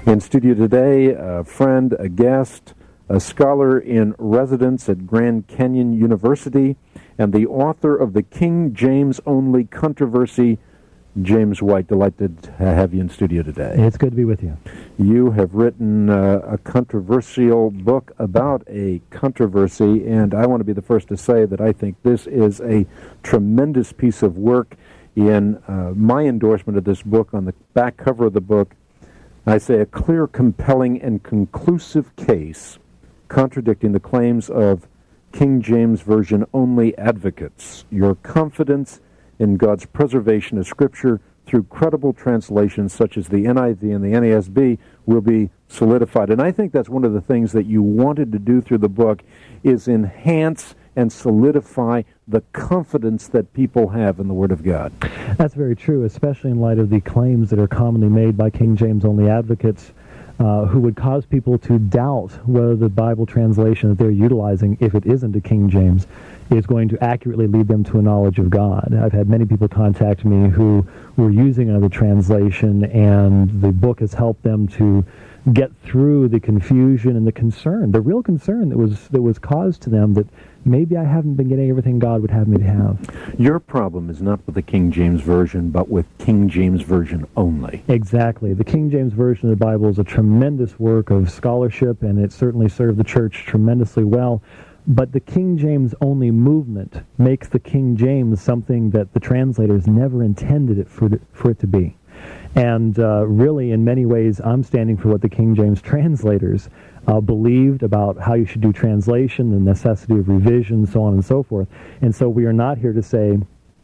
In studio today, a friend, a guest, a scholar in residence at Grand Canyon University, and the author of the King James Only Controversy, James White. Delighted to have you in studio today. It's good to be with you. You have written a controversial book about a controversy, and I want to be the first to say that I think this is a tremendous piece of work. In my endorsement of this book, on the back cover of the book, I say a clear, compelling, and conclusive case contradicting the claims of King James Version only advocates. Your confidence in God's preservation of Scripture through credible translations such as the NIV and the NASB will be solidified. And I think that's one of the things that you wanted to do through the book, is enhance and solidify the confidence that people have in the Word of God. That's very true, especially in light of the claims that are commonly made by King James only advocates who would cause people to doubt whether the Bible translation that they're utilizing, if it isn't a King James, is going to accurately lead them to a knowledge of God. I've had many people contact me who were using another translation, and the book has helped them to get through the confusion and the concern, the real concern that was caused to them, that maybe I haven't been getting everything God would have me to have. Your problem is not with the King James Version, but with King James Version only. Exactly. The King James Version of the Bible is a tremendous work of scholarship, and it certainly served the church tremendously well. But the King James only movement makes the King James something that the translators never intended it for it to be. And really, in many ways, I'm standing for what the King James translators believed about how you should do translation, the necessity of revision, so on and so forth. And so we are not here to say,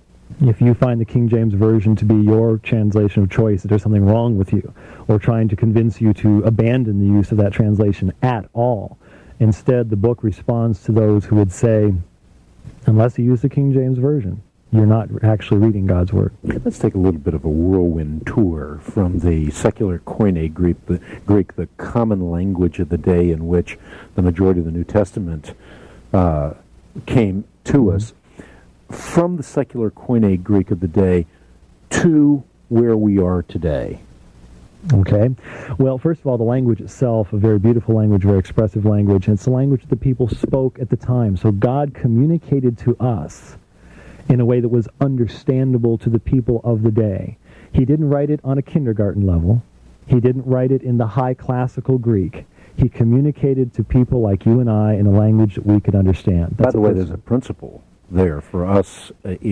if you find the King James Version to be your translation of choice, that there's something wrong with you, or trying to convince you to abandon the use of that translation at all. Instead, the book responds to those who would say, unless you use the King James Version, you're not actually reading God's Word. Let's take a little bit of a whirlwind tour from the secular Koine Greek, the common language of the day in which the majority of the New Testament came to us, from the secular Koine Greek of the day to where we are today. Okay. Well, first of all, the language itself, a very beautiful language, very expressive language, and it's the language that the people spoke at the time. So God communicated to us in a way that was understandable to the people of the day. He didn't write it on a kindergarten level. He didn't write it in the high classical Greek. He communicated to people like you and I in a language that we could understand. By the way, there's a principle there for us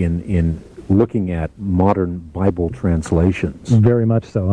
in looking at modern Bible translations. Very much so.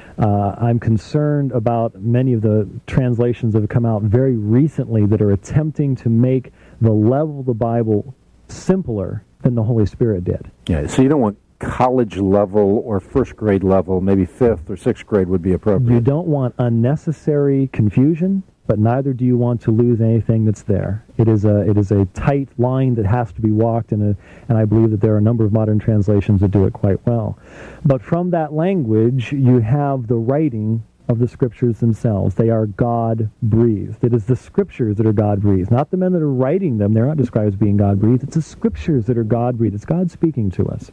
I'm concerned about many of the translations that have come out very recently that are attempting to make the level of the Bible simpler than the Holy Spirit did. Yeah, so you don't want college level or first grade level, maybe fifth or sixth grade would be appropriate. You don't want unnecessary confusion, but neither do you want to lose anything that's there. It is a tight line that has to be walked, and I believe that there are a number of modern translations that do it quite well. But from that language, you have the writing of the Scriptures themselves. They are God-breathed. It is the Scriptures that are God-breathed, not the men that are writing them. They're not described as being God-breathed. It's the Scriptures that are God-breathed. It's God speaking to us.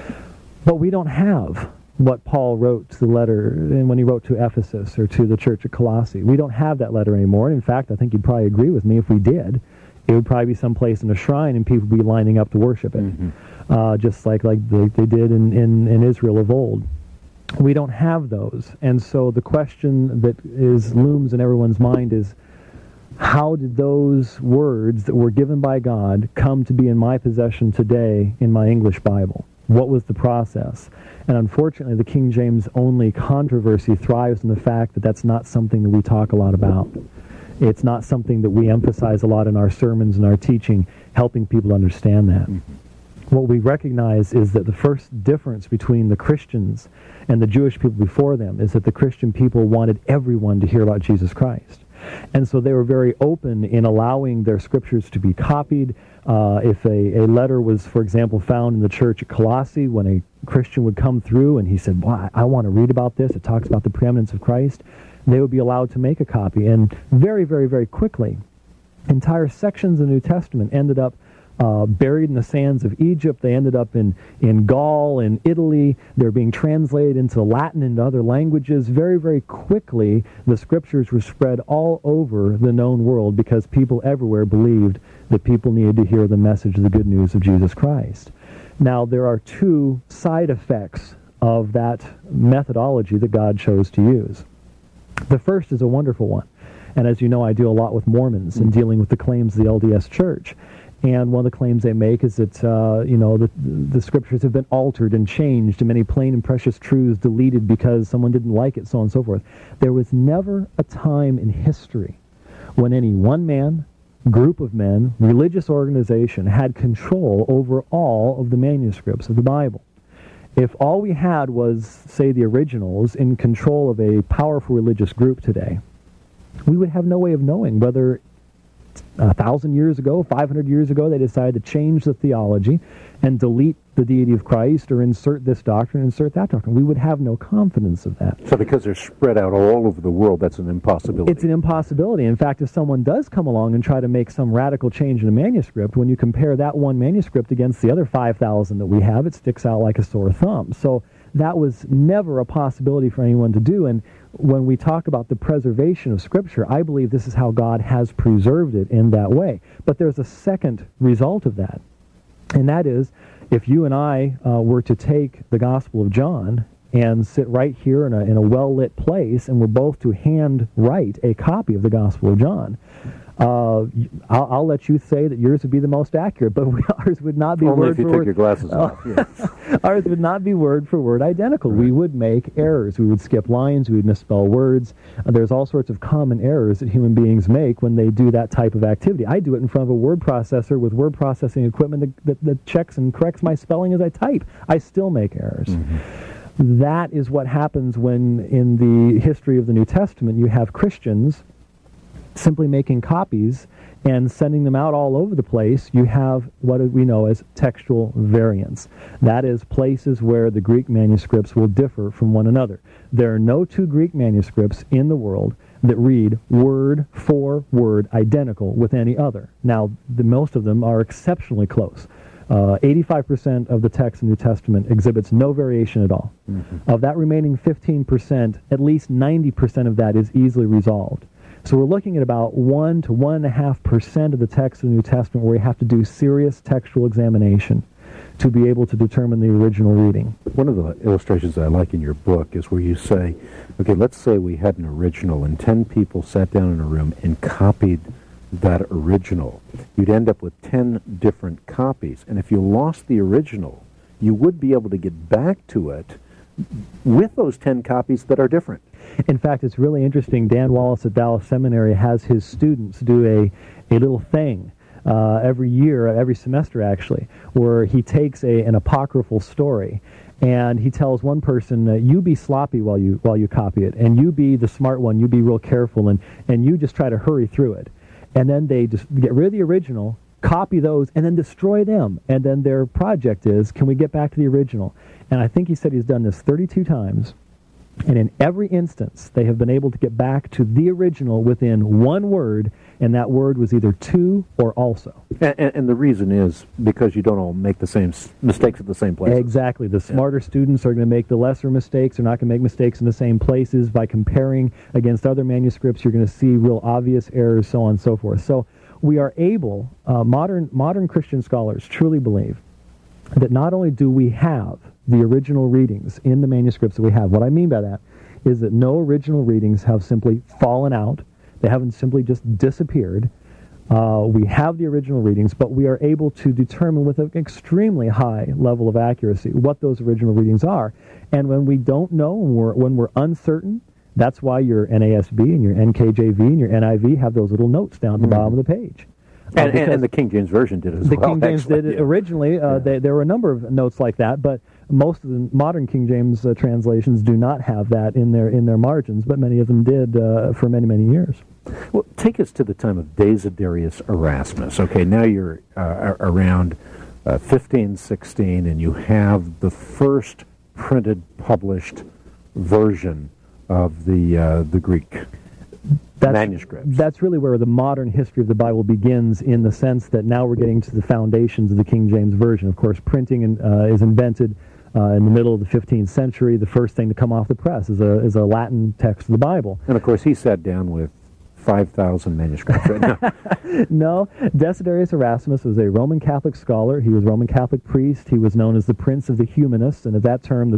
But we don't have what Paul wrote to the letter, and when he wrote to Ephesus or to the church at Colossae. We don't have that letter anymore. In fact, I think you'd probably agree with me, if we did, it would probably be someplace in a shrine and people would be lining up to worship it, just like they did in Israel of old. We don't have those. And so the question that looms in everyone's mind is, how did those words that were given by God come to be in my possession today in my English Bible? What was the process? And unfortunately, the King James only controversy thrives in the fact that that's not something that we talk a lot about. It's not something that we emphasize a lot in our sermons and our teaching, helping people understand that. What we recognize is that the first difference between the Christians and the Jewish people before them is that the Christian people wanted everyone to hear about Jesus Christ. And so they were very open in allowing their scriptures to be copied. If a letter was, for example, found in the church at Colossae, when a Christian would come through and he said, well, I want to read about this, it talks about the preeminence of Christ, they would be allowed to make a copy. And very, very, very quickly, entire sections of the New Testament ended up buried in the sands of Egypt. They ended up in Gaul, in Italy. They're being translated into Latin and other languages. Very, very quickly, the Scriptures were spread all over the known world because people everywhere believed that people needed to hear the message of the good news of Jesus Christ. Now, there are two side effects of that methodology that God chose to use. The first is a wonderful one. And as you know, I do a lot with Mormons in dealing with the claims of the LDS Church. And one of the claims they make is that, the Scriptures have been altered and changed, and many plain and precious truths deleted because someone didn't like it, so on and so forth. There was never a time in history when any one man, group of men, religious organization had control over all of the manuscripts of the Bible. If all we had was, say, the originals in control of a powerful religious group today, we would have no way of knowing whether 1,000 years ago, 500 years ago, they decided to change the theology and delete the deity of Christ or insert this doctrine, insert that doctrine. We would have no confidence of that. So because they're spread out all over the world, that's an impossibility. It's an impossibility. In fact, if someone does come along and try to make some radical change in a manuscript, when you compare that one manuscript against the other 5,000 that we have, it sticks out like a sore thumb. So that was never a possibility for anyone to do. And when we talk about the preservation of Scripture, I believe this is how God has preserved it in that way. But there's a second result of that, and that is if you and I were to take the Gospel of John and sit right here in a well-lit place, and we're both to hand write a copy of the Gospel of John, I'll let you say that yours would be the most accurate, but ours would not be only word if you for take word. your glasses off. Yes. Ours would not be word for word identical. Right. We would make errors. We would skip lines. We would misspell words. There's all sorts of common errors that human beings make when they do that type of activity. I do it in front of a word processor with word processing equipment that checks and corrects my spelling as I type. I still make errors. Mm-hmm. That is what happens when, in the history of the New Testament, you have Christians simply making copies and sending them out all over the place. You have what we know as textual variants. That is places where the Greek manuscripts will differ from one another. There are no two Greek manuscripts in the world that read word for word identical with any other. Now, most of them are exceptionally close. 85% of the text in the New Testament exhibits no variation at all. Mm-hmm. Of that remaining 15%, at least 90% of that is easily resolved. So we're looking at about 1 to 1.5% of the text of the New Testament where we have to do serious textual examination to be able to determine the original reading. One of the illustrations I like in your book is where you say, okay, let's say we had an original and 10 people sat down in a room and copied that original. You'd end up with 10 different copies. And if you lost the original, you would be able to get back to it with those 10 copies that are different. In fact, it's really interesting. Dan Wallace at Dallas Seminary has his students do a little thing every year, every semester actually, where he takes an apocryphal story and he tells one person, you be sloppy while you copy it, and you be the smart one, you be real careful, and you just try to hurry through it. And then they just get rid of the original, copy those, and then destroy them. And then their project is, can we get back to the original? And I think he said he's done this 32 times. And in every instance, they have been able to get back to the original within one word, and that word was either to or also. And the reason is because you don't all make the same mistakes at the same places. Exactly. The smarter students are going to make the lesser mistakes. They're not going to make mistakes in the same places. By comparing against other manuscripts, you're going to see real obvious errors, so on and so forth. So we are able, modern Christian scholars truly believe that not only do we have the original readings in the manuscripts that we have. What I mean by that is that no original readings have simply fallen out. They haven't simply just disappeared. We have the original readings, but we are able to determine with an extremely high level of accuracy what those original readings are. And when we don't know, when we're uncertain, that's why your NASB and your NKJV and your NIV have those little notes down at the bottom of the page. And the King James Version did as well. The King James did it originally. There were a number of notes like that, but most of the modern King James translations do not have that in their margins, but many of them did for many, many years. Well, take us to the time of Desiderius Erasmus. Okay, now you're around 15, 16, and you have the first printed, published version of the Greek. manuscripts. That's really where the modern history of the Bible begins, in the sense that now we're getting to the foundations of the King James Version. Of course, printing is invented in the middle of the 15th century. The first thing to come off the press is a Latin text of the Bible. And of course, he sat down with 5,000 manuscripts right now. No, Desiderius Erasmus was a Roman Catholic scholar. He was a Roman Catholic priest. He was known as the Prince of the Humanists, and at that time,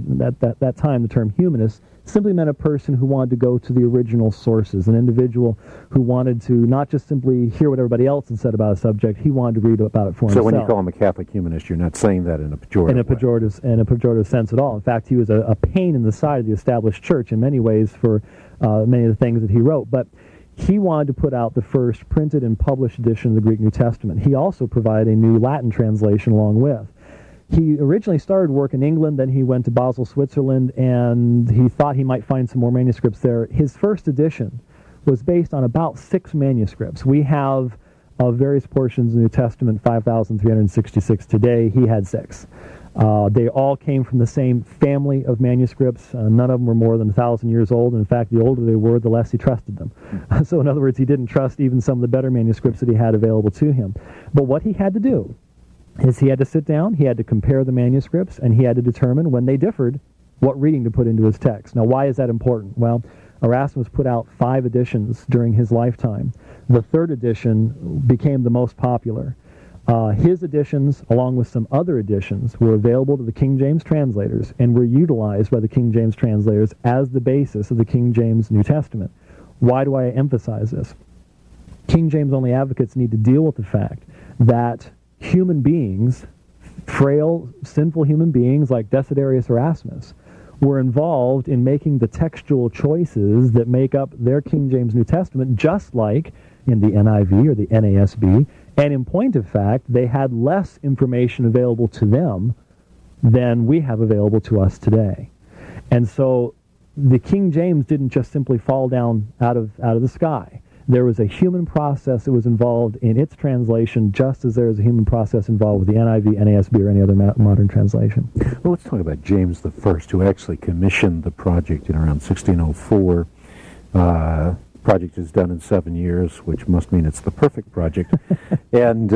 the term humanist simply meant a person who wanted to go to the original sources, an individual who wanted to not just simply hear what everybody else had said about a subject. He wanted to read about it for himself. So when you call him a Catholic humanist, you're not saying that in a pejorative in a pejorative sense at all. In fact, he was a pain in the side of the established church in many ways for many of the things that he wrote. But he wanted to put out the first printed and published edition of the Greek New Testament. He also provided a new Latin translation along with. He originally started work in England, then he went to Basel, Switzerland, and he thought he might find some more manuscripts there. His first edition was based on about 6 manuscripts. We have, of various portions of the New Testament, 5,366 today. He had 6. They all came from the same family of manuscripts. None of them were more than 1,000 years old. In fact, the older they were, the less he trusted them. So in other words, he didn't trust even some of the better manuscripts that he had available to him. But what he had to do is he had to sit down, he had to compare the manuscripts, and he had to determine, when they differed, what reading to put into his text. Now, why is that important? Well, Erasmus put out 5 editions during his lifetime. The 3rd edition became the most popular. His editions, along with some other editions, were available to the King James translators and were utilized by the King James translators as the basis of the King James New Testament. Why do I emphasize this? King James only advocates need to deal with the fact that human beings, frail, sinful human beings like Desiderius Erasmus, were involved in making the textual choices that make up their King James New Testament, just like in the NIV or the NASB. And in point of fact, they had less information available to them than we have available to us today. And so the King James didn't just simply fall down out of the sky. There was a human process that was involved in its translation, just as there is a human process involved with the NIV, NASB, or any other modern translation. Well, let's talk about James I, who actually commissioned the project in around 1604. The project is done in 7 years, which must mean it's the perfect project. And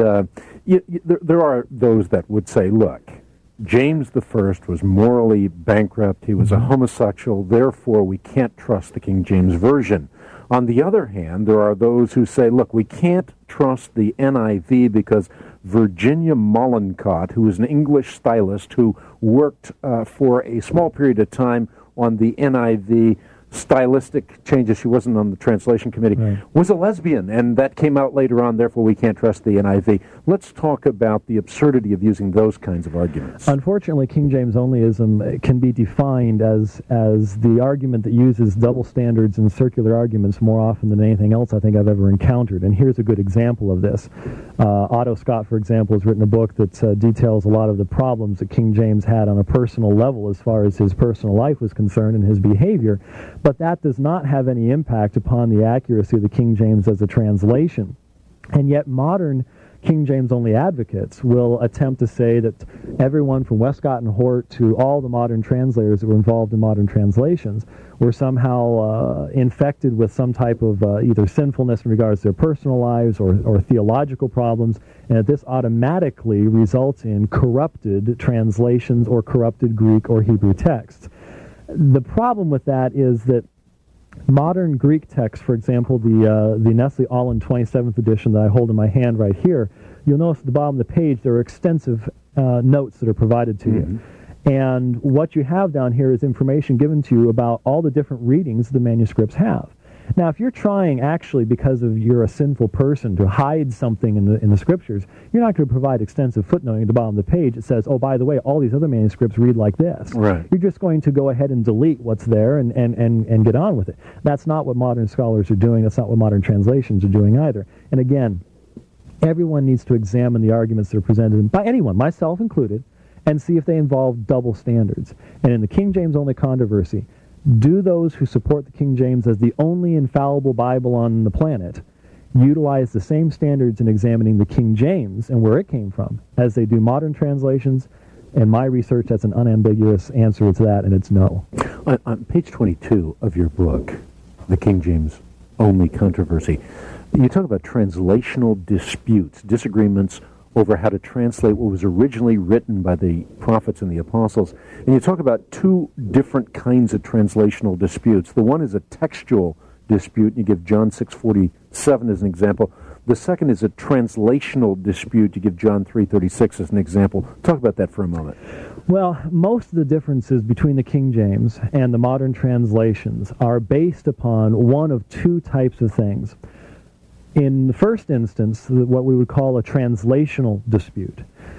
there are those that would say, look, James I was morally bankrupt. He was a homosexual. Therefore, we can't trust the King James Version. On the other hand, there are those who say, look, we can't trust the NIV because Virginia Mollencott, who is an English stylist who worked for a small period of time on the NIV stylistic changes, she wasn't on the translation committee, right, was a lesbian, and that came out later on, therefore we can't trust the NIV. Let's talk about the absurdity of using those kinds of arguments. Unfortunately, King James onlyism can be defined as the argument that uses double standards and circular arguments more often than anything else I think I've ever encountered. And here's a good example of this. Otto Scott, for example, has written a book that details a lot of the problems that King James had on a personal level as far as his personal life was concerned and his behavior. But that does not have any impact upon the accuracy of the King James as a translation. And yet modern King James only advocates will attempt to say that everyone from Westcott and Hort to all the modern translators that were involved in modern translations were somehow infected with some type of either sinfulness in regards to their personal lives or theological problems, and that this automatically results in corrupted translations or corrupted Greek or Hebrew texts. The problem with that is that modern Greek texts, for example, the Nestle Aland 27th edition that I hold in my hand right here, you'll notice at the bottom of the page there are extensive notes that are provided to you. And what you have down here is information given to you about all the different readings the manuscripts have. Now, if you're trying actually, because of you're a sinful person, to hide something in the scriptures, you're not going to provide extensive footnoting at the bottom of the page. It says, oh, by the way, all these other manuscripts read like this. Right. You're just going to go ahead and delete what's there and get on with it. That's not what modern scholars are doing. That's not what modern translations are doing either. And again, everyone needs to examine the arguments that are presented by anyone, myself included, and see if they involve double standards. And in the King James only controversy, do those who support the King James as the only infallible Bible on the planet utilize the same standards in examining the King James and where it came from as they do modern translations? In my research, that's an unambiguous answer to that, and it's no. On page 22 of your book, The King James only controversy. You talk about translational disputes, disagreements over how to translate what was originally written by the prophets and the apostles. And you talk about two different kinds of translational disputes. The one is a textual dispute, and you give John 6:47 as an example. The second is a translational dispute. You give John 3:36 as an example. Talk about that for a moment. Well, most of the differences between the King James and the modern translations are based upon one of two types of things. In the first instance, what we would call a translational dispute.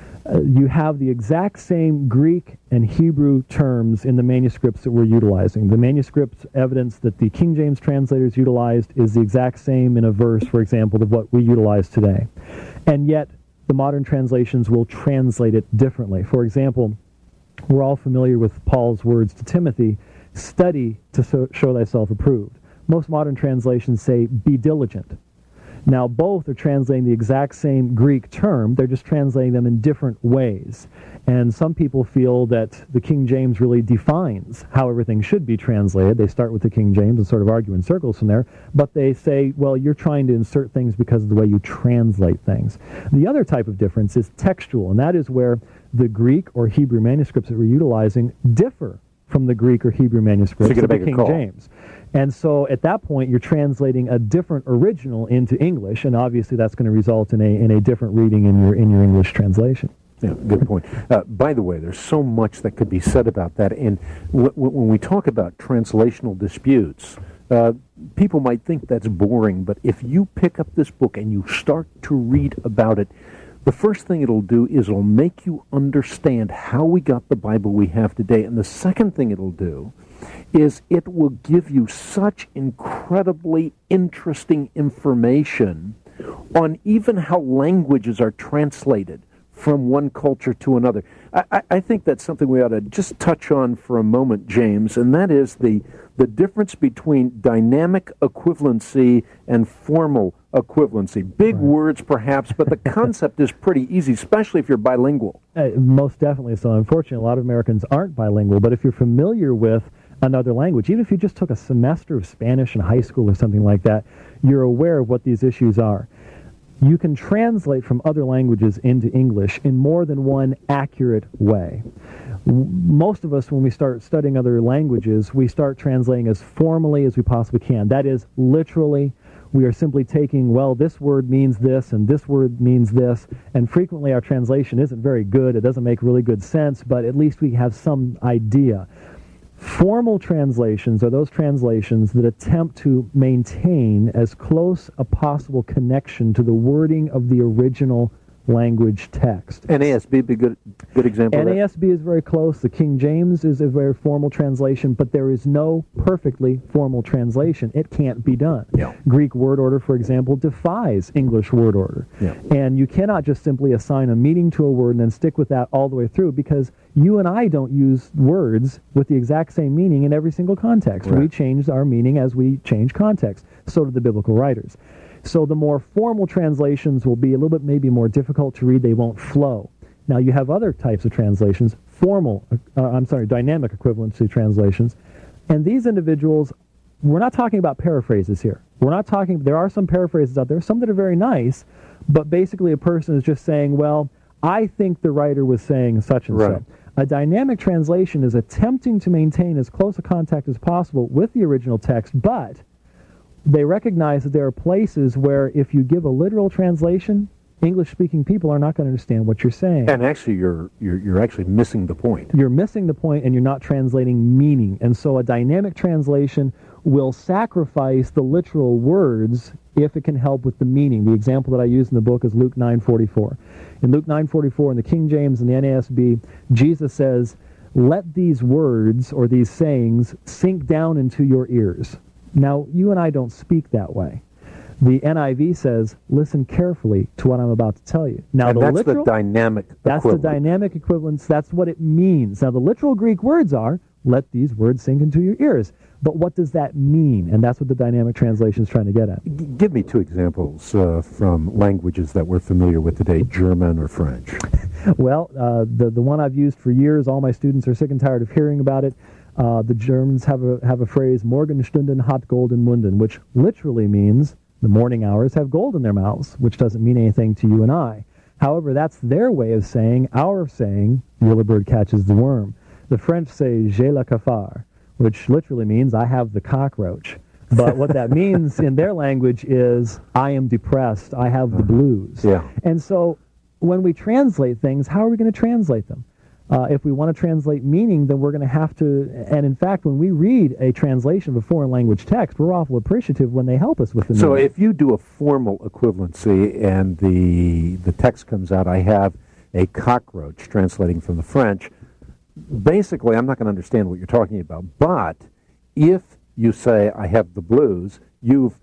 You have the exact same Greek and Hebrew terms in the manuscripts that we're utilizing. The manuscript evidence that the King James translators utilized is the exact same in a verse, for example, of what we utilize today. And yet, the modern translations will translate it differently. For example, we're all familiar with Paul's words to Timothy, study to show thyself approved. Most modern translations say, be diligent. Now, both are translating the exact same Greek term. They're just translating them in different ways. And some people feel that the King James really defines how everything should be translated. They start with the King James and sort of argue in circles from there. But they say, well, you're trying to insert things because of the way you translate things. The other type of difference is textual, and that is where the Greek or Hebrew manuscripts that we're utilizing differ from the Greek or Hebrew manuscripts of the King James. And so at that point, you're translating a different original into English, and obviously that's going to result in a different reading in your English translation. Yeah, good point. By the way, there's so much that could be said about that. And when we talk about translational disputes, people might think that's boring, but if you pick up this book and you start to read about it, the first thing it'll do is it'll make you understand how we got the Bible we have today. And the second thing it'll do is it will give you such incredibly interesting information on even how languages are translated from one culture to another. I think that's something we ought to just touch on for a moment, James, and that is the difference between dynamic equivalency and formal equivalency. Big words, perhaps, but the concept is pretty easy, especially if you're bilingual. Most definitely so. Unfortunately, a lot of Americans aren't bilingual, but if you're familiar with another language, even if you just took a semester of Spanish in high school or something like that, you're aware of what these issues are. You can translate from other languages into English in more than one accurate way. Most of us, when we start studying other languages, we start translating as formally as we possibly can. That is, literally, we are simply taking, well, this word means this and this word means this, and frequently our translation isn't very good. It doesn't make really good sense, but at least we have some idea. Formal translations are those translations that attempt to maintain as close a possible connection to the wording of the original language text. NASB would be a good example of that. NASB is very close. The King James is a very formal translation, but there is no perfectly formal translation. It can't be done. Yeah. Greek word order, for example, defies English word order. Yeah. And you cannot just simply assign a meaning to a word and then stick with that all the way through, because you and I don't use words with the exact same meaning in every single context. Right. We change our meaning as we change context. So do the biblical writers. So the more formal translations will be a little bit maybe more difficult to read. They won't flow. Now you have other types of translations, dynamic equivalency translations. And these individuals, we're not talking about paraphrases here. There are some paraphrases out there, some that are very nice, but basically a person is just saying, well, I think the writer was saying such and so. A dynamic translation is attempting to maintain as close a contact as possible with the original text, but they recognize that there are places where if you give a literal translation, English-speaking people are not going to understand what you're saying. And actually, you're actually missing the point. You're missing the point, and you're not translating meaning. And so a dynamic translation will sacrifice the literal words if it can help with the meaning. The example that I use in the book is Luke 9:44. In Luke 9:44, in the King James and the NASB, Jesus says, "Let these words or these sayings sink down into your ears." Now, you and I don't speak that way. The NIV says, listen carefully to what I'm about to tell you. Now, and that's the dynamic equivalent. That's the dynamic equivalence. That's what it means. Now, the literal Greek words are, let these words sink into your ears. But what does that mean? And that's what the dynamic translation is trying to get at. Give me two examples from languages that we're familiar with today, German or French. Well, the one I've used for years, all my students are sick and tired of hearing about it. The Germans have a phrase, Morgenstunden hat Gold in Munden, which literally means the morning hours have gold in their mouths, which doesn't mean anything to you and I. However, that's their way of saying, our saying, the early bird catches the worm. The French say, j'ai la cafard, which literally means I have the cockroach. But what that means in their language is, I am depressed, I have the blues. Yeah. And so when we translate things, how are we going to translate them? If we want to translate meaning, then we're going to have to, and in fact, when we read a translation of a foreign language text, we're awful appreciative when they help us with the meaning. So if you do a formal equivalency and the text comes out, I have a cockroach, translating from the French, basically I'm not going to understand what you're talking about. But if you say I have the blues, you've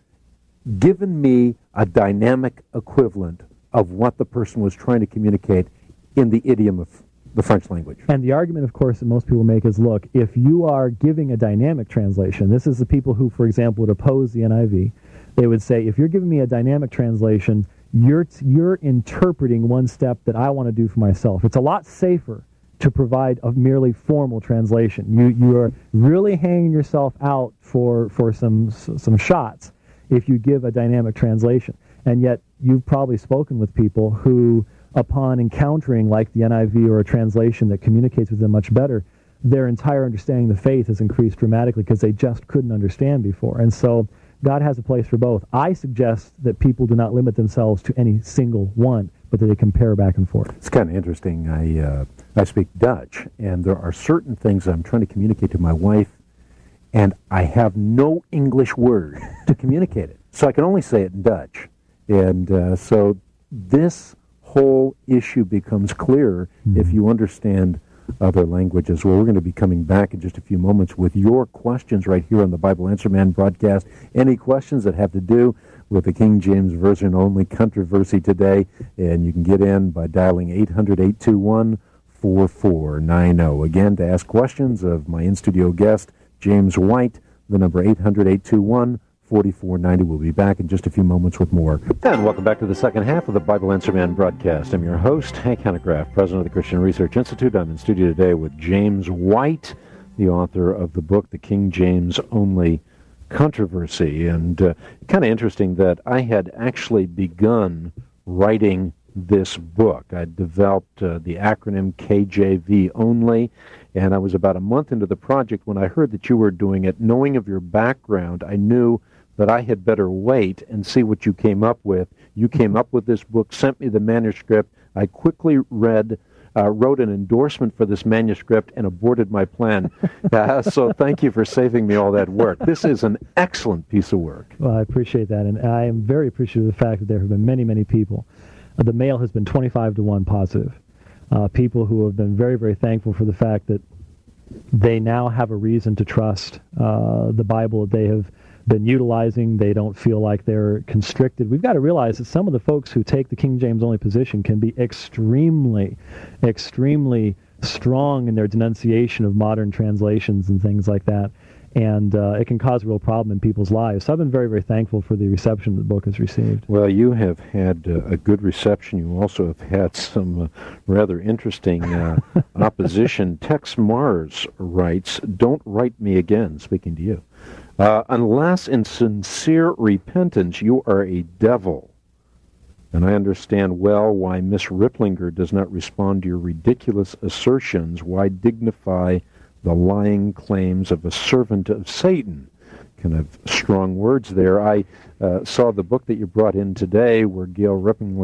given me a dynamic equivalent of what the person was trying to communicate in the idiom of the French language. And the argument, of course, that most people make is, look, if you are giving a dynamic translation, this is the people who, for example, would oppose the NIV, they would say, if you're giving me a dynamic translation, you're interpreting one step that I want to do for myself. It's a lot safer to provide a merely formal translation. You are really hanging yourself out for some shots if you give a dynamic translation. And yet, you've probably spoken with people who, upon encountering like the NIV or a translation that communicates with them much better, their entire understanding of the faith has increased dramatically because they just couldn't understand before. And so God has a place for both. I suggest that people do not limit themselves to any single one, but that they compare back and forth. It's kind of interesting. I speak Dutch, and there are certain things I'm trying to communicate to my wife, and I have no English word to communicate it. So I can only say it in Dutch. And so this whole issue becomes clearer if you understand other languages. Well, we're going to be coming back in just a few moments with your questions right here on the Bible Answer Man broadcast. Any questions that have to do with the King James Version only controversy today, and you can get in by dialing 800-821-4490. Again, to ask questions of my in-studio guest, James White, the number 800-821-4490. We'll be back in just a few moments with more. And welcome back to the second half of the Bible Answer Man broadcast. I'm your host, Hank Hanegraaff, president of the Christian Research Institute. I'm in studio today with James White, the author of the book, The King James Only Controversy. And kind of interesting that I had actually begun writing this book. I developed the acronym KJV only, and I was about a month into the project when I heard that you were doing it. Knowing of your background, I knew that I had better wait and see what you came up with. You came up with this book, sent me the manuscript. I quickly wrote an endorsement for this manuscript and aborted my plan. So thank you for saving me all that work. This is an excellent piece of work. Well, I appreciate that, and I am very appreciative of the fact that there have been many, many people. The mail has been 25-1 positive. People who have been very, very thankful for the fact that they now have a reason to trust the Bible that they have been utilizing. They don't feel like they're constricted. We've got to realize that some of the folks who take the King James only position can be extremely, extremely strong in their denunciation of modern translations and things like that. And it can cause a real problem in people's lives. So I've been very, very thankful for the reception the book has received. Well, you have had a good reception. You also have had some rather interesting opposition. Tex Mars writes, "Don't write me again," speaking to you. "Unless in sincere repentance you are a devil. And I understand well why Miss Ripplinger does not respond to your ridiculous assertions. Why dignify the lying claims of a servant of Satan?" Kind of strong words there. I saw the book that you brought in today where Gail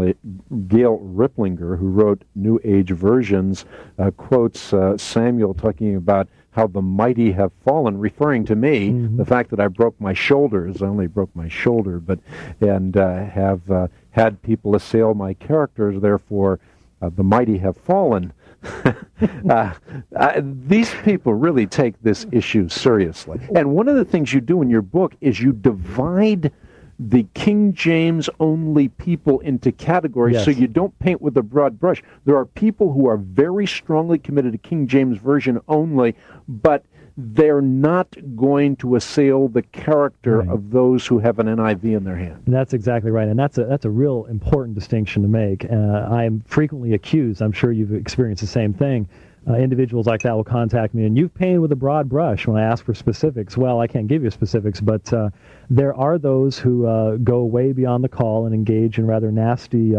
Ripplinger, who wrote New Age Versions, quotes Samuel talking about how the mighty have fallen, referring to me, the fact that I broke my shoulders. I only broke my shoulder, and have had people assail my characters, therefore the mighty have fallen. These people really take this issue seriously. And one of the things you do in your book is you divide the King James only people into categories, yes. So you don't paint with a broad brush. There are people who are very strongly committed to King James Version only, but they're not going to assail the character of those who have an NIV in their hand. And that's exactly right, and that's a real important distinction to make. I am frequently accused, I'm sure you've experienced the same thing, individuals like that will contact me, and you've painted with a broad brush when I ask for specifics. Well, I can't give you specifics, but there are those who go way beyond the call and engage in rather nasty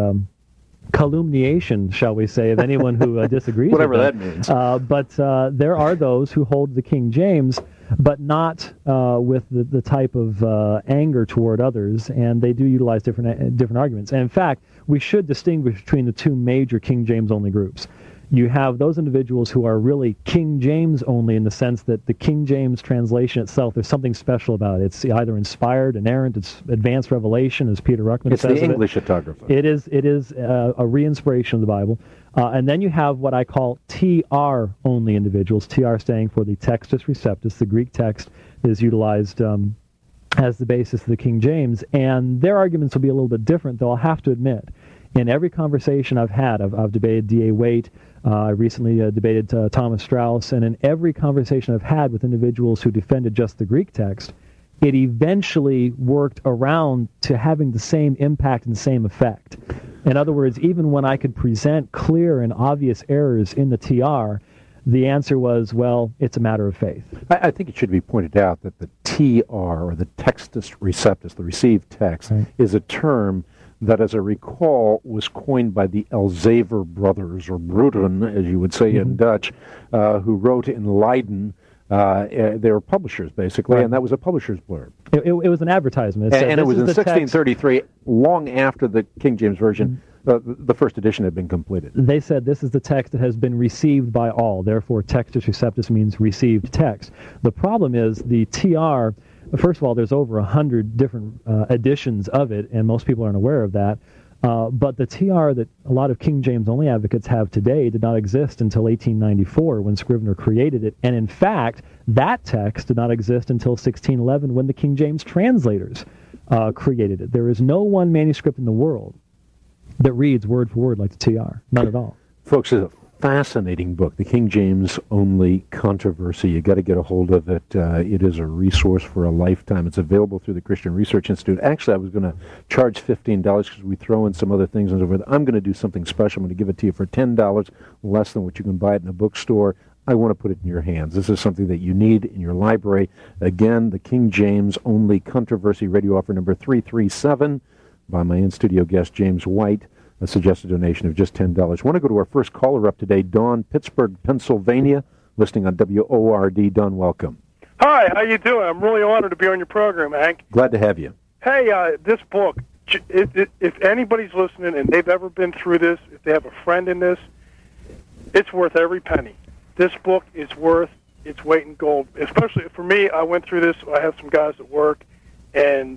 calumniation, shall we say, of anyone who disagrees whatever with that them. means. But there are those who hold the King James, but not with the type of anger toward others, and they do utilize different arguments. And in fact, we should distinguish between the two major King James only groups. You have those individuals who are really King James only in the sense that the King James translation itself, there's something special about it. It's either inspired, inerrant, it's advanced revelation, as Peter Ruckman It's says. the English autography. It is a re-inspiration of the Bible. And then you have what I call TR only individuals, TR standing for the Textus Receptus, the Greek text that is utilized as the basis of the King James. And their arguments will be a little bit different, though I'll have to admit. In every conversation I've had, I've debated D.A. Waite, I recently debated Thomas Strauss, and in every conversation I've had with individuals who defended just the Greek text, it eventually worked around to having the same impact and same effect. In other words, even when I could present clear and obvious errors in the TR, the answer was, well, it's a matter of faith. I think it should be pointed out that the TR, or the Textus Receptus, the received text, Right. is a term that, as I recall, was coined by the Elsevier brothers, or Broeden, as you would say in Dutch, who wrote in Leiden. They were publishers, basically, Right. and that was a publisher's blurb. It was an advertisement. And it was in the text. 1633, long after the King James Version, the first edition had been completed. They said this is the text that has been received by all. Therefore, Textus Receptus means received text. The problem is the TR, first of all, there's over 100 different editions of it, and most people aren't aware of that. But the TR that a lot of King James only advocates have today did not exist until 1894 when Scrivener created it. And in fact, that text did not exist until 1611 when the King James translators created it. There is no one manuscript in the world that reads word for word like the TR. None at all. Folks, it's a fascinating book, The King James Only Controversy. You got to get a hold of it. It is a resource for a lifetime. It's available through the Christian Research Institute. Actually, I was going to charge $15 because we throw in some other things and so forth. I'm going to do something special. I'm going to give it to you for $10, less than what you can buy it in a bookstore. I want to put it in your hands. This is something that you need in your library. Again, the King James Only Controversy, radio offer number 337 by my in-studio guest, James White. A suggested donation of just $10. I want to go to our first caller up today, Don, Pittsburgh, Pennsylvania, listening on WORD. Don, welcome. Hi, how you doing? I'm really honored to be on your program, Hank. Glad to have you. Hey, this book, if anybody's listening and they've ever been through this, if they have a friend in this, it's worth every penny. This book is worth its weight in gold. Especially for me, I went through this. I have some guys at work, and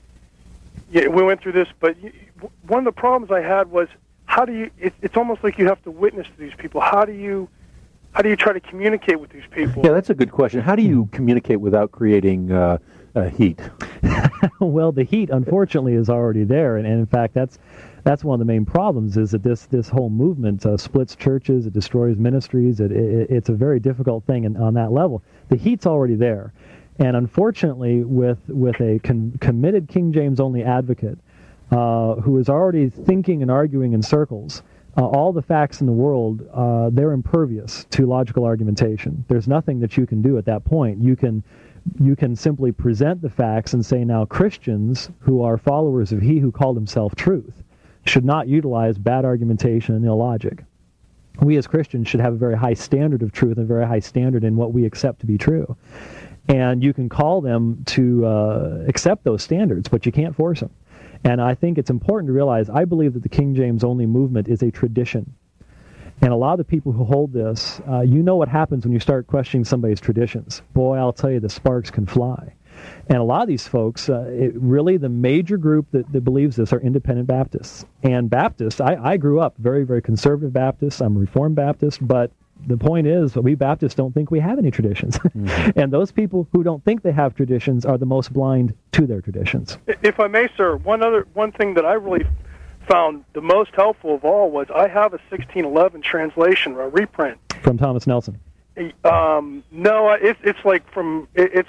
yeah, we went through this, but one of the problems I had was how do you? It's almost like you have to witness to these people. How do you try to communicate with these people? Yeah, that's a good question. How do you communicate without creating heat? Well, the heat, unfortunately, is already there, and in fact, that's one of the main problems. Is that this whole movement splits churches, it destroys ministries. It's a very difficult thing on that level. The heat's already there, and unfortunately, with a committed King James only advocate. Who is already thinking and arguing in circles, all the facts in the world, they're impervious to logical argumentation. There's nothing that you can do at that point. You can simply present the facts and say, now Christians who are followers of he who called himself truth should not utilize bad argumentation and illogic. We as Christians should have a very high standard of truth and a very high standard in what we accept to be true. And you can call them to accept those standards, but you can't force them. And I think it's important to realize, I believe that the King James only movement is a tradition. And a lot of the people who hold this, you know what happens when you start questioning somebody's traditions. Boy, I'll tell you, the sparks can fly. And a lot of these folks, really the major group that believes this are independent Baptists. And Baptists, I grew up very, very conservative Baptist. I'm a Reformed Baptist, but the point is, we Baptists don't think we have any traditions. Mm-hmm. And those people who don't think they have traditions are the most blind to their traditions. If I may, sir, one thing that I really found the most helpful of all was I have a 1611 translation, a reprint. From Thomas Nelson. No, it's like from it's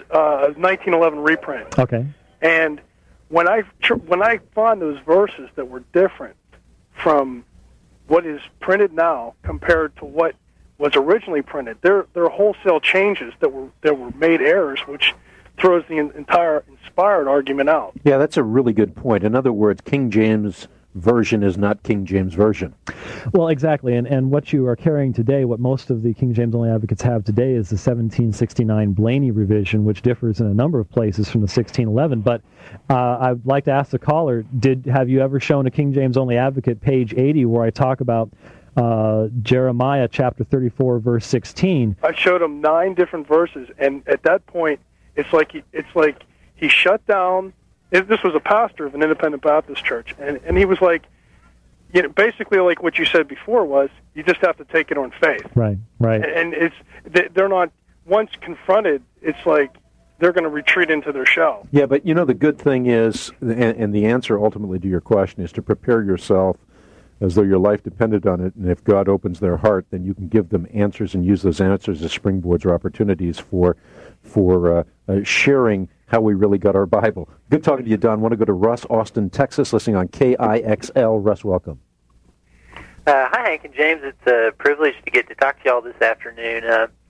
1911 reprint. Okay. And when I found those verses that were different from what is printed now compared to what was originally printed. They're wholesale changes that were made errors, which throws the entire inspired argument out. Yeah, that's a really good point. In other words, King James Version is not King James Version. Well, exactly, and what you are carrying today, what most of the King James only advocates have today, is the 1769 Blaney revision, which differs in a number of places from the 1611. But I'd like to ask the caller: have you ever shown a King James only advocate page 80, where I talk about Jeremiah chapter 34, verse 16? I showed him 9 different verses, and at that point, it's like he shut down. This was a pastor of an independent Baptist church, and he was like, basically like what you said before was, you just have to take it on faith. Right. And they're not, once confronted, it's like they're going to retreat into their shell. Yeah, but the good thing is, and the answer ultimately to your question is to prepare yourself as though your life depended on it, and if God opens their heart, then you can give them answers and use those answers as springboards or opportunities for sharing how we really got our Bible. Good talking to you, Don. I want to go to Russ, Austin, Texas, listening on KIXL. Russ, welcome. Hi, Hank and James. It's a privilege to get to talk to y'all this afternoon.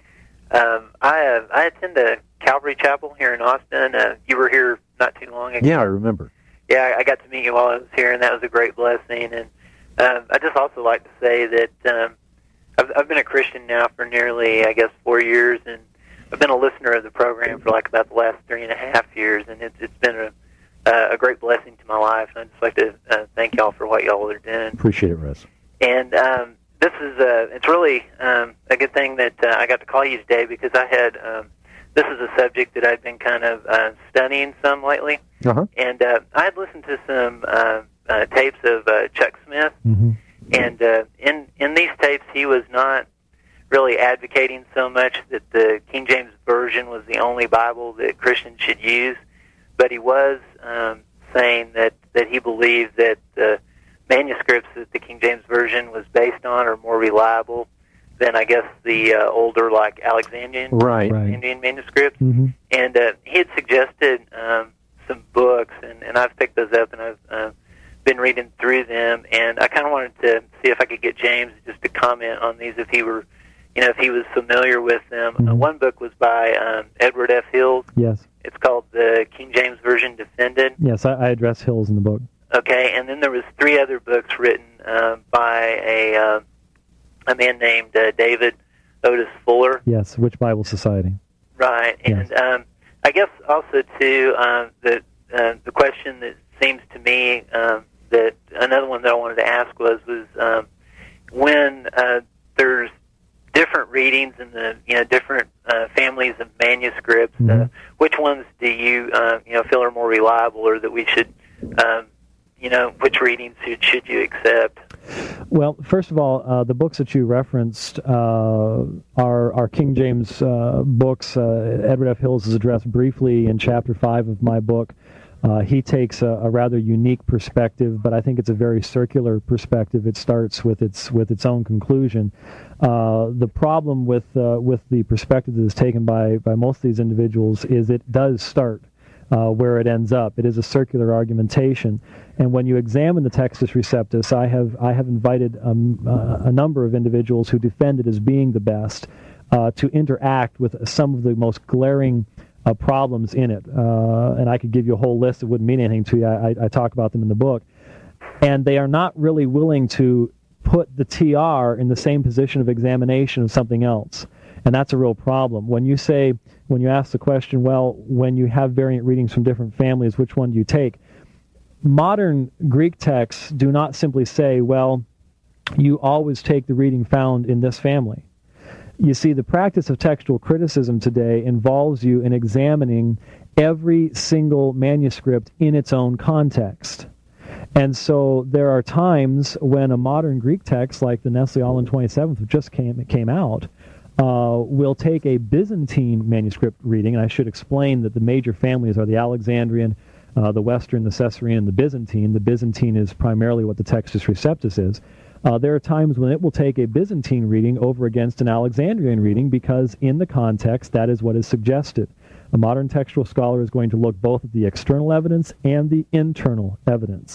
I attend a Calvary Chapel here in Austin. You were here not too long ago. Yeah, I remember. Yeah, I got to meet you while I was here, and that was a great blessing. And I just also like to say that I've been a Christian now for nearly, 4 years, and I've been a listener of the program for about the last 3.5 years, and it's been a great blessing to my life. And I'd just like to thank y'all for what y'all are doing. Appreciate it, Russ. And this is it's really a good thing that I got to call you today, because I had this is a subject that I've been kind of studying some lately. Uh-huh. And I had listened to some tapes of Chuck Smith, mm-hmm. and in these tapes he was not really advocating so much that the King James Version was the only Bible that Christians should use, but he was saying that he believed that the manuscripts that the King James Version was based on are more reliable than, I guess, the older, Alexandrian Indian manuscripts. Mm-hmm. And he had suggested some books, and I've picked those up, and I've been reading through them, and I kind of wanted to see if I could get James just to comment on these, if he were, if he was familiar with them. Mm-hmm. One book was by Edward F. Hills. Yes. It's called The King James Version Defended. Yes, I address Hills in the book. Okay, and then there was 3 other books written by a man named David Otis Fuller. Yes, Which Bible Society? Right, yes. And I guess also too the question that seems to me that another one that I wanted to ask was when there's different readings in the different families of manuscripts, mm-hmm. Which ones do you feel are more reliable, or that we should which readings should you accept? Well, first of all, the books that you referenced are King James books. Edward F. Hills is addressed briefly in Chapter 5 of my book. He takes a rather unique perspective, but I think it's a very circular perspective. It starts with its own conclusion. The problem with the perspective that is taken by most of these individuals is it does start where it ends up. It is a circular argumentation, and when you examine the Textus Receptus, I have invited a number of individuals who defend it as being the best to interact with some of the most glaring problems in it, and I could give you a whole list. It wouldn't mean anything to you. I talk about them in the book, and they are not really willing to put the TR in the same position of examination of something else. And that's a real problem. When you ask the question, well, when you have variant readings from different families, which one do you take? Modern Greek texts do not simply say, well, you always take the reading found in this family. You see, the practice of textual criticism today involves you in examining every single manuscript in its own context. And so there are times when a modern Greek text, like the Nestle Aland 27th, which just came out, will take a Byzantine manuscript reading, and I should explain that the major families are the Alexandrian, the Western, the Caesarean, and the Byzantine. The Byzantine is primarily what the Textus Receptus is. There are times when it will take a Byzantine reading over against an Alexandrian reading because in the context, that is what is suggested. A modern textual scholar is going to look both at the external evidence and the internal evidence.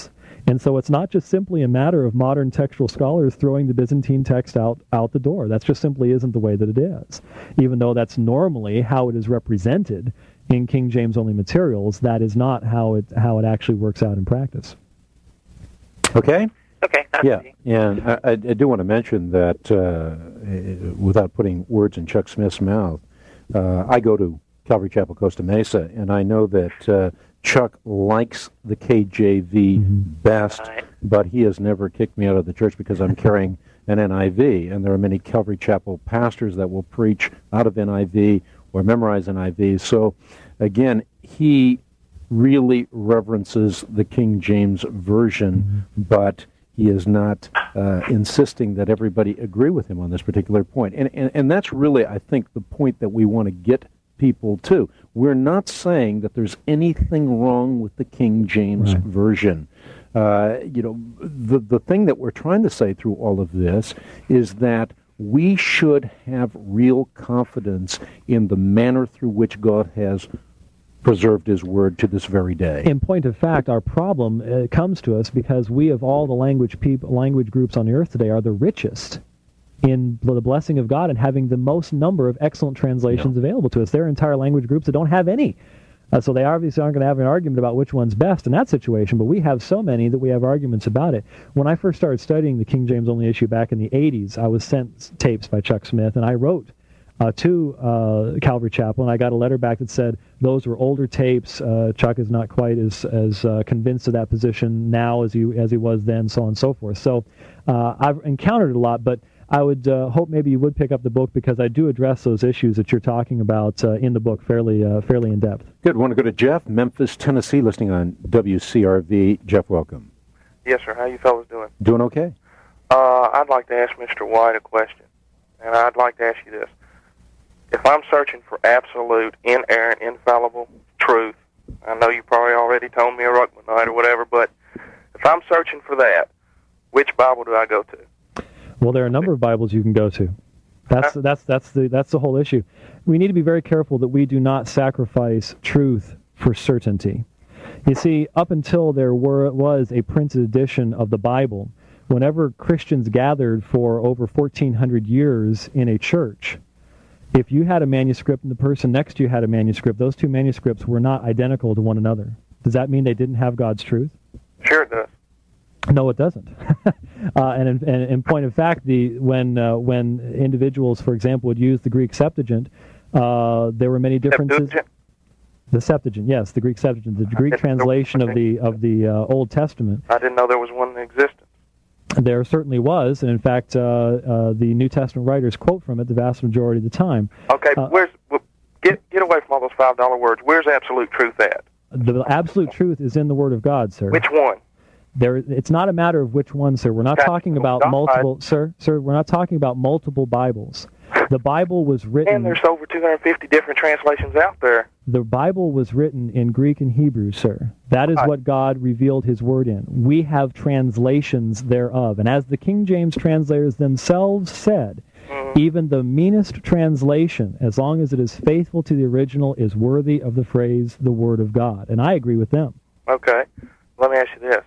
And so it's not just simply a matter of modern textual scholars throwing the Byzantine text out the door. That just simply isn't the way that it is. Even though that's normally how it is represented in King James only materials, that is not how it actually works out in practice. Okay? Okay. Yeah, and I do want to mention that, without putting words in Chuck Smith's mouth, I go to Calvary Chapel Costa Mesa, and I know that Chuck likes the KJV best, but he has never kicked me out of the church because I'm carrying an NIV, and there are many Calvary Chapel pastors that will preach out of NIV or memorize NIV. So, again, he really reverences the King James Version, but he is not insisting that everybody agree with him on this particular point. And that's really, I think, the point that we want to get people to. We're not saying that there's anything wrong with the King James Version. The thing that we're trying to say through all of this is that we should have real confidence in the manner through which God has preserved his word to this very day. In point of fact, our problem comes to us because we, of all the language groups on the earth today, are the richest in the blessing of God and having the most number of excellent translations available to us. There are entire language groups that don't have any. So they obviously aren't going to have an argument about which one's best in that situation, but we have so many that we have arguments about it. When I first started studying the King James only issue back in the 80s, I was sent tapes by Chuck Smith, and I wrote to Calvary Chapel, and I got a letter back that said those were older tapes. Chuck is not quite as convinced of that position now as he was then, so on and so forth. So I've encountered it a lot, but I would hope maybe you would pick up the book because I do address those issues that you're talking about in the book fairly in depth. Good. Want to go to Jeff, Memphis, Tennessee, listening on WCRV. Jeff, welcome. Yes, sir. How you fellas doing? Doing okay. I'd like to ask Mr. White a question, and I'd like to ask you this. If I'm searching for absolute, inerrant, infallible truth, I know you probably already told me a Ruckmanite or whatever, but if I'm searching for that, which Bible do I go to? Well, there are a number of Bibles you can go to. That's the whole issue. We need to be very careful that we do not sacrifice truth for certainty. You see, up until there was a printed edition of the Bible, whenever Christians gathered for over 1,400 years in a church, if you had a manuscript and the person next to you had a manuscript, those two manuscripts were not identical to one another. Does that mean they didn't have God's truth? Sure it does. No, it doesn't. And in point of fact, when individuals, for example, would use the Greek Septuagint, there were many differences. The Septuagint, yes, the Greek Septuagint, the Greek translation of the Old Testament. I didn't know there was one in existence. There certainly was, and in fact, the New Testament writers quote from it the vast majority of the time. Okay, get away from all those $5 words. Where's absolute truth at? The absolute truth is in the Word of God, sir. Which one? It's not a matter of which one, sir. We're not talking about multiple, sir. We're not talking about multiple Bibles. The Bible was written. And there's over 250 different translations out there. The Bible was written in Greek and Hebrew, sir. That is what God revealed His Word in. We have translations thereof, and as the King James translators themselves said, even the meanest translation, as long as it is faithful to the original, is worthy of the phrase "the Word of God," and I agree with them. Okay, let me ask you this.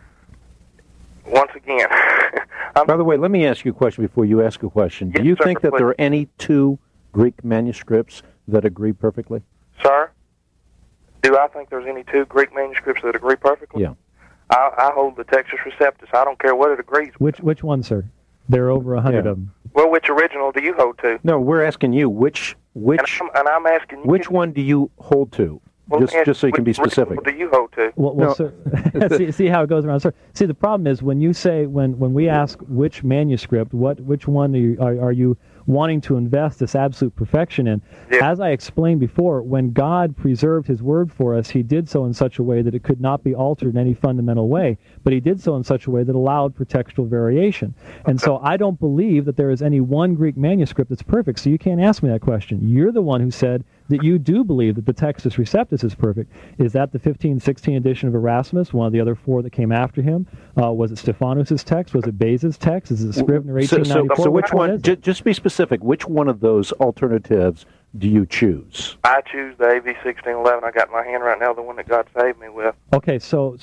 Once again, by the way, let me ask you a question before you ask a question. Do you think that there are any two Greek manuscripts that agree perfectly? Sir, do I think there's any two Greek manuscripts that agree perfectly? Yeah. I hold the Textus Receptus. I don't care what it agrees with. Which one, sir? There are over 100 of them. Well, which original do you hold to? No, we're asking you which and I'm asking you, which one do you hold to? Well, just so you can be specific. What do you hold to? Well, no. Sir, see how it goes around, sir. See, the problem is when you say when we ask which manuscript, which one are you wanting to invest this absolute perfection in? Yeah. As I explained before, when God preserved His Word for us, He did so in such a way that it could not be altered in any fundamental way, but He did so in such a way that allowed for textual variation. And so I don't believe that there is any one Greek manuscript that's perfect, so you can't ask me that question. You're the one who said that you do believe that the Textus Receptus is perfect. Is that the 1516 edition of Erasmus, one of the other four that came after him? Was it Stephanus' text? Was it Beza's text? Is it Scrivener 1894? So which one, just be specific, which one of those alternatives do you choose? I choose the AV 1611. I got in my hand right now, the one that God saved me with. Okay, so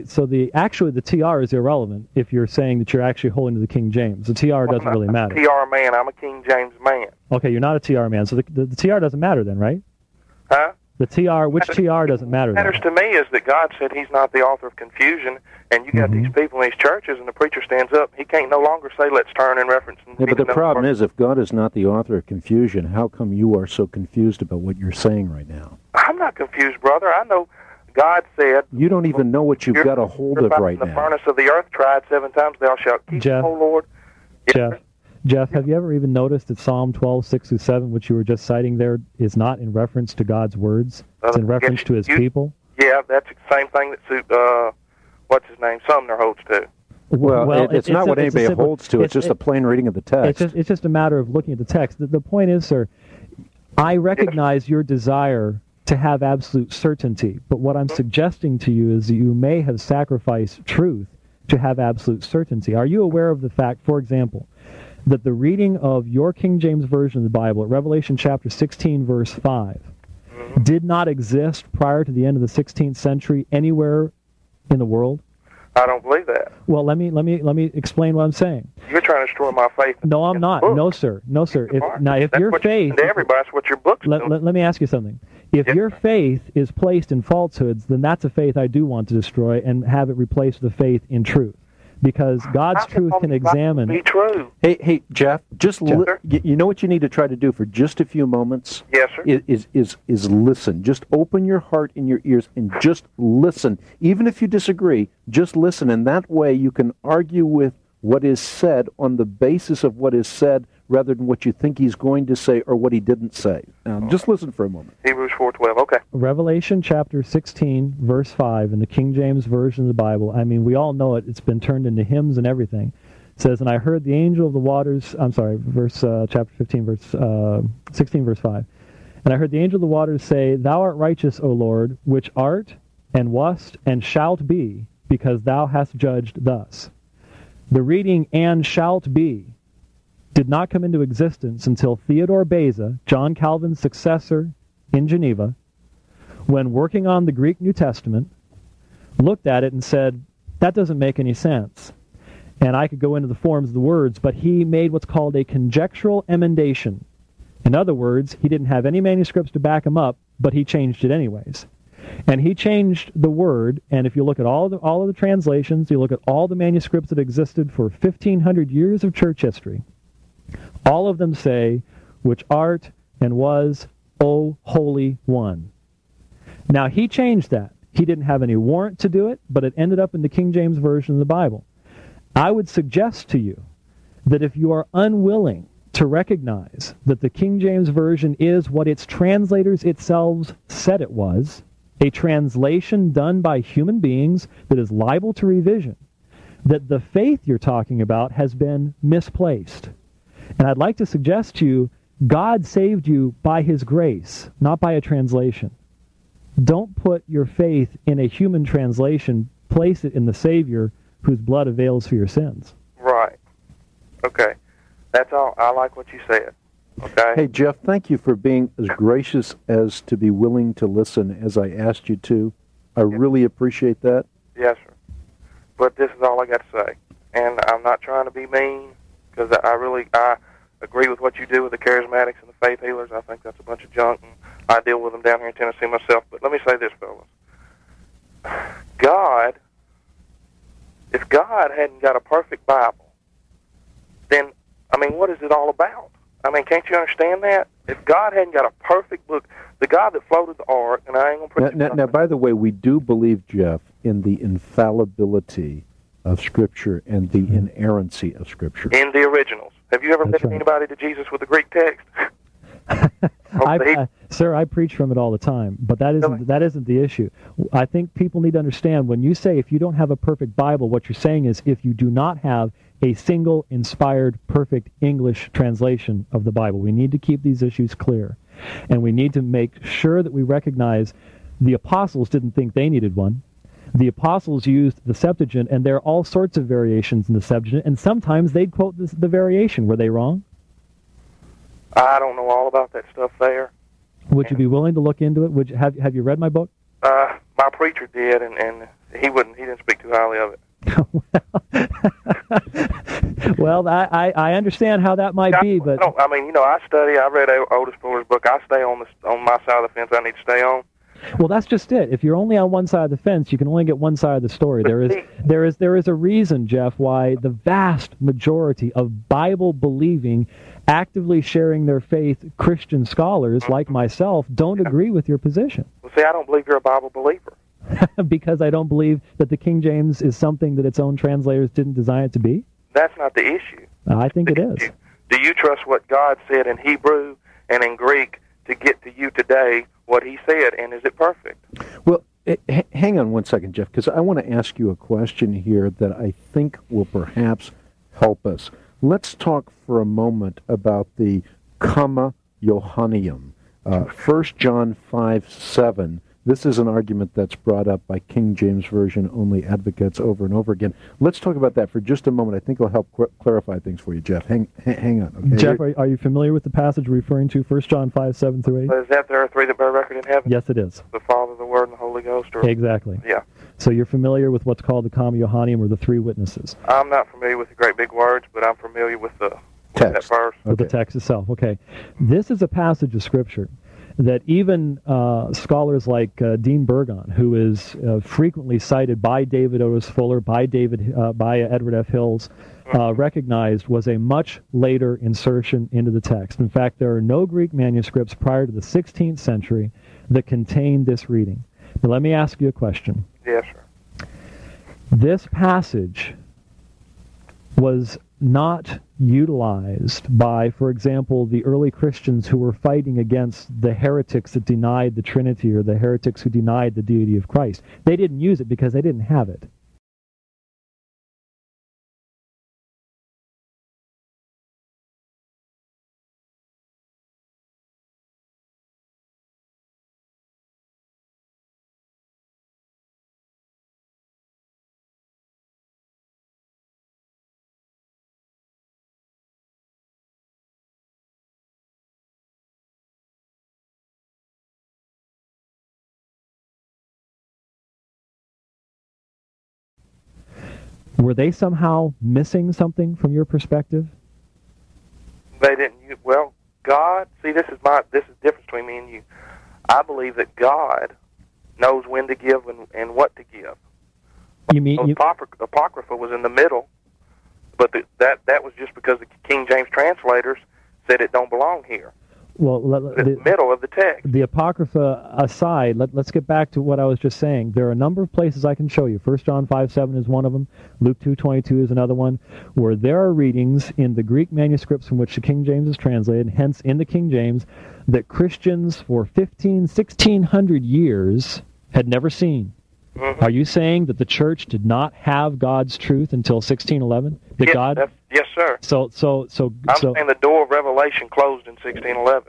the TR is irrelevant if you're saying that you're actually holding to the King James. The TR doesn't really matter. I'm a TR man. I'm a King James man. Okay, you're not a TR man, so the TR doesn't matter then, right? Huh? The TR, which TR doesn't matter then? What matters to me is that God said He's not the author of confusion, and you got these people in these churches, and the preacher stands up. He can't no longer say, let's turn and reference. Yeah, but the problem is, if God is not the author of confusion, how come you are so confused about what you're saying right now? I'm not confused, brother. I know God said... You don't even know what you've got a hold of right now. The furnace of the earth tried 7 times, thou shalt keep, Jeff, O Lord. Jeff, have you ever even noticed that Psalm 12, 6-7, which you were just citing there, is not in reference to God's words? It's in reference to His people? Yeah, that's the same thing that what's his name, Sumner holds to. Well, it's not what anybody holds to. It's just a plain reading of the text. It's just a matter of looking at the text. The point is, sir, I recognize your desire to have absolute certainty, but what I'm suggesting to you is that you may have sacrificed truth to have absolute certainty. Are you aware of the fact, for example, that the reading of your King James Version of the Bible at Revelation chapter 16, verse 5, did not exist prior to the end of the 16th century anywhere in the world? I don't believe that. Well, let me explain what I'm saying. You're trying to destroy my faith. No, I'm not. No, sir. No, sir. If your faith... Everybody, that's what your book's doing. Let me ask you something. If your faith is placed in falsehoods, then that's a faith I do want to destroy and have it replaced with a faith in truth. Because God's truth can examine... Be true. Hey, Jeff, you know what you need to try to do for just a few moments? Yes, sir. Is listen. Just open your heart and your ears and just listen. Even if you disagree, just listen. And that way you can argue with what is said on the basis of what is said rather than what you think he's going to say or what he didn't say. Now, just listen for a moment. Hebrews 4:12, okay. Revelation chapter 16, verse 5, in the King James Version of the Bible, I mean, we all know it. It's been turned into hymns and everything. It says, and I heard the angel of the waters, chapter 15, verse 16, verse 5. And I heard the angel of the waters say, Thou art righteous, O Lord, which art, and wast, and shalt be, because thou hast judged thus. The reading, and shalt be, did not come into existence until Theodore Beza, John Calvin's successor in Geneva, when working on the Greek New Testament, looked at it and said, that doesn't make any sense. And I could go into the forms of the words, but he made what's called a conjectural emendation. In other words, he didn't have any manuscripts to back him up, but he changed it anyways. And he changed the word, and if you look at all of the translations, you look at all the manuscripts that existed for 1,500 years of church history, all of them say, which art and was, O Holy One. Now, he changed that. He didn't have any warrant to do it, but it ended up in the King James Version of the Bible. I would suggest to you that if you are unwilling to recognize that the King James Version is what its translators itself said it was, a translation done by human beings that is liable to revision, that the faith you're talking about has been misplaced. And I'd like to suggest to you, God saved you by His grace, not by a translation. Don't put your faith in a human translation. Place it in the Savior whose blood avails for your sins. Right. Okay. That's all. I like what you said. Okay. Hey, Jeff, thank you for being as gracious as to be willing to listen as I asked you to. I really appreciate that. Yes, sir. But this is all I got to say. And I'm not trying to be mean, because I agree with what you do with the charismatics and the faith healers. I think that's a bunch of junk, and I deal with them down here in Tennessee myself. But let me say this, fellas. If God hadn't got a perfect Bible, then, I mean, what is it all about? I mean, can't you understand that? If God hadn't got a perfect book, the God that floated the ark, and I ain't going to preach... Now, by the way, we do believe, Jeff, in the infallibility of Scripture and the inerrancy of Scripture. In the originals. Have you ever met anybody to Jesus with a Greek text? Sir, I preach from it all the time, but that isn't the issue. I think people need to understand, when you say if you don't have a perfect Bible, what you're saying is if you do not have a single inspired, perfect English translation of the Bible. We need to keep these issues clear, and we need to make sure that we recognize the apostles didn't think they needed one. The apostles used the Septuagint, and there are all sorts of variations in the Septuagint, and sometimes they'd quote the variation. Were they wrong? I don't know all about that stuff there. Would you be willing to look into it? Would you, have you read my book? My preacher did, and he didn't speak too highly of it. Well, I understand how that might be, but I study. I read Otis Fuller's book. I stay on my side of the fence. I need to stay on. Well, that's just it. If you're only on one side of the fence, you can only get one side of the story. There is a reason, Jeff, why the vast majority of Bible-believing, actively sharing their faith Christian scholars like myself don't agree with your position. Well, see, I don't believe you're a Bible believer. Because I don't believe that the King James is something that its own translators didn't design it to be? That's not the issue. I think it is. Do you trust what God said in Hebrew and in Greek to get to you today what he said, and is it perfect? Well, hang on one second, Jeff, because I want to ask you a question here that I think will perhaps help us. Let's talk for a moment about the Comma Johanneum. 1 John 5:7. This is an argument that's brought up by King James Version only advocates over and over again. Let's talk about that for just a moment. I think it'll help clarify things for you, Jeff. Hang on. Okay? Jeff, are you familiar with the passage referring to 1 John 5:7-8? Is that there are three that bear record in heaven? Yes, it is. The Father, the Word, and the Holy Ghost? Exactly. Yeah. So you're familiar with what's called the Comma Johanneum, or the three witnesses? I'm not familiar with the great big words, but I'm familiar with that verse. With the text itself. Okay. This is a passage of Scripture that even scholars like Dean Burgon, who is frequently cited by David Otis Fuller, by Edward F. Hills, recognized was a much later insertion into the text. In fact, there are no Greek manuscripts prior to the 16th century that contain this reading. Now, let me ask you a question. Yes, sir. This passage was not utilized by, for example, the early Christians who were fighting against the heretics that denied the Trinity, or the heretics who denied the deity of Christ. They didn't use it because they didn't have it. Were they somehow missing something from your perspective? They didn't. Well, God. See, this is the difference between me and you. I believe that God knows when to give and what to give. Apocrypha was in the middle, but that was just because the King James translators said it don't belong here. Well, the middle of the text. The Apocrypha aside, let's get back to what I was just saying. There are a number of places I can show you. 1 John 5:7 is one of them. Luke 2:22 is another one, where there are readings in the Greek manuscripts from which the King James is translated, hence in the King James, that Christians for 1,600 years had never seen. Mm-hmm. Are you saying that the church did not have God's truth until 1611? Yes, sir. I'm saying the door of revelation closed in 1611.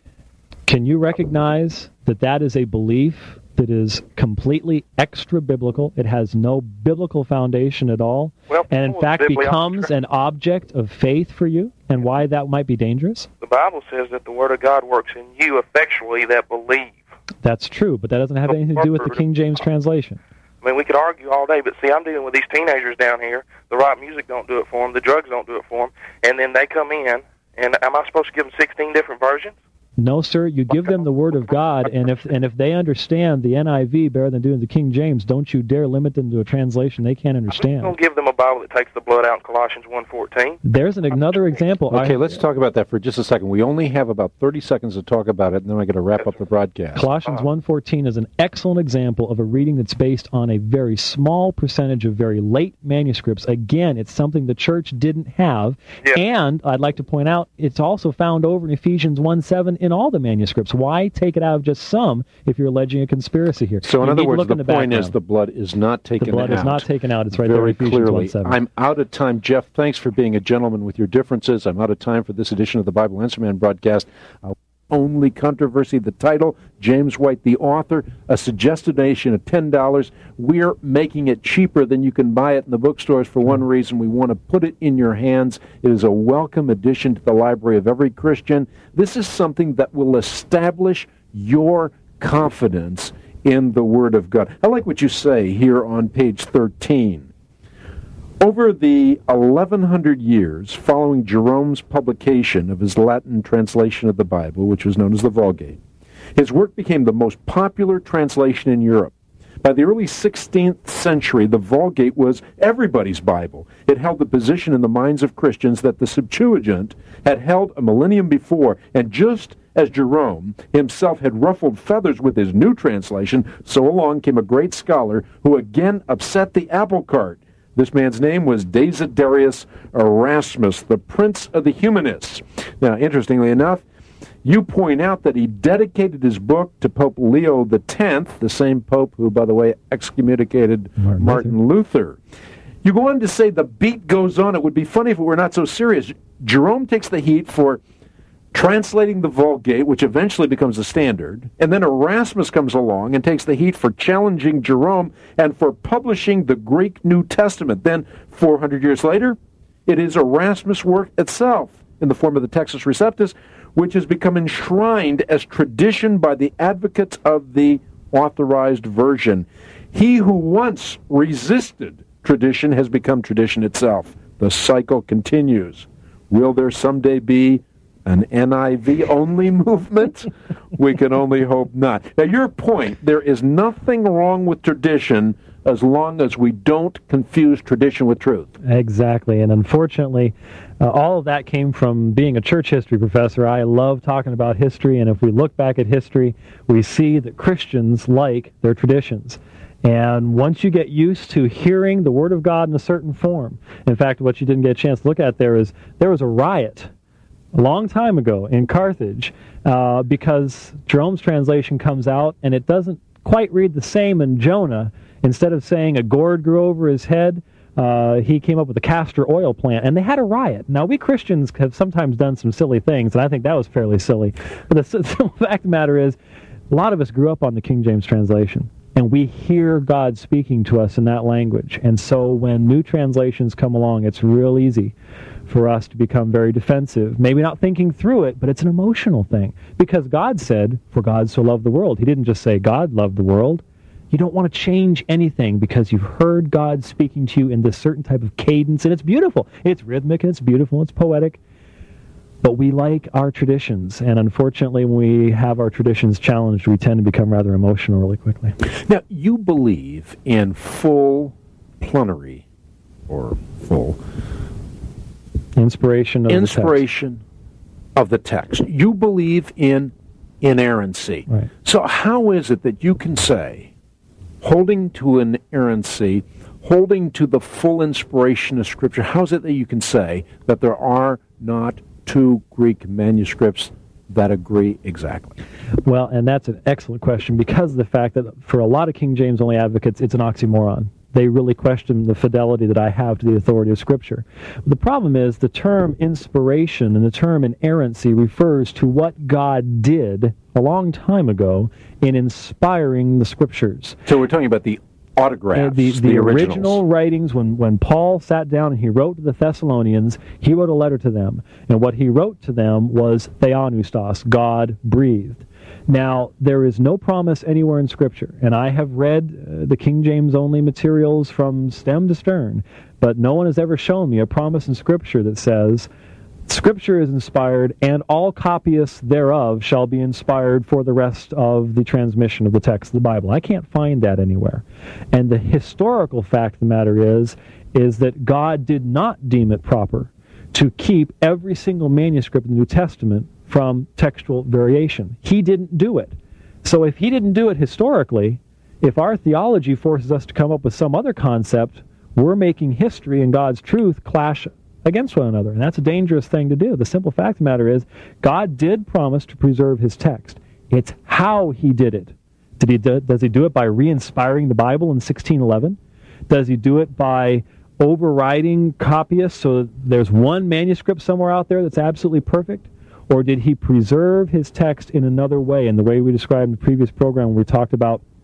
Can you recognize that is a belief that is completely extra-biblical? It has no biblical foundation at all, and in fact becomes an object of faith for you, and why that might be dangerous? The Bible says that the Word of God works in you effectually that believe. That's true, but that doesn't have anything to do with the King James translation. I mean, we could argue all day, but see, I'm dealing with these teenagers down here. The rock music don't do it for them. The drugs don't do it for them. And then they come in, and am I supposed to give them 16 different versions? No, sir. You give them the Word of God, and if they understand the NIV better than doing the King James, don't you dare limit them to a translation they can't understand. Don't give them a Bible that takes the blood out in Colossians 1:14. There's another example. Okay, let's talk about that for just a second. We only have about 30 seconds to talk about it, and then I got to wrap up the broadcast. Colossians 1:14 is an excellent example of a reading that's based on a very small percentage of very late manuscripts. Again, it's something the church didn't have, and I'd like to point out it's also found over in Ephesians 1:7 in all the manuscripts. Why take it out of just some if you're alleging a conspiracy here? So, in other words, the point is the blood is not taken out. The blood is not taken out. It's right very there in Ephesians 1:7. I'm out of time. Jeff, thanks for being a gentleman with your differences. I'm out of time for this edition of the Bible Answer Man broadcast. Only controversy, the title, James White, the author, a suggested donation of $10. We're making it cheaper than you can buy it in the bookstores for one reason. We want to put it in your hands. It is a welcome addition to the library of every Christian. This is something that will establish your confidence in the Word of God. I like what you say here on page 13. Over the 1100 years following Jerome's publication of his Latin translation of the Bible, which was known as the Vulgate, his work became the most popular translation in Europe. By the early 16th century, the Vulgate was everybody's Bible. It held the position in the minds of Christians that the Septuagint had held a millennium before, and just as Jerome himself had ruffled feathers with his new translation, so along came a great scholar who again upset the apple cart. This man's name was Desiderius Erasmus, the Prince of the Humanists. Now, interestingly enough, you point out that he dedicated his book to Pope Leo X, the same pope who, by the way, excommunicated Martin Luther. You go on to say the beat goes on. It would be funny if it were not so serious. Jerome takes the heat for translating the Vulgate, which eventually becomes a standard, and then Erasmus comes along and takes the heat for challenging Jerome and for publishing the Greek New Testament. Then, 400 years later, it is Erasmus' work itself, in the form of the Textus Receptus, which has become enshrined as tradition by the advocates of the authorized version. He who once resisted tradition has become tradition itself. The cycle continues. Will there someday be an NIV-only movement? We can only hope not. Now, your point, there is nothing wrong with tradition as long as we don't confuse tradition with truth. Exactly, and unfortunately, all of that came from being a church history professor. I love talking about history, and if we look back at history, we see that Christians like their traditions. And once you get used to hearing the Word of God in a certain form, in fact, what you didn't get a chance to look at there is there was a riot a long time ago in Carthage because Jerome's translation comes out and it doesn't quite read the same in Jonah. Instead of saying a gourd grew over his head, he came up with a castor oil plant, and they had a riot. Now, we Christians have sometimes done some silly things, and I think that was fairly silly. But the simple fact of the matter is, a lot of us grew up on the King James translation, and we hear God speaking to us in that language. And so when new translations come along, it's real easy for us to become very defensive, maybe not thinking through it, but it's an emotional thing. Because God said, for God so loved the world. He didn't just say God loved the world. You don't want to change anything because you've heard God speaking to you in this certain type of cadence, and it's beautiful. It's rhythmic, and it's beautiful, it's poetic. But we like our traditions, and unfortunately, when we have our traditions challenged, we tend to become rather emotional really quickly. Now, you believe in full plenary, or full inspiration of the text. You believe in inerrancy. Right. So how is it that you can say, holding to inerrancy, holding to the full inspiration of Scripture, how is it that you can say that there are not two Greek manuscripts that agree exactly? Well, and that's an excellent question because of the fact that for a lot of King James only advocates, it's an oxymoron. They really question the fidelity that I have to the authority of Scripture. The problem is the term inspiration and the term inerrancy refers to what God did a long time ago in inspiring the Scriptures. So we're talking about the autographs, the original writings. When Paul sat down and he wrote to the Thessalonians, he wrote a letter to them. And what he wrote to them was theopneustos, God breathed. Now, there is no promise anywhere in Scripture, and I have read the King James only materials from stem to stern, but no one has ever shown me a promise in Scripture that says, Scripture is inspired, and all copyists thereof shall be inspired for the rest of the transmission of the text of the Bible. I can't find that anywhere. And the historical fact of the matter is that God did not deem it proper to keep every single manuscript in the New Testament from textual variation. He didn't do it. So if he didn't do it historically, if our theology forces us to come up with some other concept, we're making history and God's truth clash against one another. And that's a dangerous thing to do. The simple fact of the matter is, God did promise to preserve his text. It's how he did it. Does he do it by re-inspiring the Bible in 1611? Does he do it by overriding copyists so there's one manuscript somewhere out there that's absolutely perfect? Or did he preserve his text in another way, in the way we described in the previous program when we talked about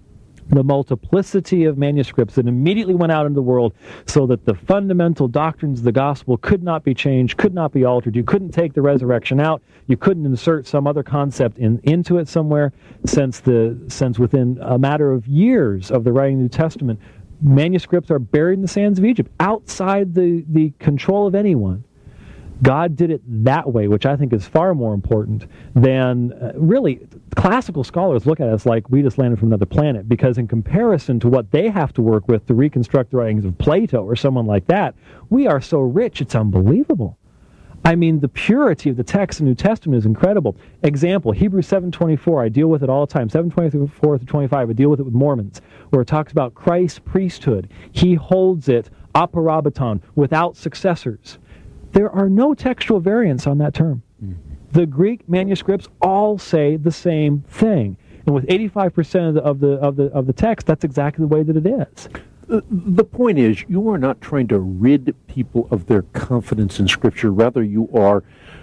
the multiplicity of manuscripts that immediately went out into the world so that the fundamental doctrines of the gospel could not be changed, could not be altered. You couldn't take the resurrection out. You couldn't insert some other concept into it somewhere. Since within a matter of years of the writing of the New Testament, manuscripts are buried in the sands of Egypt, outside the control of anyone. God did it that way, which I think is far more important than really classical scholars look at us like we just landed from another planet, because in comparison to what they have to work with to reconstruct the writings of Plato or someone like that, we are so rich, it's unbelievable. I mean, the purity of the text in the New Testament is incredible. Example, Hebrews 7:24, I deal with it all the time. 7:24 to 25, I deal with it with Mormons, where it talks about Christ's priesthood. He holds it aparabaton, without successors. There are no textual variants on that term. The Greek manuscripts all say the same thing, and with 85% of the text, that's exactly the way that it is. The point is, you are not trying to rid people of their confidence in Scripture. Rather, you are,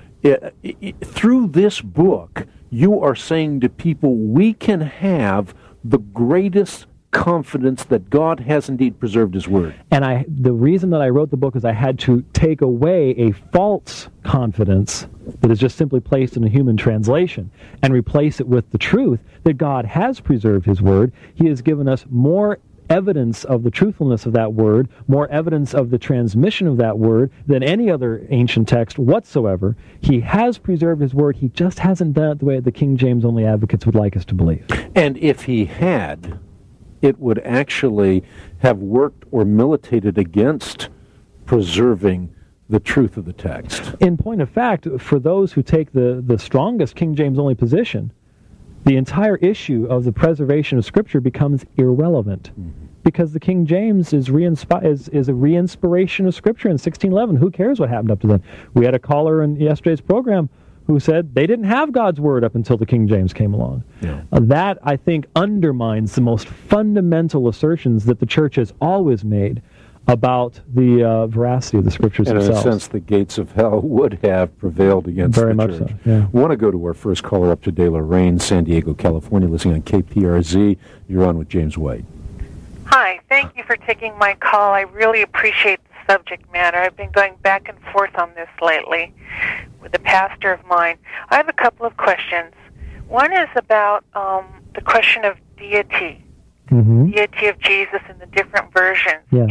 through this book, you are saying to people, we can have the greatest confidence that God has indeed preserved His Word. And the reason that I wrote the book is I had to take away a false confidence that is just simply placed in a human translation and replace it with the truth that God has preserved His Word. He has given us more evidence of the truthfulness of that word, more evidence of the transmission of that word than any other ancient text whatsoever. He has preserved His Word. He just hasn't done it the way the King James only advocates would like us to believe. And if He had, it would actually have worked or militated against preserving the truth of the text. In point of fact, for those who take the strongest King James only position, the entire issue of the preservation of Scripture becomes irrelevant, because the King James is a re-inspiration of Scripture in 1611. Who cares what happened up to then? We had a caller in yesterday's program who said they didn't have God's Word up until the King James came along. Yeah. That, I think, undermines the most fundamental assertions that the Church has always made about the veracity of the Scriptures themselves. And in a sense, the gates of hell would have prevailed against Very the much Church. So, yeah. We want to go to our first caller up today, Lorraine, San Diego, California, listening on KPRZ. You're on with James White. Hi, thank you for taking my call. I really appreciate the subject matter. I've been going back and forth on this lately with a pastor of mine. I have a couple of questions. One is about the question of deity. Deity of Jesus in the different versions. Yes.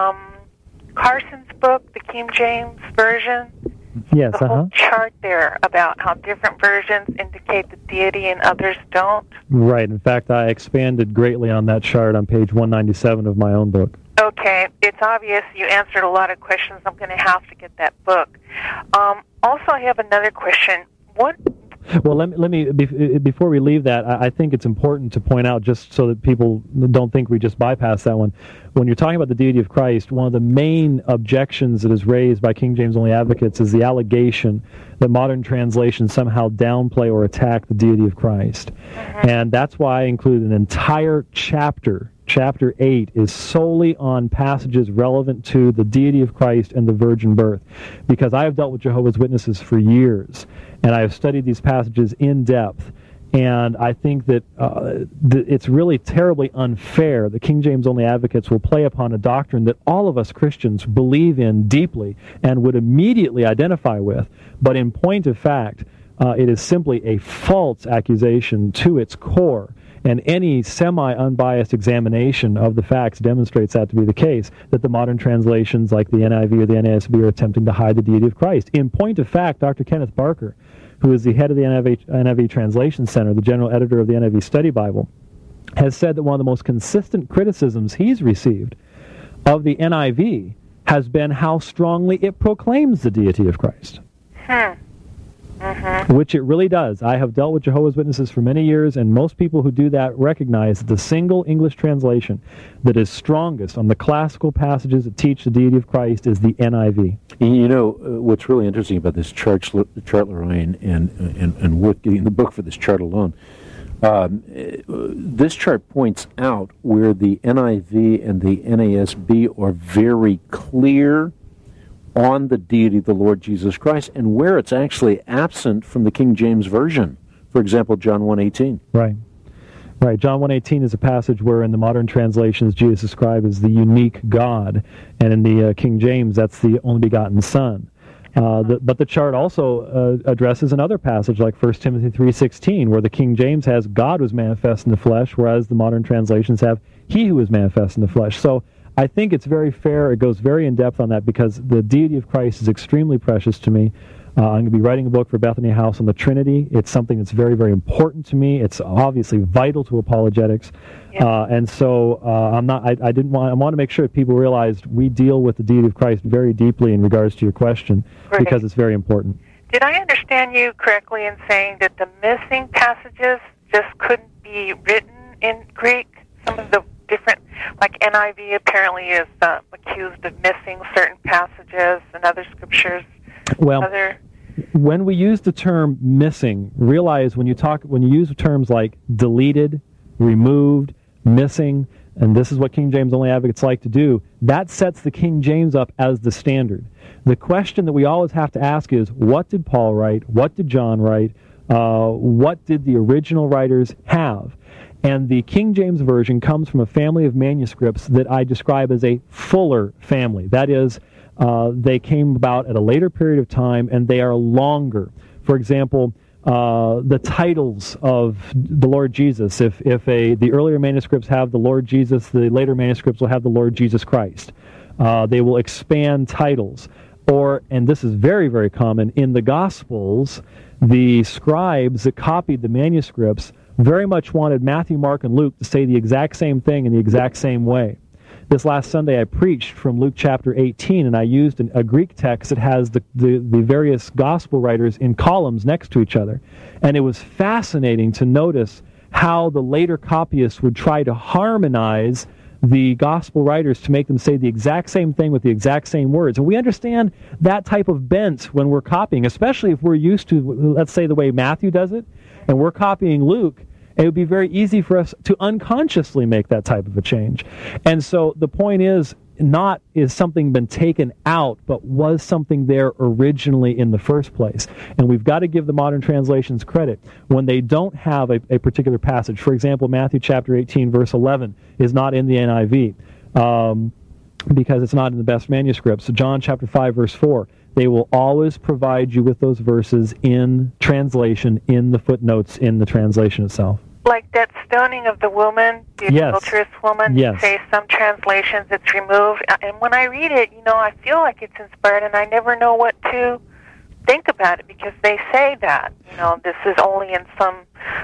In Carson's book, the King James Version, yes, the whole chart there about how different versions indicate the deity and others don't. Right. In fact, I expanded greatly on that chart on page 197 of my own book. Okay. It's obvious you answered a lot of questions. I'm going to have to get that book. Also, I have another question. Well, let me before we leave that, I think it's important to point out, just so that people don't think we just bypass that one. When you're talking about the deity of Christ, one of the main objections that is raised by King James only advocates is the allegation that modern translations somehow downplay or attack the deity of Christ. And that's why I included an entire chapter. Chapter 8 is solely on passages relevant to the deity of Christ and the virgin birth, because I have dealt with Jehovah's Witnesses for years, and I have studied these passages in depth, and I think that it's really terribly unfair that King James only advocates will play upon a doctrine that all of us Christians believe in deeply and would immediately identify with, but in point of fact, it is simply a false accusation to its core. And any semi-unbiased examination of the facts demonstrates that to be the case, that the modern translations like the NIV or the NASB are attempting to hide the deity of Christ. In point of fact, Dr. Kenneth Barker, who is the head of the NIV Translation Center, the general editor of the NIV Study Bible, has said that one of the most consistent criticisms he's received of the NIV has been how strongly it proclaims the deity of Christ. Which it really does. I have dealt with Jehovah's Witnesses for many years, and most people who do that recognize that the single English translation that is strongest on the classical passages that teach the deity of Christ is the NIV. You know, what's really interesting about this chart, Lorraine, and worth getting the book for this chart alone, this chart points out where the NIV and the NASB are very clear on the deity of the Lord Jesus Christ, and where it's actually absent from the King James Version. For example, John 1:18. Right. Right. John 1:18 is a passage where in the modern translations Jesus is described as the unique God, and in the King James that's the only begotten Son. But the chart also addresses another passage like 1 Timothy 3:16, where the King James has God was manifest in the flesh, whereas the modern translations have He who was manifest in the flesh. So I think it's very fair. It goes very in depth on that because the deity of Christ is extremely precious to me. I'm going to be writing a book for Bethany House on the Trinity. It's something that's very, very important to me. It's obviously vital to apologetics, and so I want to make sure that people realized we deal with the deity of Christ very deeply in regards to your question because it's very important. Did I understand you correctly in saying that the missing passages just couldn't be written in Greek? Some of the different, like NIV apparently is accused of missing certain passages and other scriptures. Well, when we use the term missing, realize when you use terms like deleted, removed, missing, and this is what King James only advocates like to do, that sets the King James up as the standard. The question that we always have to ask is, what did Paul write? What did John write? What did the original writers have? And the King James Version comes from a family of manuscripts that I describe as a fuller family. That is, they came about at a later period of time, and they are longer. For example, the titles of the Lord Jesus. If the earlier manuscripts have the Lord Jesus, the later manuscripts will have the Lord Jesus Christ. They will expand titles. And this is very, very common, in the Gospels, the scribes that copied the manuscripts very much wanted Matthew, Mark, and Luke to say the exact same thing in the exact same way. This last Sunday I preached from Luke chapter 18, and I used a Greek text that has the various gospel writers in columns next to each other. And it was fascinating to notice how the later copyists would try to harmonize the gospel writers to make them say the exact same thing with the exact same words. And we understand that type of bent when we're copying, especially if we're used to, let's say, the way Matthew does it, and we're copying Luke. It would be very easy for us to unconsciously make that type of a change. And so the point is, not is something been taken out, but was something there originally in the first place. And we've got to give the modern translations credit when they don't have a particular passage. For example, Matthew chapter 18, verse 11 is not in the NIV because it's not in the best manuscripts. So John chapter 5, verse 4, they will always provide you with those verses in translation, in the footnotes, in the translation itself. Like that stoning of the woman, the adulterous woman, say some translations it's removed. And when I read it, I feel like it's inspired, and I never know what to think about it because they say that, this is only in some,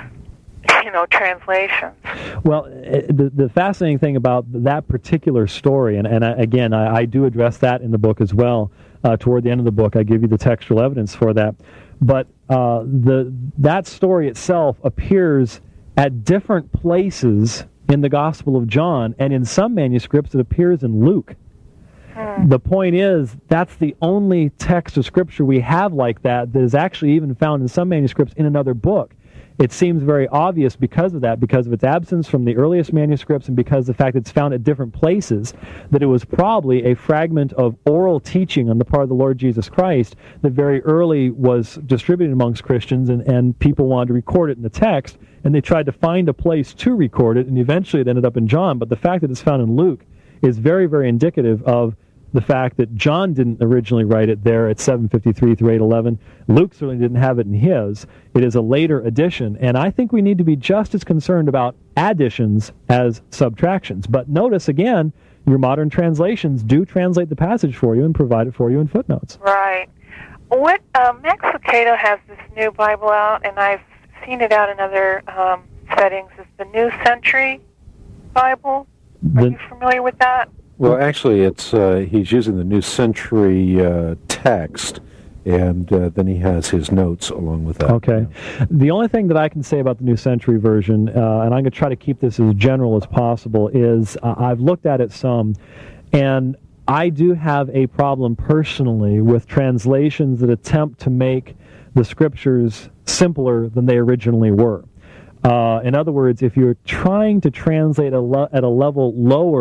translations. Well, the fascinating thing about that particular story, and again, I do address that in the book as well. Toward the end of the book, I give you the textual evidence for that. But that story itself appears at different places in the Gospel of John, and in some manuscripts it appears in Luke. The point is, that's the only text of Scripture we have like that is actually even found in some manuscripts in another book. It seems very obvious because of that, because of its absence from the earliest manuscripts and because of the fact it's found at different places, that it was probably a fragment of oral teaching on the part of the Lord Jesus Christ that very early was distributed amongst Christians, and people wanted to record it in the text, and they tried to find a place to record it, and eventually it ended up in John. But the fact that it's found in Luke is very, very indicative of the fact that John didn't originally write it there at 753 through 811. Luke certainly didn't have it in his. It is a later addition, and I think we need to be just as concerned about additions as subtractions. But notice, again, your modern translations do translate the passage for you and provide it for you in footnotes. Right. What Max Lucado has this new Bible out, and I've seen it out in other settings, is the New Century Bible. Are you familiar with that? Well, actually, it's he's using the New Century text, and then he has his notes along with that. Okay. Yeah. The only thing that I can say about the New Century version, and I'm going to try to keep this as general as possible, is I've looked at it some, and I do have a problem personally with translations that attempt to make the Scriptures simpler than they originally were. In other words, if you're trying to translate at a level lower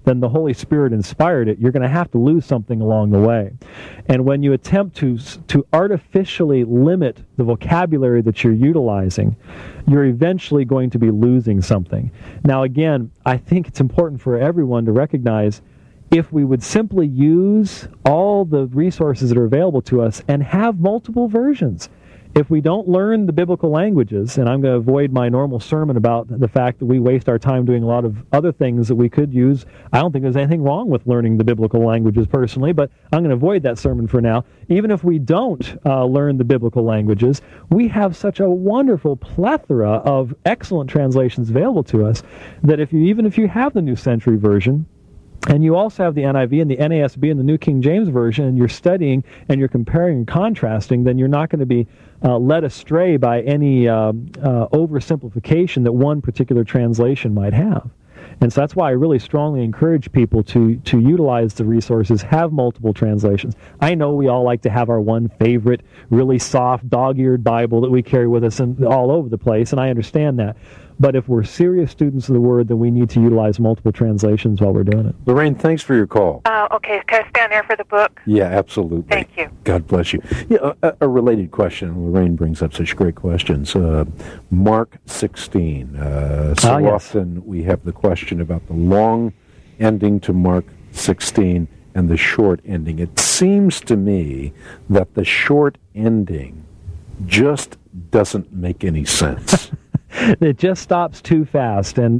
then the Holy Spirit inspired it, you're going to have to lose something along the way. And when you attempt to artificially limit the vocabulary that you're utilizing, you're eventually going to be losing something. Now, again, I think it's important for everyone to recognize if we would simply use all the resources that are available to us and have multiple versions. If we don't learn the biblical languages, and I'm going to avoid my normal sermon about the fact that we waste our time doing a lot of other things that we could use, I don't think there's anything wrong with learning the biblical languages personally, but I'm going to avoid that sermon for now. Even if we don't learn the biblical languages, we have such a wonderful plethora of excellent translations available to us that even if you have the New Century Version, and you also have the NIV and the NASB and the New King James Version, and you're studying and you're comparing and contrasting, then you're not going to be led astray by any oversimplification that one particular translation might have. And so that's why I really strongly encourage people to utilize the resources, have multiple translations. I know we all like to have our one favorite, really soft, dog-eared Bible that we carry with us all over the place, and I understand that. But if we're serious students of the Word, then we need to utilize multiple translations while we're doing it. Lorraine, thanks for your call. Okay, can I stand there for the book? Yeah, absolutely. Thank you. God bless you. Yeah, a related question. Lorraine brings up such great questions. Mark 16. Yes. Often we have the question about the long ending to Mark 16 and the short ending. It seems to me that the short ending just doesn't make any sense. It just stops too fast, and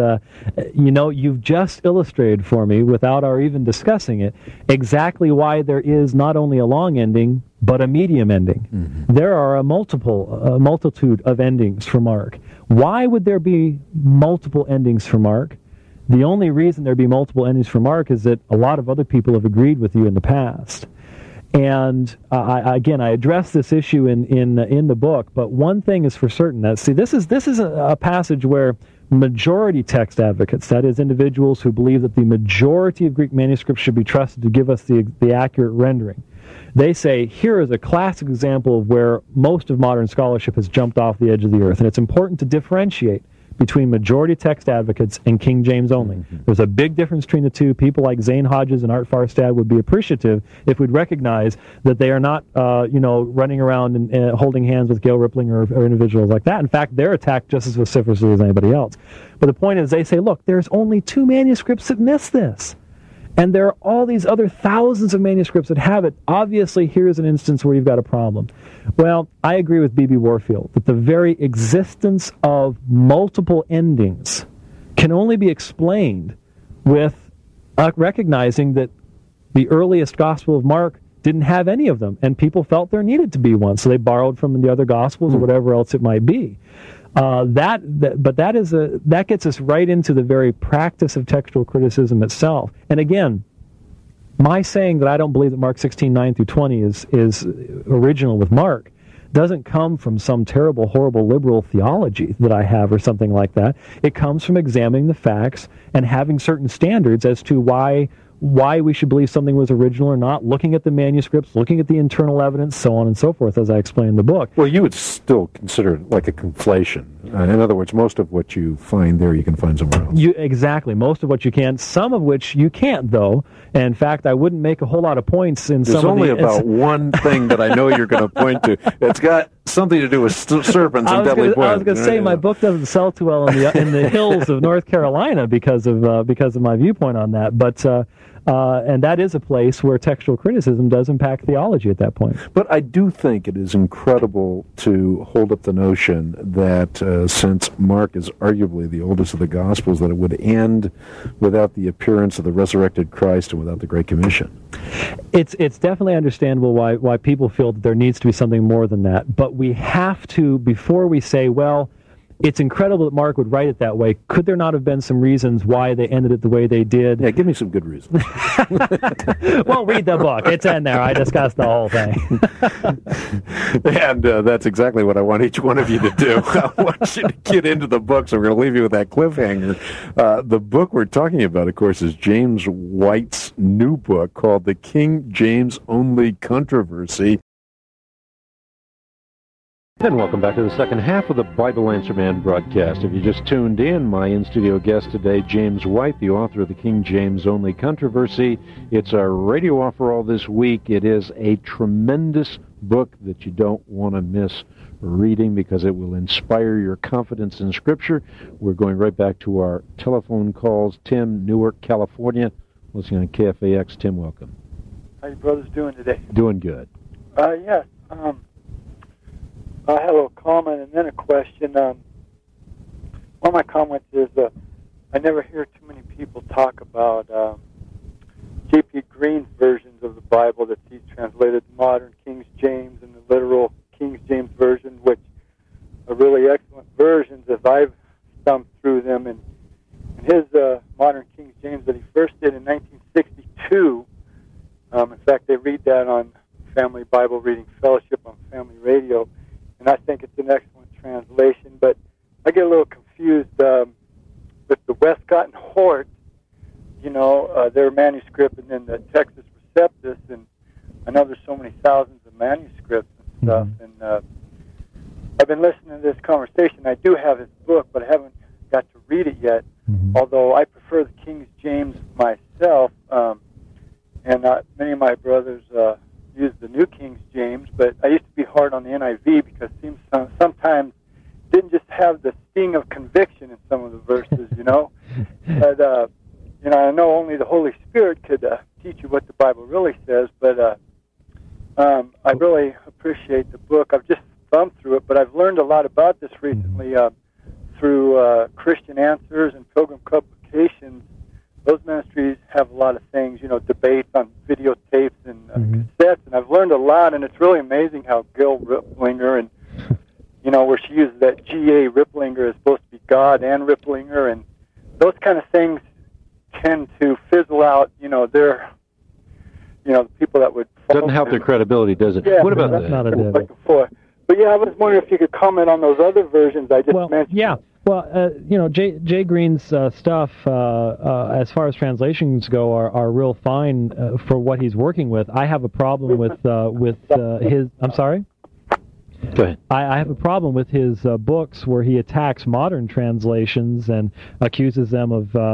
you've just illustrated for me, without our even discussing it, exactly why there is not only a long ending, but a medium ending. Mm-hmm. There are a multitude of endings for Mark. Why would there be multiple endings for Mark? The only reason there'd be multiple endings for Mark is that a lot of other people have agreed with you in the past. And I address this issue in the book, but one thing is for certain. This is a passage where majority text advocates, that is, individuals who believe that the majority of Greek manuscripts should be trusted to give us the accurate rendering. They say, here is a classic example of where most of modern scholarship has jumped off the edge of the earth, and it's important to differentiate between majority text advocates and King James only. Mm-hmm. There's a big difference between the two. People like Zane Hodges and Art Farstad would be appreciative if we'd recognize that they are not, running around and holding hands with Gail Rippling or individuals like that. In fact, they're attacked just as vociferously as anybody else. But the point is, they say, look, there's only 2 manuscripts that miss this. And there are all these other thousands of manuscripts that have it. Obviously, here's an instance where you've got a problem. Well, I agree with B.B. Warfield that the very existence of multiple endings can only be explained with recognizing that the earliest Gospel of Mark didn't have any of them, and people felt there needed to be one, so they borrowed from the other Gospels or whatever else it might be. That gets us right into the very practice of textual criticism itself. And again, my saying that I don't believe that Mark 16:9 through 20 is original with Mark doesn't come from some terrible, horrible liberal theology that I have or something like that. It comes from examining the facts and having certain standards as to why we should believe something was original or not, looking at the manuscripts, looking at the internal evidence, so on and so forth, as I explain in the book. Well, you would still consider it like a conflation. In other words, most of what you find there, you can find somewhere else. Exactly. Most of what you can. Some of which you can't, though. And in fact, I wouldn't make a whole lot of points in There's some of the... There's only about one thing that I know you're going to point to. It's got something to do with serpents and deadly poison. I was going to say, my book doesn't sell too well in the hills of North Carolina because of my viewpoint on that. But... and that is a place where textual criticism does impact theology at that point. But I do think it is incredible to hold up the notion that since Mark is arguably the oldest of the Gospels, that it would end without the appearance of the resurrected Christ and without the Great Commission. It's definitely understandable why people feel that there needs to be something more than that. But we have to, before we say, well, it's incredible that Mark would write it that way. Could there not have been some reasons why they ended it the way they did? Yeah, give me some good reasons. Well, read the book. It's in there. I discussed the whole thing. And that's exactly what I want each one of you to do. I want you to get into the book, so we're going to leave you with that cliffhanger. The book we're talking about, of course, is James White's new book called The King James Only Controversy. And welcome back to the second half of the Bible Answer Man broadcast. If you just tuned in, my in-studio guest today, James White, the author of the King James Only Controversy. It's our radio offer all this week. It is a tremendous book that you don't want to miss reading because it will inspire your confidence in Scripture. We're going right back to our telephone calls. Tim, Newark, California, listening on KFAX. Tim, welcome. How you brothers doing today? Doing good. Yes. I have a little comment and then a question. One of my comments is I never hear too many people talk about J.P. Green's versions of the Bible that he's translated, the modern King James and the literal King James version, which are really excellent versions as I've thumbed through them. And his modern King James that he first did in 1962, in fact, they read that on Family Bible Reading Fellowship on Family Radio, and I think it's an excellent translation, but I get a little confused with the Westcott and Hort, their manuscript, and then the Textus Receptus, and I know there's so many thousands of manuscripts and stuff, and I've been listening to this conversation. I do have his book, but I haven't got to read it yet, although I prefer the King James myself, and many of my brothers use the New King James, but I used to be hard on the NIV because it seems sometimes didn't just have the sting of conviction in some of the verses, But, I know only the Holy Spirit could teach you what the Bible really says, but I really appreciate the book. I've just thumbed through it, but I've learned a lot about this recently through Christian Answers and Pilgrim Publications. Those ministries have a lot of things, debates on videotapes and cassettes, and I've learned a lot, and it's really amazing how Gil Ripplinger and, where she uses that G.A. Ripplinger is supposed to be God and Ripplinger, and those kind of things tend to fizzle out, the people that would follow. Doesn't help their credibility, does it? Yeah, what about that? Not a bit. But yeah, I was wondering if you could comment on those other versions I just mentioned. Yeah. Well, Jay Green's stuff, as far as translations go, are real fine for what he's working with. I have a problem with his. I'm sorry. Go ahead. I have a problem with his books where he attacks modern translations and accuses them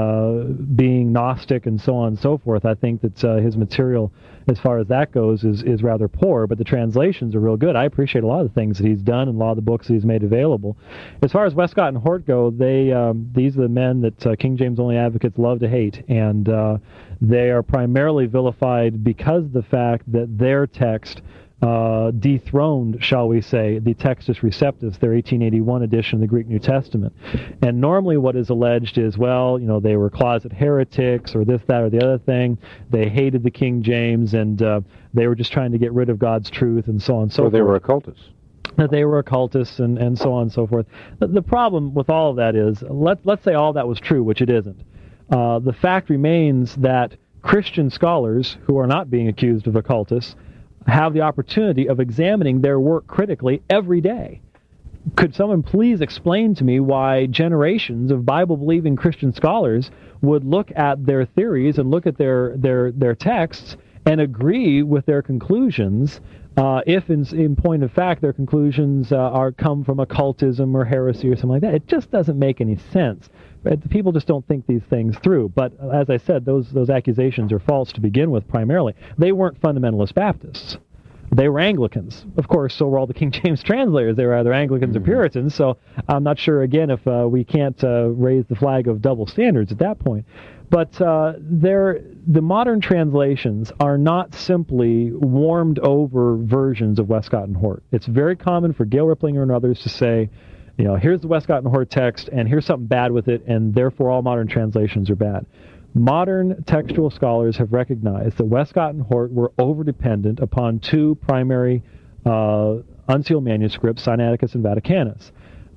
of being Gnostic and so on and so forth. I think that his material, as far as that goes, is rather poor, but the translations are real good. I appreciate a lot of the things that he's done and a lot of the books that he's made available. As far as Westcott and Hort go, these are the men that King James Only advocates love to hate, and they are primarily vilified because of the fact that their text dethroned, shall we say, the Textus Receptus, their 1881 edition of the Greek New Testament. And normally what is alleged is, they were closet heretics or this, that, or the other thing. They hated the King James, and they were just trying to get rid of God's truth and so on and so forth. Or they were occultists. That they were occultists and so on and so forth. The problem with all of that is, let's say all that was true, which it isn't. The fact remains that Christian scholars, who are not being accused of occultists, have the opportunity of examining their work critically every day. Could someone please explain to me why generations of Bible-believing Christian scholars would look at their theories and look at their texts and agree with their conclusions if in point of fact their conclusions come from occultism or heresy or something like that? It just doesn't make any sense. People just don't think these things through. But as I said, those accusations are false to begin with primarily. They weren't fundamentalist Baptists. They were Anglicans. Of course, so were all the King James translators. They were either Anglicans or Puritans, so I'm not sure, again, if we can't raise the flag of double standards at that point. But the modern translations are not simply warmed-over versions of Westcott and Hort. It's very common for Gil Ripplinger and others to say, here's the Westcott and Hort text, and here's something bad with it, and therefore all modern translations are bad. Modern textual scholars have recognized that Westcott and Hort were over-dependent upon two primary unsealed manuscripts, Sinaiticus and Vaticanus.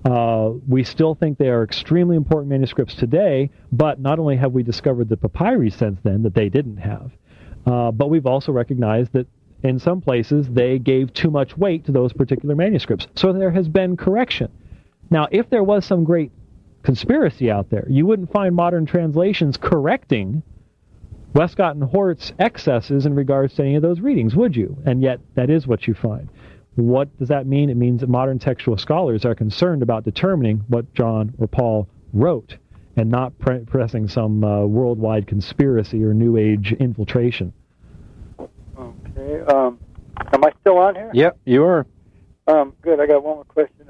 We still think they are extremely important manuscripts today, but not only have we discovered the papyri since then that they didn't have, but we've also recognized that in some places they gave too much weight to those particular manuscripts. So there has been correction. Now, if there was some great conspiracy out there, you wouldn't find modern translations correcting Westcott and Hort's excesses in regards to any of those readings, would you? And yet, that is what you find. What does that mean? It means that modern textual scholars are concerned about determining what John or Paul wrote and not pressing some worldwide conspiracy or New Age infiltration. Okay. Am I still on here? Yep, you are. Good. I got one more question.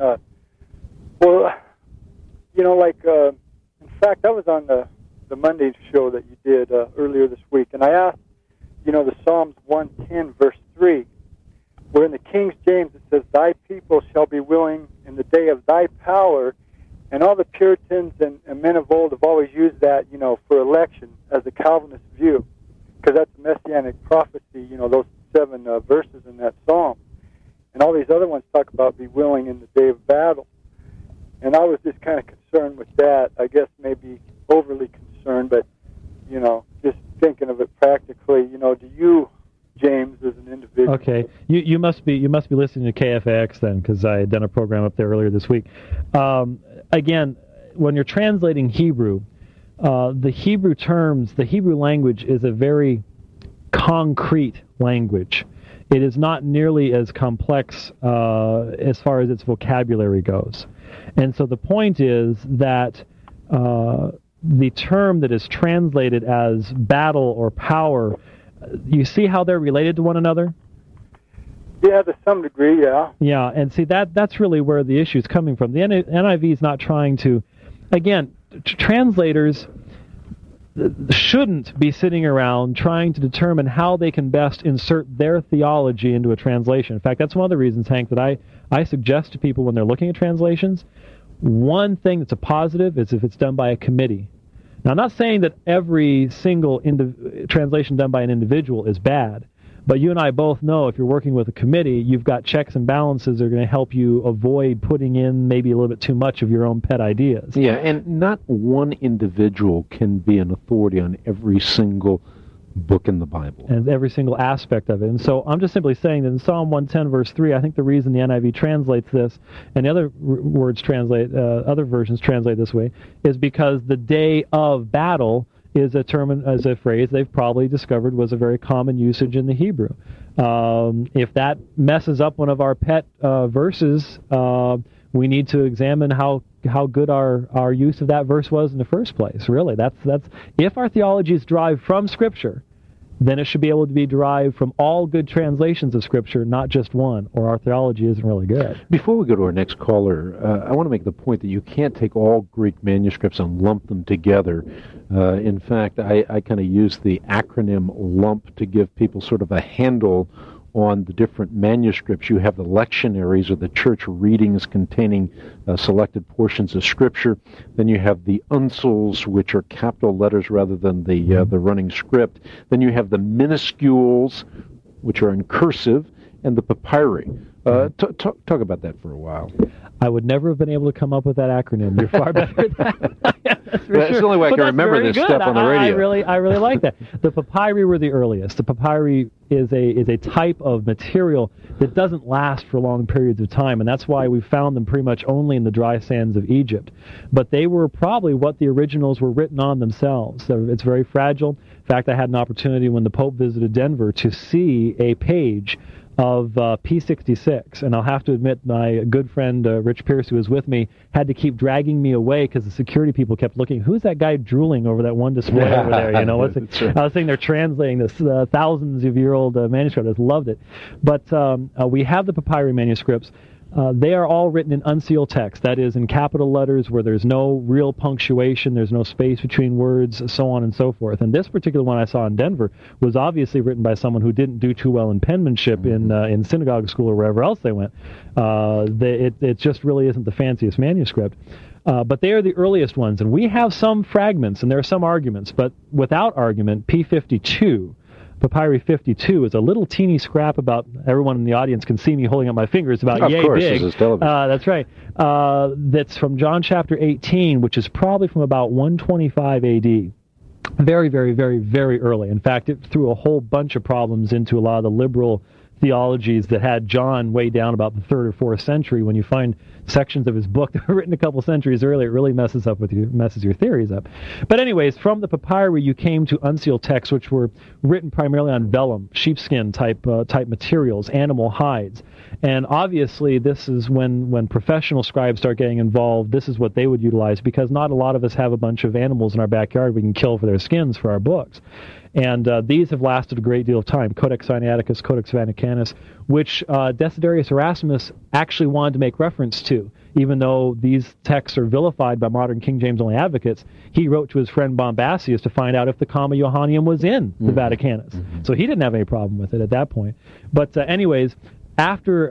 In fact, I was on the Monday show that you did earlier this week, and I asked, the Psalms 110, verse 3, where in the King James it says, "Thy people shall be willing in the day of thy power," and all the Puritans and men of old have always used that, for election as a Calvinist view, because that's a messianic prophecy, those 7 verses in that psalm. And all these other ones talk about be willing in the day of battle. And I was just kind of concerned with that. I guess maybe overly concerned, but, just thinking of it practically, do you, James, as an individual... Okay, you must be listening to KFAX then, because I had done a program up there earlier this week. Again, when you're translating Hebrew, the Hebrew terms, the Hebrew language is a very concrete language. It is not nearly as complex as far as its vocabulary goes. And so the point is that the term that is translated as battle or power, you see how they're related to one another? Yeah, to some degree, yeah. Yeah, and see, that's really where the issue is coming from. The NIV is not trying to... Again, translators shouldn't be sitting around trying to determine how they can best insert their theology into a translation. In fact, that's one of the reasons, Hank, that I suggest to people when they're looking at translations, one thing that's a positive is if it's done by a committee. Now, I'm not saying that every single translation done by an individual is bad, but you and I both know if you're working with a committee, you've got checks and balances that are going to help you avoid putting in maybe a little bit too much of your own pet ideas. Yeah, and not one individual can be an authority on every single book in the Bible. And every single aspect of it. And so I'm just simply saying that in Psalm 110, verse 3, I think the reason the NIV translates this, and the other other versions translate this way, is because the day of battle is a term, as a phrase they've probably discovered was a very common usage in the Hebrew. If that messes up one of our pet verses, we need to examine how good our use of that verse was in the first place. Really, that's if our theology is derived from Scripture, then it should be able to be derived from all good translations of Scripture, not just one, or our theology isn't really good. Before we go to our next caller, I want to make the point that you can't take all Greek manuscripts and lump them together. In fact, I kind of use the acronym LUMP to give people sort of a handle on the different manuscripts. You have the lectionaries, or the church readings containing selected portions of Scripture. Then you have the uncials, which are capital letters rather than the running script. Then you have the minuscules, which are in cursive, and the papyri. Talk about that for a while. I would never have been able to come up with that acronym. You're far better at that. That's the only way I can remember this stuff on the radio. I really like that. The papyri were the earliest. The papyri is a type of material that doesn't last for long periods of time, and that's why we found them pretty much only in the dry sands of Egypt. But they were probably what the originals were written on themselves. So it's very fragile. In fact, I had an opportunity when the Pope visited Denver to see a page of P66, and I'll have to admit my good friend Rich Pierce, who was with me, had to keep dragging me away because the security people kept looking, who's that guy drooling over that one display over there? I was thinking they're translating this thousands of year old manuscript. I just loved it. But we have the papyri manuscripts. They are all written in unsealed text, that is, in capital letters where there's no real punctuation, there's no space between words, so on and so forth. And this particular one I saw in Denver was obviously written by someone who didn't do too well in penmanship in synagogue school or wherever else they went. It just really isn't the fanciest manuscript. But they are the earliest ones, and we have some fragments, and there are some arguments, but without argument, P52, Papyri 52 is a little teeny scrap about, everyone in the audience can see me holding up my fingers, about yay course, big. This is television. That's right. That's from John chapter 18, which is probably from about 125 AD. Very, very, very, very early. In fact, it threw a whole bunch of problems into a lot of the liberal theologies that had John way down about the 3rd or 4th century. When you find sections of his book that were written a couple centuries earlier, it really messes your theories up. But anyways, from the papyri, you came to unsealed texts, which were written primarily on vellum, sheepskin type materials, animal hides. And obviously, this is when professional scribes start getting involved, this is what they would utilize, because not a lot of us have a bunch of animals in our backyard we can kill for their skins for our books. And these have lasted a great deal of time. Codex Sinaiticus, Codex Vaticanus, which Desiderius Erasmus actually wanted to make reference to. Even though these texts are vilified by modern King James only advocates, he wrote to his friend Bombasius to find out if the Comma Johanneum was in the Vaticanus. Mm-hmm. So he didn't have any problem with it at that point. But anyways, after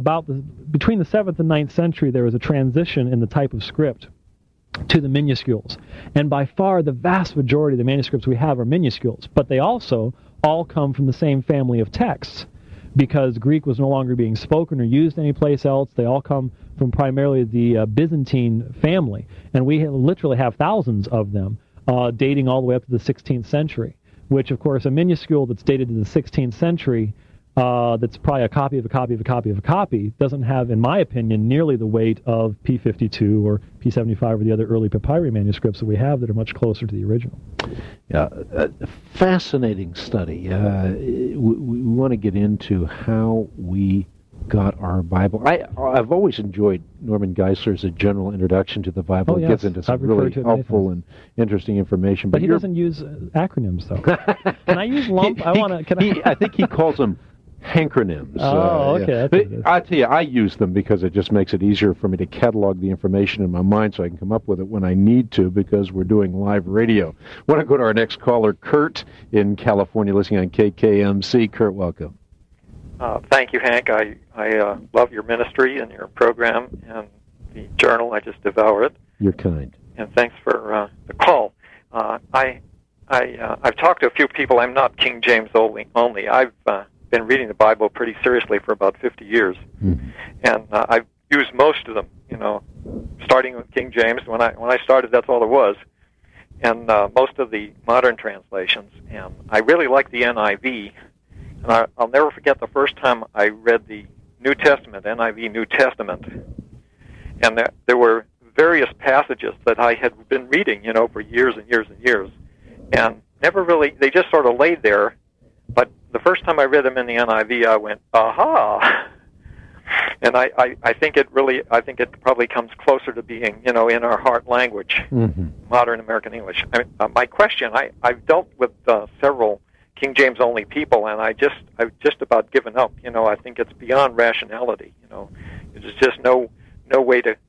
between the 7th and 9th century, there was a transition in the type of script to the minuscules. And by far, the vast majority of the manuscripts we have are minuscules, but they also all come from the same family of texts, because Greek was no longer being spoken or used anyplace else. They all come from primarily the Byzantine family, and we literally have thousands of them, dating all the way up to the 16th century, which, of course, a minuscule that's dated to the 16th century, that's probably a copy of a copy of a copy of a copy, doesn't have, in my opinion, nearly the weight of P52 or P75 or the other early papyri manuscripts that we have that are much closer to the original. Yeah, fascinating study. We want to get into how we got our Bible. I've always enjoyed Norman Geisler's A General Introduction to the Bible. Oh, yes. It gets into some really helpful and interesting information. But he doesn't use acronyms, though. Can I use lump? I think he calls them hancronyms. Oh, okay. Yeah. I tell you, I use them because it just makes it easier for me to catalog the information in my mind so I can come up with it when I need to, because we're doing live radio. I want to go to our next caller, Kurt in California, listening on KKMC. Kurt, welcome. Thank you, Hank. I love your ministry and your program and the journal. I just devour it. You're kind. And thanks for the call. I've talked to a few people. I'm not King James only. I've been reading the Bible pretty seriously for about 50 years, and I've used most of them. Starting with King James. When I started, that's all there was, and most of the modern translations. And I really like the NIV. And I'll never forget the first time I read the New Testament, NIV New Testament, and there were various passages that I had been reading, for years and years and years, and never really, they just sort of laid there. But the first time I read them in the NIV, I went, aha! And I think it probably comes closer to being, in our heart language, modern American English. My question, I've dealt with several King James only people, and I've just about given up. I think it's beyond rationality. There's just no way to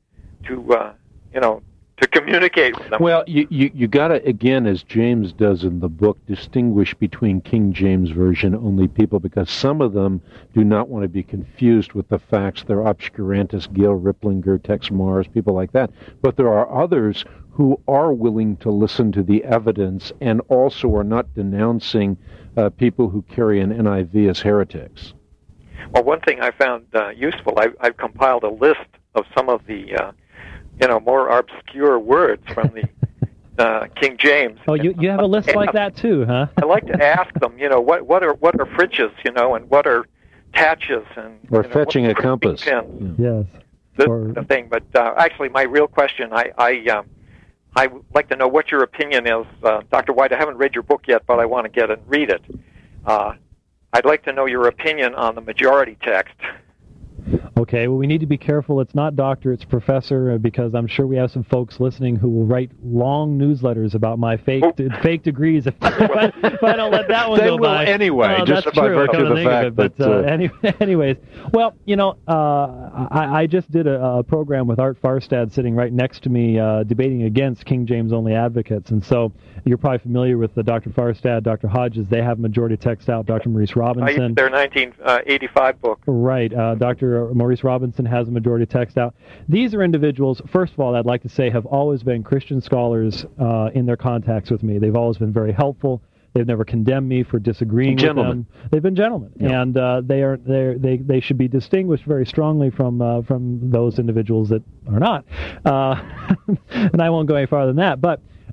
communicate with them. Well, you got to, again, as James does in the book, distinguish between King James Version only people, because some of them do not want to be confused with the facts. They're obscurantists, Gil Ripplinger, Tex Mars, people like that. But there are others who are willing to listen to the evidence and also are not denouncing people who carry an NIV as heretics. Well, one thing I found useful, I've compiled a list of some of the more obscure words from the King James. Oh, you have a list like that too, huh? I like to ask them, what are fritches, and what are tatches, and or fetching a compass. Pins. Yes, the thing. But actually, my real question, I would like to know what your opinion is, Dr. White. I haven't read your book yet, but I want to get and read it. I'd like to know your opinion on the majority text. Okay, well, we need to be careful. It's not doctor, it's professor, because I'm sure we have some folks listening who will write long newsletters about my fake degrees if I don't let that one go by. They will anyway, just that's by true, virtue of the fact that... anyways, well, I just did a program with Art Farstad sitting right next to me debating against King James only advocates, and so you're probably familiar with Dr. Farstad, Dr. Hodges. They have majority text out. Dr. Maurice Robinson. I used their 1985 book. Right. Dr. Maurice Robinson has a majority text out. These are individuals, first of all, I'd like to say, have always been Christian scholars in their contacts with me. They've always been very helpful. They've never condemned me for disagreeing with them. They've been gentlemen, yeah. And they should be distinguished very strongly from those individuals that are not. And I won't go any farther than that. But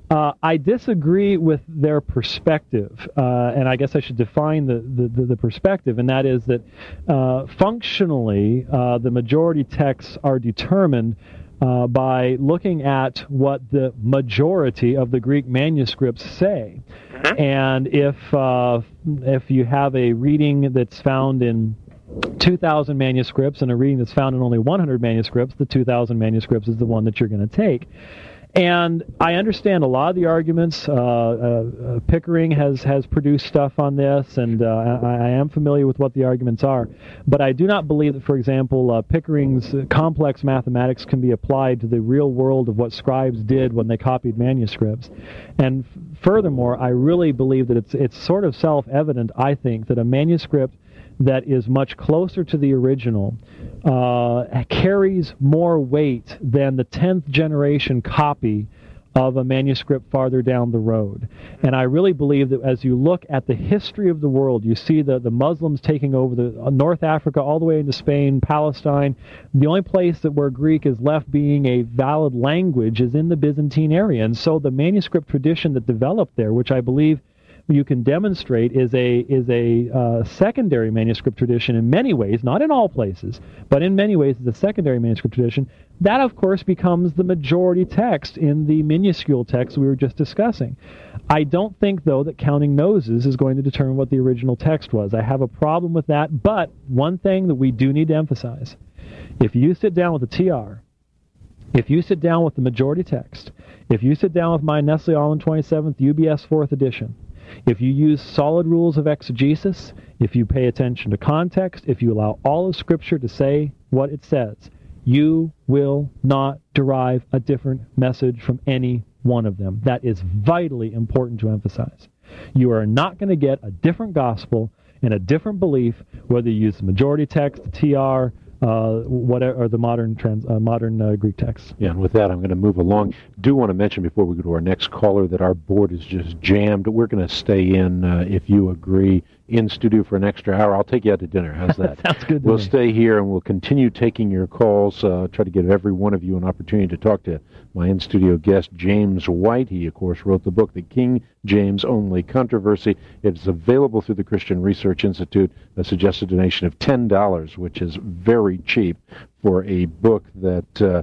I disagree with their perspective, and I guess I should define the perspective, and that is that functionally the majority texts are determined by looking at what the majority of the Greek manuscripts say. And if you have a reading that's found in 2,000 manuscripts and a reading that's found in only 100 manuscripts, the 2,000 manuscripts is the one that you're going to take. And I understand a lot of the arguments. Pickering has produced stuff on this, and I am familiar with what the arguments are. But I do not believe that, for example, Pickering's complex mathematics can be applied to the real world of what scribes did when they copied manuscripts. And furthermore, I really believe that it's sort of self-evident, I think, that a manuscript that is much closer to the original carries more weight than the 10th generation copy of a manuscript farther down the road. And I really believe that as you look at the history of the world, you see the Muslims taking over the North Africa all the way into Spain, Palestine. The only place that where Greek is left being a valid language is in the Byzantine area. And so the manuscript tradition that developed there, which I believe you can demonstrate is a secondary manuscript tradition in many ways, not in all places, but in many ways is a secondary manuscript tradition. That, of course, becomes the majority text in the minuscule text we were just discussing. I don't think, though, that counting noses is going to determine what the original text was. I have a problem with that, but one thing that we do need to emphasize, if you sit down with the TR, if you sit down with the majority text, if you sit down with my Nestle Aland 27th UBS 4th edition, if you use solid rules of exegesis, if you pay attention to context, if you allow all of Scripture to say what it says, you will not derive a different message from any one of them. That is vitally important to emphasize. You are not going to get a different gospel and a different belief whether you use the majority text, the TR, whatever, or the modern Greek text. Yeah, and with that, I'm going to move along. Do want to mention before we go to our next caller that our board is just jammed. We're going to stay in, if you agree, in studio for an extra hour. I'll take you out to dinner. How's that? Sounds good. We'll stay here and we'll continue taking your calls. Try to give every one of you an opportunity to talk to my in-studio guest, James White. He, of course, wrote the book, The King James Only Controversy. It's available through the Christian Research Institute. A suggested donation of $10, which is very cheap for a book that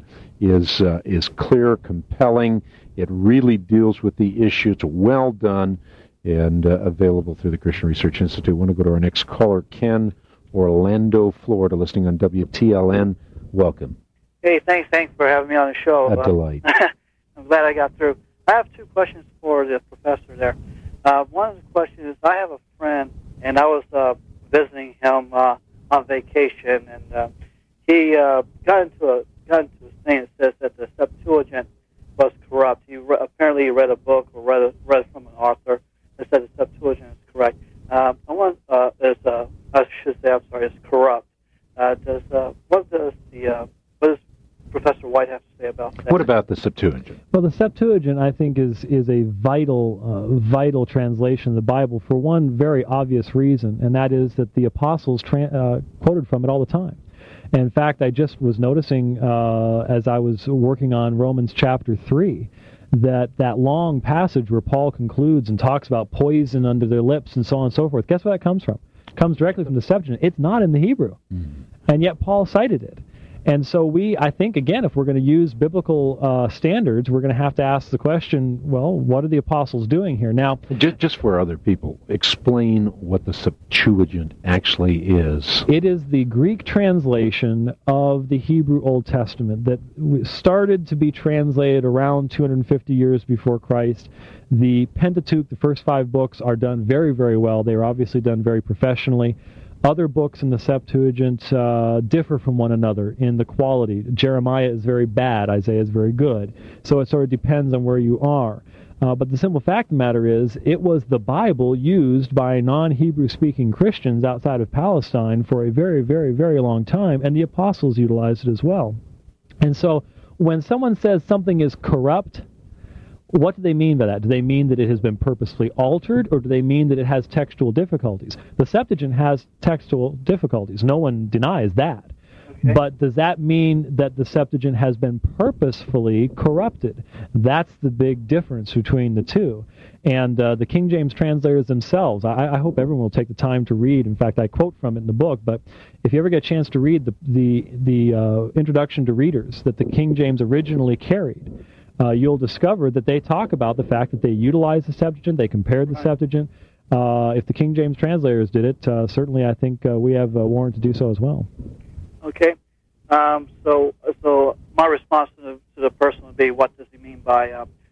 is clear, compelling. It really deals with the issue. It's well done and available through the Christian Research Institute. I want to go to our next caller, Ken, Orlando, Florida, listening on WTLN. Welcome. Hey, thanks for having me on the show. A delight. I'm glad I got through. I have two questions for the professor there. One of the questions is, I have a friend, and I was visiting him on vacation, and he got into this thing that says that the Septuagint was corrupt. He apparently read a book or read from an author that said the Septuagint is correct. Is corrupt. What does Professor White have to say about that? What about the Septuagint? Well, the Septuagint, I think, is a vital translation of the Bible for one very obvious reason, and that is that the apostles quoted from it all the time. And in fact, I just was noticing as I was working on Romans chapter 3 that long passage where Paul concludes and talks about poison under their lips and so on and so forth. Guess where that comes from? It comes directly from the Septuagint. It's not in the Hebrew. And yet Paul cited it. And so I think, again, if we're going to use biblical standards, we're going to have to ask the question, well, what are the apostles doing here? Now, just for other people, explain what the Septuagint actually is. It is the Greek translation of the Hebrew Old Testament that started to be translated around 250 years before Christ. The Pentateuch, the first 5 books, are done very, very well. They are obviously done very professionally. Other books in the Septuagint differ from one another in the quality. Jeremiah is very bad. Isaiah is very good. So it sort of depends on where you are. But the simple fact of the matter is, it was the Bible used by non-Hebrew speaking Christians outside of Palestine for a very, very, very long time, and the apostles utilized it as well. And so when someone says something is corrupt, what do they mean by that? Do they mean that it has been purposely altered, or do they mean that it has textual difficulties? The Septuagint has textual difficulties. No one denies that. But does that mean that the Septuagint has been purposefully corrupted? That's the big difference between the two. And the King James translators themselves, I hope everyone will take the time to read. In fact, I quote from it in the book, but if you ever get a chance to read the introduction to readers that the King James originally carried, you'll discover that they talk about the fact that they utilized the Septuagint, they compared the Septuagint. If the King James translators did it, certainly I think we have a warrant to do so as well. Okay. So my response to the person would be, what does he mean by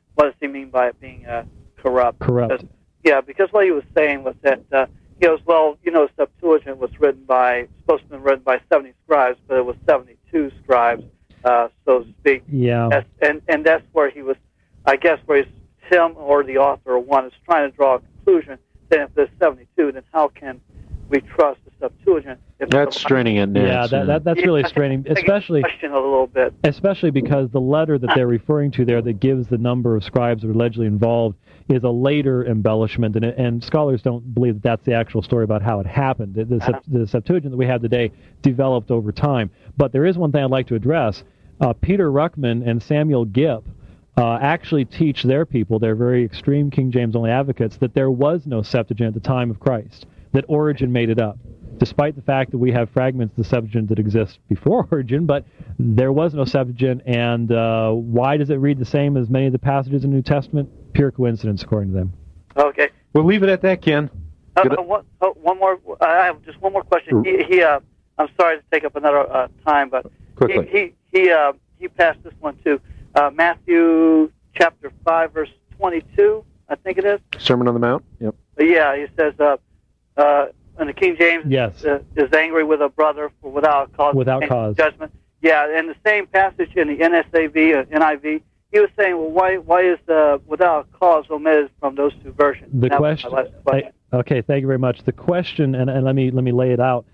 it being corrupt? Corrupt. Because what he was saying was that he goes, Septuagint was supposed to have been written by 70 scribes, but it was 72 scribes, so to speak. Yeah. And that's where he was, I guess, where him or the author or one is trying to draw a conclusion. Then if there's 72, then how can we trust the Septuagint? That's straining it, Nance. Yeah, that's really straining, especially question a little bit. Especially because the letter that they're referring to there that gives the number of scribes that are allegedly involved is a later embellishment, and scholars don't believe that that's the actual story about how it happened. The Septuagint that we have today developed over time. But there is one thing I'd like to address. Peter Ruckman and Samuel Gipp actually teach their people, they're very extreme King James only advocates, that there was no Septuagint at the time of Christ, that Origen made it up, despite the fact that we have fragments of the Septuagint that exist before Origen, but there was no Septuagint, and why does it read the same as many of the passages in the New Testament? Pure coincidence, according to them. Okay. We'll leave it at that, Ken. One more. I have just one more question. I'm sorry to take up another time, but quickly. He passed this one too. Matthew chapter 5, verse 22, I think it is. Sermon on the Mount? Yep. Yeah, he says, in the King James, yes, is angry with a brother for without cause. Without cause. Judgment. Yeah, and the same passage in the NSAV, NIV, he was saying, well, why is the without cause omitted from those two versions? The question. Okay, thank you very much. The question, and let me lay it out.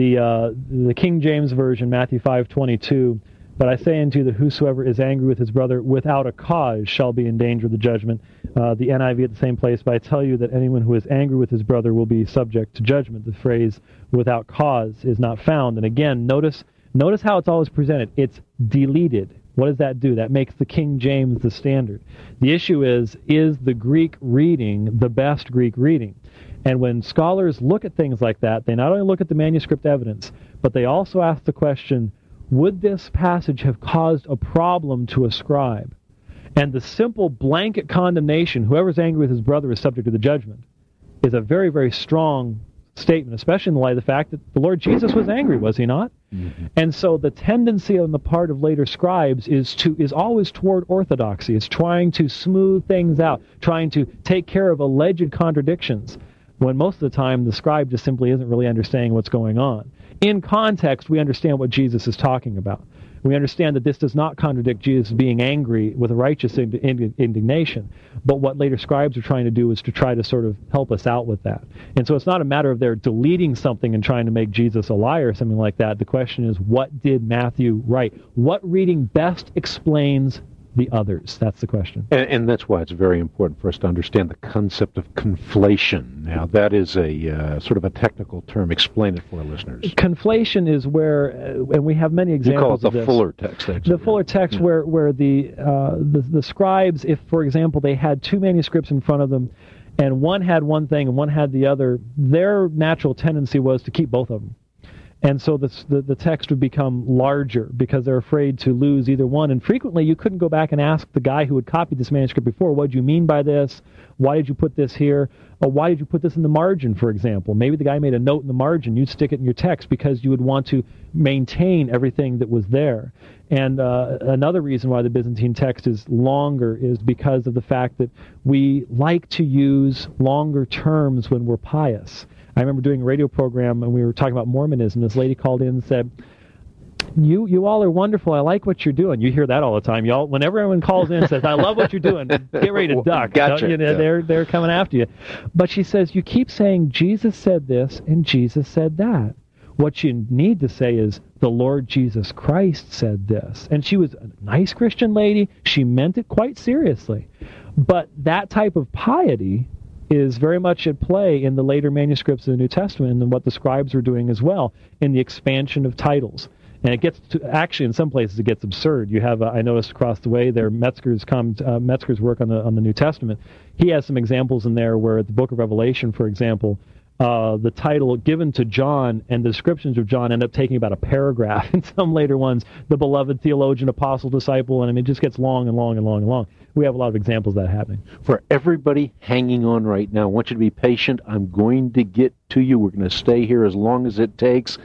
The King James version, Matthew 5:22. But I say unto you that whosoever is angry with his brother without a cause shall be in danger of the judgment. The NIV at the same place, but I tell you that anyone who is angry with his brother will be subject to judgment. The phrase without cause is not found. And again, notice how it's always presented. It's deleted. What does that do? That makes the King James the standard. The issue is the Greek reading the best Greek reading? And when scholars look at things like that, they not only look at the manuscript evidence, but they also ask the question, would this passage have caused a problem to a scribe? And the simple blanket condemnation, whoever's angry with his brother is subject to the judgment, is a very, very strong statement, especially in the light of the fact that the Lord Jesus was angry, was he not? Mm-hmm. And so the tendency on the part of later scribes is always toward orthodoxy. It's trying to smooth things out, trying to take care of alleged contradictions, when most of the time the scribe just simply isn't really understanding what's going on. In context, we understand what Jesus is talking about. We understand that this does not contradict Jesus being angry with a righteous indignation, but what later scribes are trying to do is to try to sort of help us out with that. And so it's not a matter of they're deleting something and trying to make Jesus a liar or something like that. The question is, what did Matthew write? What reading best explains the others? That's the question. And that's why it's very important for us to understand the concept of conflation. Now, that is a sort of a technical term. Explain it for our listeners. Conflation is where, and we have many examples of this. You call it the fuller text, actually. The fuller text, yeah. where the scribes, if, for example, they had two manuscripts in front of them, and one had one thing and one had the other, their natural tendency was to keep both of them. And so the text would become larger because they're afraid to lose either one. And frequently you couldn't go back and ask the guy who had copied this manuscript before, what do you mean by this? Why did you put this here? Or why did you put this in the margin, for example? Maybe the guy made a note in the margin. You'd stick it in your text because you would want to maintain everything that was there. And another reason why the Byzantine text is longer is because of the fact that we like to use longer terms when we're pious. I remember doing a radio program, and we were talking about Mormonism. This lady called in and said, you all are wonderful. I like what you're doing. You hear that all the time. Y'all, whenever anyone calls in and says, I love what you're doing, get ready to duck. Gotcha. They're coming after you. But she says, you keep saying Jesus said this and Jesus said that. What you need to say is, the Lord Jesus Christ said this. And she was a nice Christian lady. She meant it quite seriously. But that type of piety is very much at play in the later manuscripts of the New Testament and what the scribes were doing as well in the expansion of titles. And it gets to, actually, in some places, it gets absurd. You have, I noticed across the way there, Metzger's work on the New Testament. He has some examples in there where the book of Revelation, for example, the title given to John and the descriptions of John end up taking about a paragraph. In some later ones, the beloved theologian, apostle, disciple, and I mean, it just gets long and long and long and long. We have a lot of examples of that happening. For everybody hanging on right now, I want you to be patient. I'm going to get to you. We're going to stay here as long as it takes.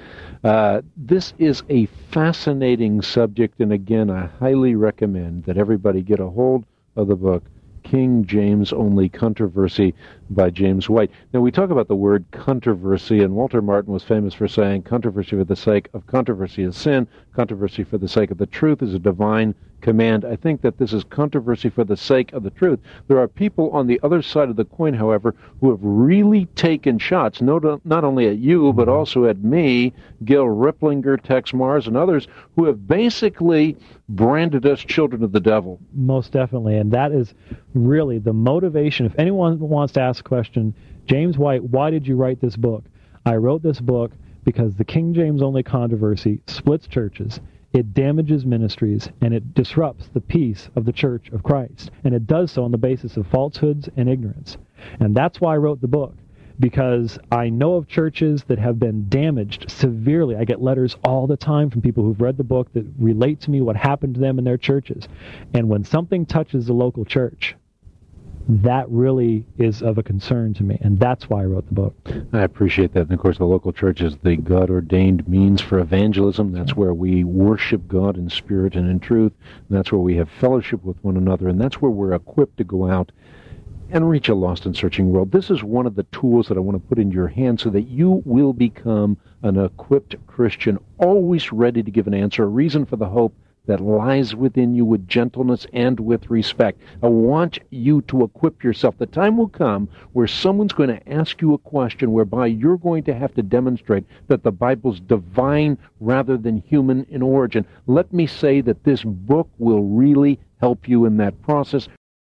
This is a fascinating subject, and again, I highly recommend that everybody get a hold of the book, King James Only Controversy by James White. Now, we talk about the word controversy, and Walter Martin was famous for saying, controversy for the sake of controversy is sin, controversy for the sake of the truth is a divine command. I think that this is controversy for the sake of the truth. There are people on the other side of the coin, however, who have really taken shots, not only at you, but also at me, Gil Ripplinger, Tex Mars, and others, who have basically branded us children of the devil. Most definitely, and that is really the motivation. If anyone wants to ask a question, James White, why did you write this book? I wrote this book because the King James Only controversy splits churches. It damages ministries, and it disrupts the peace of the Church of Christ. And it does so on the basis of falsehoods and ignorance. And that's why I wrote the book, because I know of churches that have been damaged severely. I get letters all the time from people who've read the book that relate to me what happened to them in their churches. And when something touches the local church, that really is of a concern to me, and that's why I wrote the book. I appreciate that. And, of course, the local church is the God-ordained means for evangelism. That's where we worship God in spirit and in truth. And that's where we have fellowship with one another, and that's where we're equipped to go out and reach a lost and searching world. This is one of the tools that I want to put in your hands so that you will become an equipped Christian, always ready to give an answer, a reason for the hope that lies within you with gentleness and with respect. I want you to equip yourself. The time will come where someone's going to ask you a question whereby you're going to have to demonstrate that the Bible's divine rather than human in origin. Let me say that this book will really help you in that process.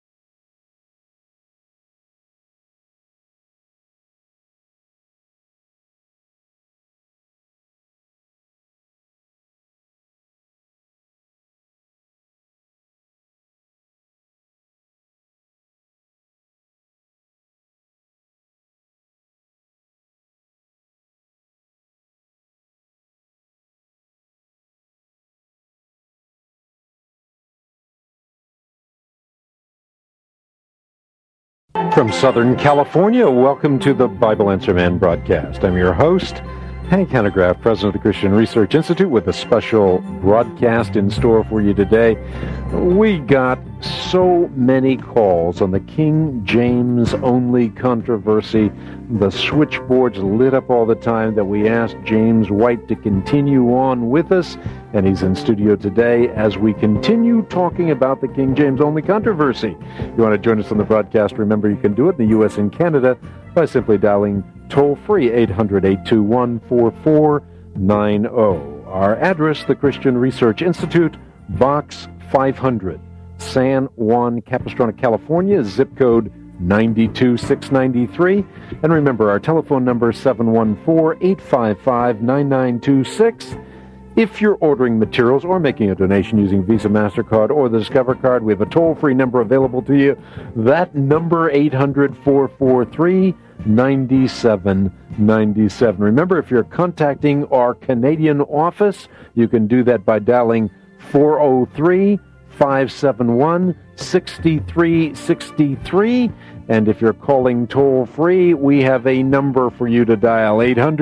From Southern California, welcome to the Bible Answer Man broadcast. I'm your host, Hank Hanegraaff, president of the Christian Research Institute, with a special broadcast in store for you today. We got so many calls on the King James Only controversy. The switchboards lit up all the time that we asked James White to continue on with us, and he's in studio today as we continue talking about the King James Only controversy. If you want to join us on the broadcast, remember you can do it in the U.S. and Canada by simply dialing toll-free 800-821-4490. Our address, the Christian Research Institute, Box 500, San Juan Capistrano, California, zip code 92693. And remember, our telephone number, 714-855-9926. If you're ordering materials or making a donation using Visa, MasterCard, or the Discover card, we have a toll-free number available to you. That number, 800-443-9797. Remember, if you're contacting our Canadian office, you can do that by dialing 403-571-6363. And if you're calling toll-free, we have a number for you to dial,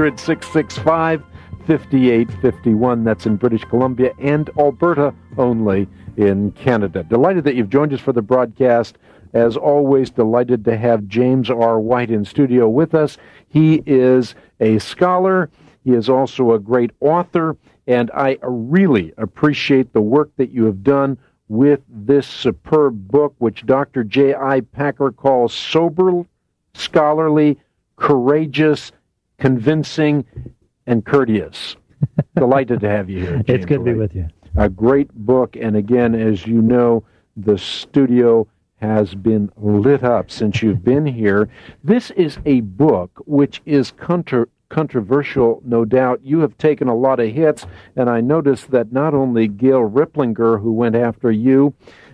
800-665-5851. That's in British Columbia and Alberta only in Canada. Delighted that you've joined us for the broadcast. As always, delighted to have James R. White in studio with us. He is a scholar. He is also a great author, and I really appreciate the work that you have done with this superb book, which Dr. J.I. Packer calls sober, scholarly, courageous, convincing, and courteous. Delighted to have you here, James. It's good to be with you. A great book, and again, as you know, the studio has been lit up since you've been here. This is a book which is controversial, no doubt. You have taken a lot of hits, and I noticed that not only Gail Riplinger, who went after you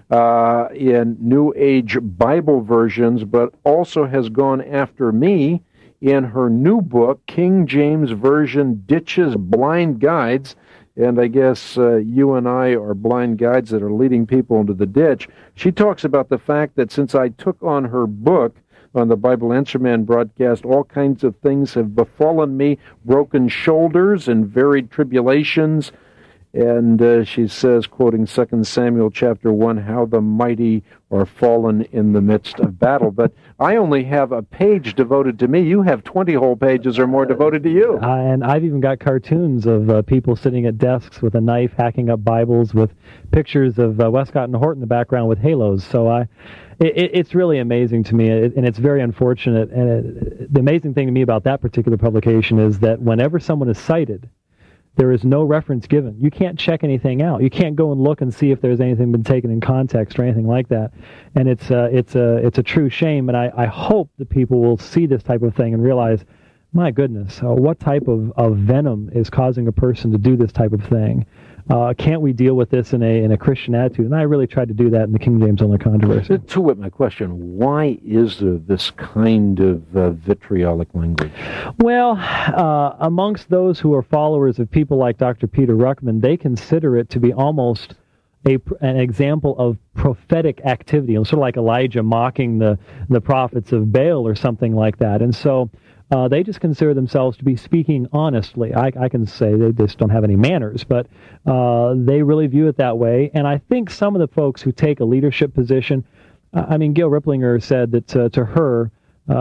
in New Age Bible versions, but also has gone after me in her new book, King James Version Ditches Blind Guides. And I guess you and I are blind guides that are leading people into the ditch. She talks about the fact that since I took on her book on the Bible Answer Man broadcast, all kinds of things have befallen me, broken shoulders and varied tribulations. And she says, quoting 2 Samuel chapter 1, how the mighty are fallen in the midst of battle. But I only have a page devoted to me. You have 20 whole pages or more devoted to you. And I've even got cartoons of people sitting at desks with a knife hacking up Bibles with pictures of Westcott and Hort in the background with halos. So it's really amazing to me, and it's very unfortunate. And the amazing thing to me about that particular publication is that whenever someone is cited, there is no reference given. You can't check anything out. You can't go and look and see if there's anything been taken in context or anything like that. And it's a true shame. And I hope that people will see this type of thing and realize, my goodness, what type of venom is causing a person to do this type of thing? Can't we deal with this in a Christian attitude? And I really tried to do that in the King James Only controversy. To wit, my question, why is there this kind of vitriolic language? Well, amongst those who are followers of people like Dr. Peter Ruckman, they consider it to be almost an example of prophetic activity, sort of like Elijah mocking the prophets of Baal or something like that. And so they just consider themselves to be speaking honestly. I can say they just don't have any manners, but they really view it that way. And I think some of the folks who take a leadership position, Gail Riplinger said that to her,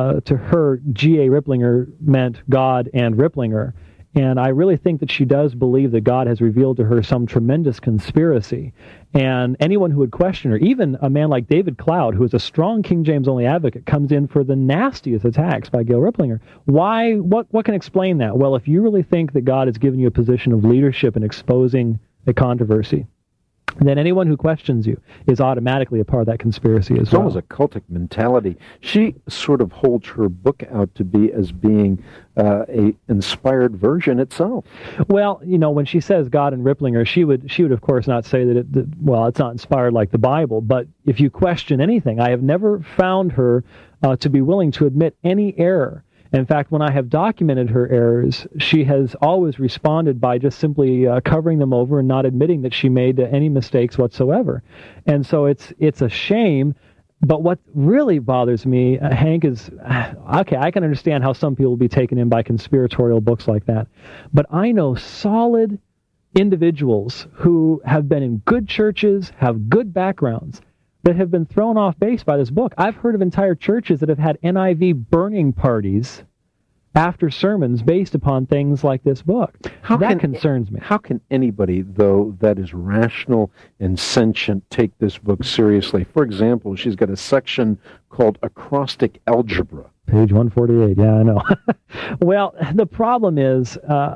G.A. Riplinger meant God and Riplinger. And I really think that she does believe that God has revealed to her some tremendous conspiracy. And anyone who would question her, even a man like David Cloud, who is a strong King James only advocate, comes in for the nastiest attacks by Gail Riplinger. Why? What can explain that? Well, if you really think that God has given you a position of leadership in exposing a controversy, then anyone who questions you is automatically a part of that conspiracy as well. It's almost a cultic mentality. She sort of holds her book out to be as being a inspired version itself. Well, when she says God and Riplinger, she would of course not say that it's not inspired like the Bible. But if you question anything, I have never found her to be willing to admit any error. In fact, when I have documented her errors, she has always responded by just simply covering them over and not admitting that she made any mistakes whatsoever. And so it's a shame. But what really bothers me, Hank, is, okay, I can understand how some people will be taken in by conspiratorial books like that. But I know solid individuals who have been in good churches, have good backgrounds, that have been thrown off base by this book. I've heard of entire churches that have had NIV burning parties after sermons based upon things like this book. That concerns me. How can anybody, though, that is rational and sentient take this book seriously? For example, she's got a section called Acrostic Algebra. Page 148, yeah, I know. Well, the problem is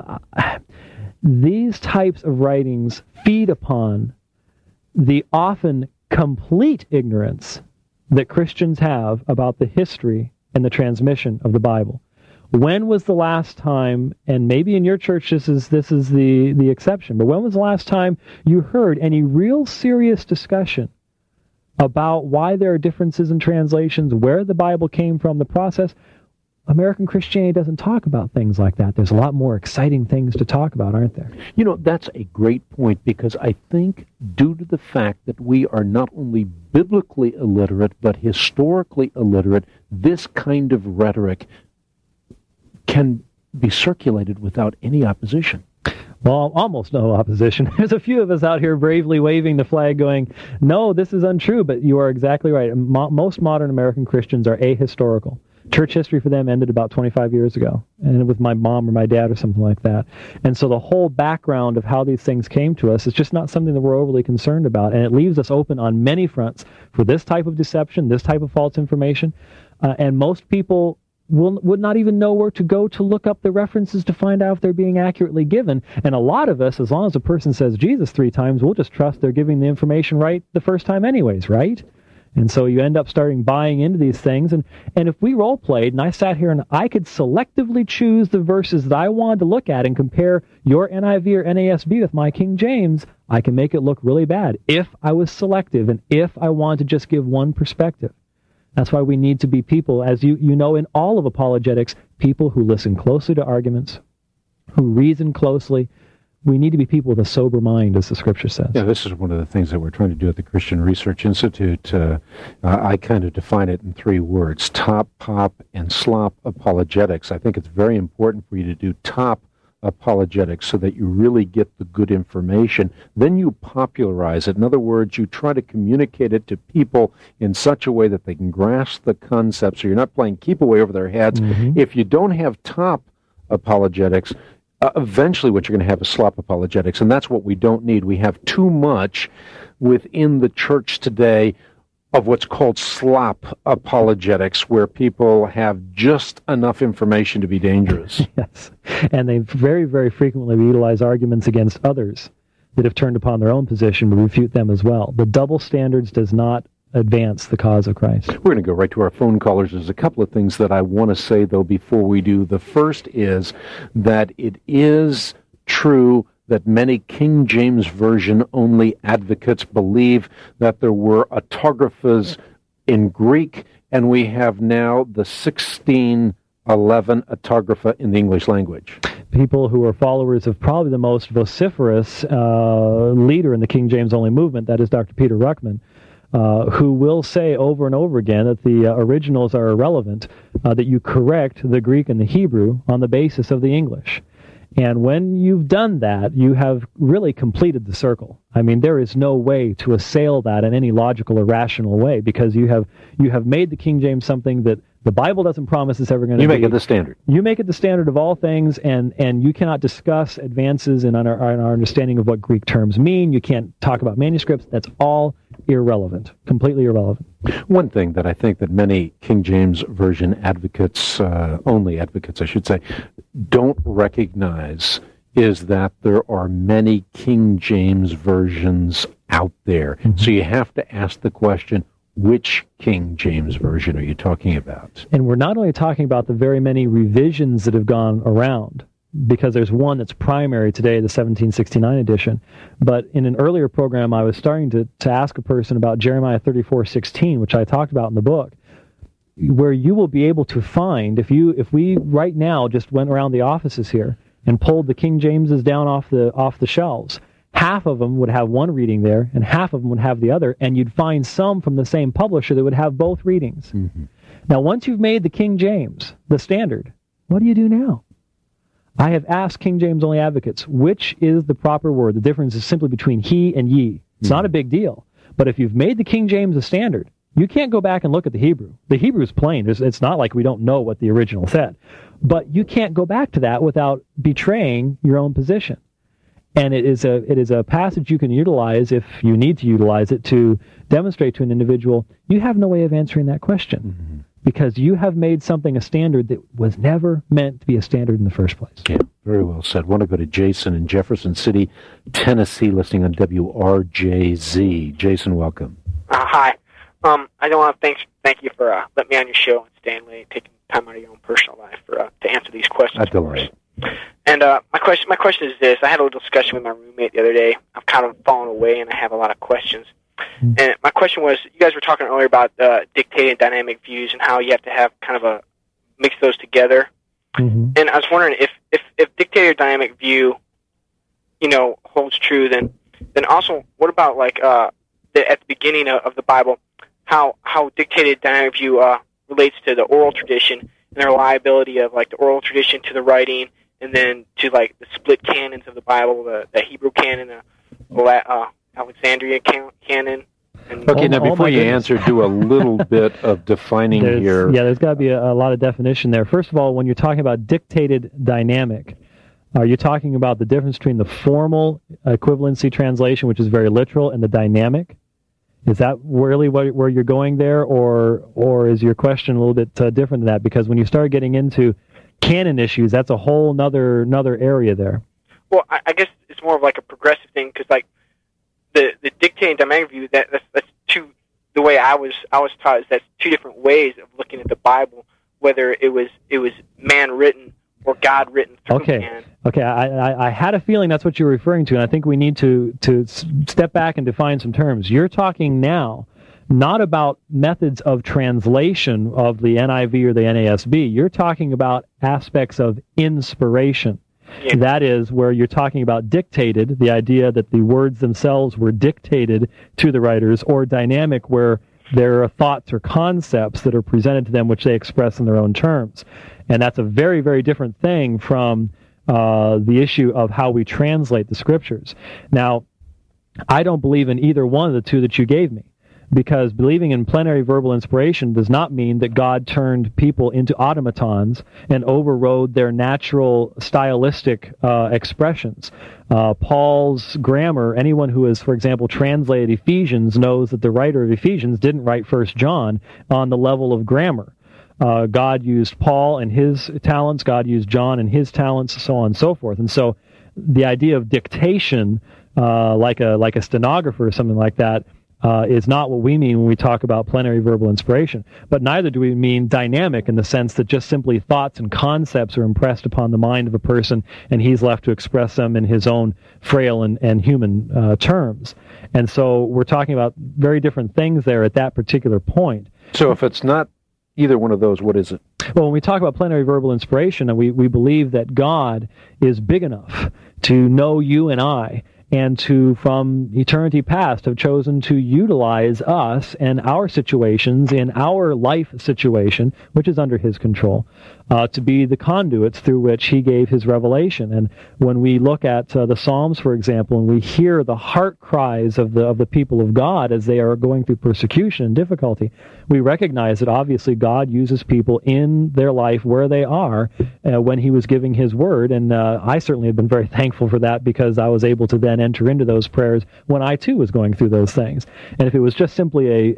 these types of writings feed upon the often complete ignorance that Christians have about the history and the transmission of the Bible. When was the last time, and maybe in your church this is the exception, but when was the last time you heard any real serious discussion about why there are differences in translations, where the Bible came from, the process? American Christianity doesn't talk about things like that. There's a lot more exciting things to talk about, aren't there? That's a great point, because I think due to the fact that we are not only biblically illiterate, but historically illiterate, this kind of rhetoric can be circulated without any opposition. Well, almost no opposition. There's a few of us out here bravely waving the flag going, no, this is untrue, but you are exactly right. Most modern American Christians are ahistorical. Church history for them ended about 25 years ago, and with my mom or my dad or something like that. And so the whole background of how these things came to us is just not something that we're overly concerned about, and it leaves us open on many fronts for this type of deception, this type of false information, and most people would not even know where to go to look up the references to find out if they're being accurately given. And a lot of us, as long as a person says Jesus 3 times, we'll just trust they're giving the information right the first time anyways, right? And so you end up starting buying into these things. And if we role played and I sat here and I could selectively choose the verses that I wanted to look at and compare your NIV or NASB with my King James, I can make it look really bad if I was selective and if I wanted to just give one perspective. That's why we need to be people, as you know, in all of apologetics, people who listen closely to arguments, who reason closely. We need to be people with a sober mind, as the Scripture says. Yeah, this is one of the things that we're trying to do at the Christian Research Institute. I kind of define it in 3 words: top, pop, and slop apologetics. I think it's very important for you to do top apologetics so that you really get the good information. Then you popularize it. In other words, you try to communicate it to people in such a way that they can grasp the concept, so you're not playing keep away over their heads. Mm-hmm. If you don't have top apologetics, eventually what you're going to have is slop apologetics, and that's what we don't need. We have too much within the church today of what's called slop apologetics, where people have just enough information to be dangerous. Yes, and they very, very frequently utilize arguments against others that have turned upon their own position to refute them as well. The double standards does not advance the cause of Christ. We're going to go right to our phone callers. There's a couple of things that I want to say, though, before we do. The first is that it is true that many King James Version only advocates believe that there were autographas in Greek, and we have now the 1611 autographa in the English language. People who are followers of probably the most vociferous leader in the King James only movement, that is Dr. Peter Ruckman, who will say over and over again that the originals are irrelevant, that you correct the Greek and the Hebrew on the basis of the English. And when you've done that, you have really completed the circle. I mean, there is no way to assail that in any logical or rational way, because you have made the King James something that the Bible doesn't promise it's ever going to be. You make it the standard. You make it the standard of all things, and you cannot discuss advances in our understanding of what Greek terms mean. You can't talk about manuscripts. That's all irrelevant, completely irrelevant. One thing that I think that many King James Version advocates, only advocates I should say, don't recognize is that there are many King James Versions out there. Mm-hmm. So you have to ask the question, which King James Version are you talking about? And we're not only talking about the very many revisions that have gone around, because there's one that's primary today, the 1769 edition, but in an earlier program I was starting to ask a person about Jeremiah 34:16, which I talked about in the book, where you will be able to find, if we right now just went around the offices here and pulled the King Jameses down off the shelves, half of them would have one reading there, and half of them would have the other, and you'd find some from the same publisher that would have both readings. Mm-hmm. Now, once you've made the King James the standard, what do you do now? I have asked King James only advocates, which is the proper word? The difference is simply between he and ye. It's not a big deal. But if you've made the King James the standard, you can't go back and look at the Hebrew. The Hebrew is plain. It's not like we don't know what the original said. But you can't go back to that without betraying your own position. And it is a passage you can utilize if you need to utilize it to demonstrate to an individual, you have no way of answering that question. Mm-hmm. Because you have made something a standard that was never meant to be a standard in the first place. Yeah, very well said. I want to go to Jason in Jefferson City, Tennessee, listening on WRJZ. Jason, welcome. Hi. I don't want to thank you for letting me on your show and staying late, taking time out of your own personal life to answer these questions. A delight. And my question is this. I had a little discussion with my roommate the other day. I've kind of fallen away, and I have a lot of questions. And my question was, you guys were talking earlier about dictated and dynamic views and how you have to have kind of mix those together. Mm-hmm. And I was wondering if dictated or dynamic view, holds true, then also what about like at the beginning of the Bible, how dictated dynamic view relates to the oral tradition and the reliability of like the oral tradition to the writing, and then to like the split canons of the Bible, the Hebrew canon, the Alexandria canon. Okay, now before you answer, do a little bit of defining here. Yeah, there's got to be a lot of definition there. First of all, when you're talking about dictated dynamic, are you talking about the difference between the formal equivalency translation, which is very literal, and the dynamic? Is that really where you're going there, or is your question a little bit different than that? Because when you start getting into canon issues, that's a whole another area there. Well, I guess it's more of like a progressive thing, because like the dictating dynamic view, that's two the way I was taught is that's two different ways of looking at the Bible, whether it was man written or God written through man. Okay, I had a feeling that's what you were referring to, and I think we need to step back and define some terms. You're talking now not about methods of translation of the NIV or the NASB. You're talking about aspects of inspiration. Yeah. That is where you're talking about dictated, the idea that the words themselves were dictated to the writers, or dynamic, where there are thoughts or concepts that are presented to them which they express in their own terms. And that's a very, very different thing from the issue of how we translate the Scriptures. Now, I don't believe in either one of the two that you gave me, because believing in plenary verbal inspiration does not mean that God turned people into automatons and overrode their natural stylistic expressions. Paul's grammar, anyone who has, for example, translated Ephesians knows that the writer of Ephesians didn't write 1 John on the level of grammar. God used Paul and his talents, God used John and his talents, so on and so forth. And so the idea of dictation, like a stenographer or something like that, is not what we mean when we talk about plenary verbal inspiration. But neither do we mean dynamic in the sense that just simply thoughts and concepts are impressed upon the mind of a person and he's left to express them in his own frail and human terms. And so we're talking about very different things there at that particular point. So if it's not either one of those, what is it? Well, when we talk about plenary verbal inspiration, we believe that God is big enough to know you and I, and to, from eternity past, have chosen to utilize us and our situations in our life situation, which is under his control, to be the conduits through which he gave his revelation. And when we look at the Psalms, for example, and we hear the heart cries of the people of God as they are going through persecution and difficulty, we recognize that obviously God uses people in their life where they are when he was giving his word. And I certainly have been very thankful for that, because I was able to then enter into those prayers when I too was going through those things. And if it was just simply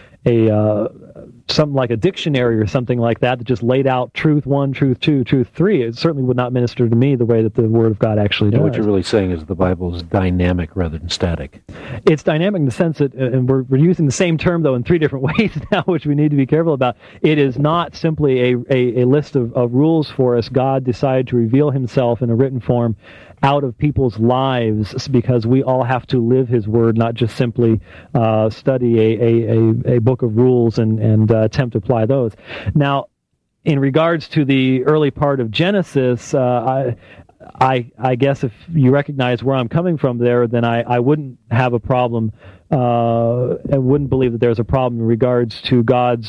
a something like a dictionary or something like that just laid out truth 1, truth 2, truth 3, it certainly would not minister to me the way that the Word of God actually does. What you're really saying is the Bible is dynamic rather than static. It's dynamic in the sense that, and we're using the same term, though, in 3 different ways now, which we need to be careful about. It is not simply a list of rules for us. God decided to reveal himself in a written form out of people's lives, because we all have to live his word, not just simply study a book of rules and attempt to apply those. Now, in regards to the early part of Genesis, I guess if you recognize where I'm coming from there, then I wouldn't have a problem. I wouldn't believe that there's a problem in regards to God's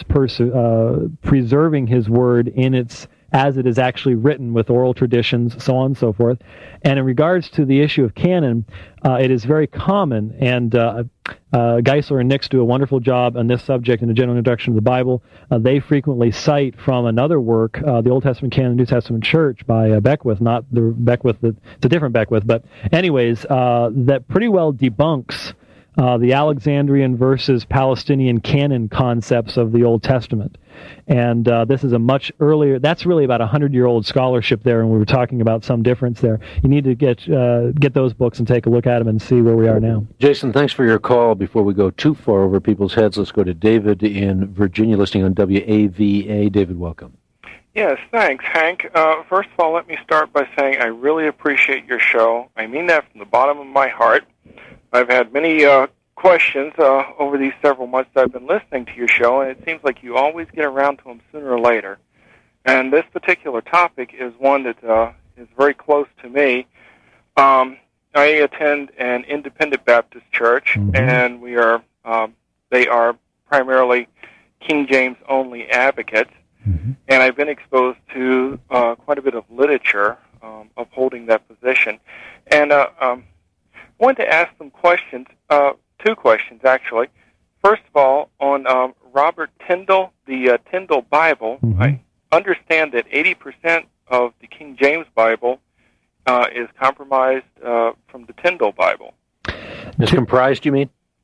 preserving his word in its as it is actually written, with oral traditions, so on and so forth. And in regards to the issue of canon, it is very common, and Geisler and Nix do a wonderful job on this subject in the General Introduction to the Bible. They frequently cite from another work, the Old Testament Canon of the New Testament Church by Beckwith, not the Beckwith, it's a different Beckwith, but anyways, that pretty well debunks the Alexandrian versus Palestinian canon concepts of the Old Testament. And this is a much earlier, that's really about 100-year-old scholarship there, and we were talking about some difference there. You need to get those books and take a look at them and see where we are now. Jason, thanks for your call. Before we go too far over people's heads, let's go to David in Virginia, listening on WAVA. David, welcome. Yes, thanks, Hank. First of all, let me start by saying I really appreciate your show. I mean that from the bottom of my heart. I've had many questions over these several months that I've been listening to your show, and it seems like you always get around to them sooner or later. And this particular topic is one that is very close to me. I attend an independent Baptist church, and we are they are primarily King James only advocates, and I've been exposed to quite a bit of literature upholding that position. And I wanted to ask some questions. 2 questions, actually. First of all, on Robert Tyndall, the Tyndall Bible, I understand that 80% of the King James Bible is compromised from the Tyndall Bible. Is comprised, you mean?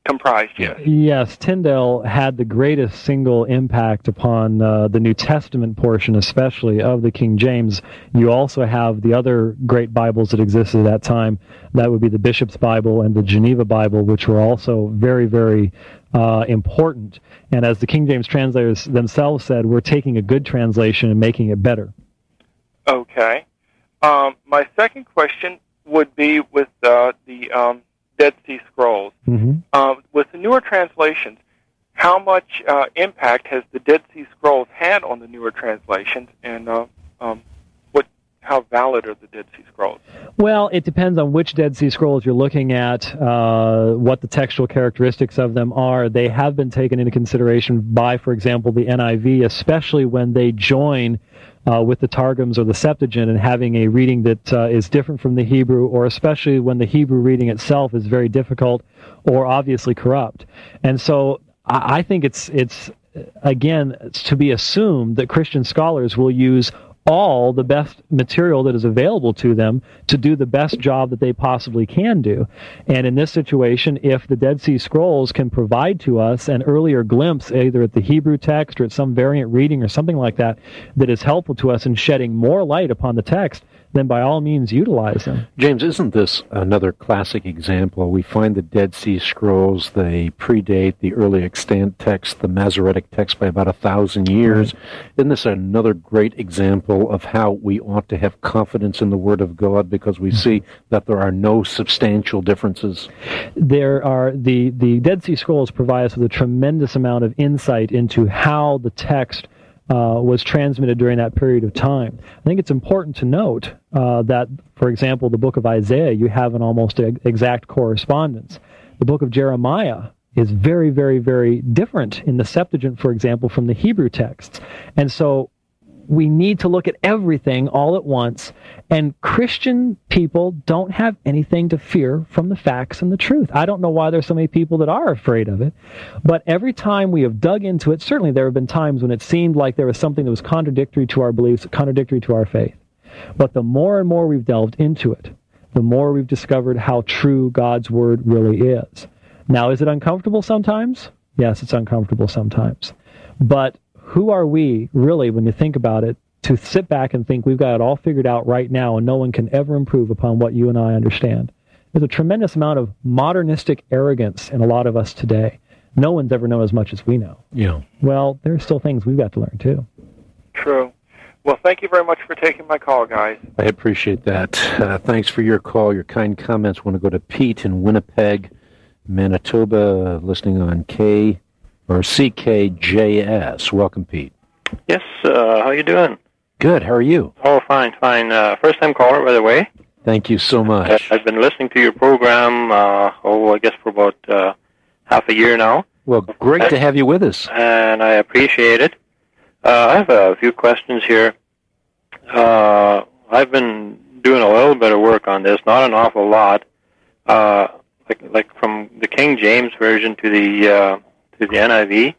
comprised, yes. Yes, Tyndale had the greatest single impact upon the New Testament portion, especially of the King James. You also have the other great Bibles that existed at that time. That would be the Bishop's Bible and the Geneva Bible, which were also very, very important. And as the King James translators themselves said, we're taking a good translation and making it better. Okay. My second question would be with the Dead Sea Scrolls. Mm-hmm. With the newer translations, how much impact has the Dead Sea Scrolls had on the newer translations, and how valid are the Dead Sea Scrolls? Well, it depends on which Dead Sea Scrolls you're looking at, what the textual characteristics of them are. They have been taken into consideration by, for example, the NIV, especially when they join with the Targums or the Septuagint and having a reading that is different from the Hebrew, or especially when the Hebrew reading itself is very difficult or obviously corrupt. And so I think it's again, to be assumed that Christian scholars will use all the best material that is available to them to do the best job that they possibly can do. And in this situation, if the Dead Sea Scrolls can provide to us an earlier glimpse, either at the Hebrew text or at some variant reading or something like that, that is helpful to us in shedding more light upon the text, then by all means utilize them. James, isn't this another classic example? We find the Dead Sea Scrolls, they predate the early extant text, the Masoretic text, by about 1,000 years. Right. Isn't this another great example of how we ought to have confidence in the Word of God, because we see that there are no substantial differences? There are, the Dead Sea Scrolls provide us with a tremendous amount of insight into how the text was transmitted during that period of time. I think it's important to note that, for example, the book of Isaiah, you have an almost exact correspondence. The book of Jeremiah is very, very, very different in the Septuagint, for example, from the Hebrew texts. And so we need to look at everything all at once, and Christian people don't have anything to fear from the facts and the truth. I don't know why there's so many people that are afraid of it, but every time we have dug into it, certainly there have been times when it seemed like there was something that was contradictory to our beliefs, contradictory to our faith. But the more and more we've delved into it, the more we've discovered how true God's Word really is. Now, is it uncomfortable sometimes? Yes, it's uncomfortable sometimes. But who are we, really, when you think about it, to sit back and think we've got it all figured out right now and no one can ever improve upon what you and I understand? There's a tremendous amount of modernistic arrogance in a lot of us today. No one's ever known as much as we know. Yeah. Well, there's still things we've got to learn, too. True. Well, thank you very much for taking my call, guys. I appreciate that. Thanks for your call, your kind comments. I want to go to Pete in Winnipeg, Manitoba, listening on CKJS. Welcome, Pete. Yes, how you doing? Good, how are you? Oh, fine. First-time caller, by the way. Thank you so much. I've been listening to your program, I guess for about half a year now. Well, great to have you with us. And I appreciate it. I have a few questions here. I've been doing a little bit of work on this, not an awful lot. Like from the King James version to the NIV,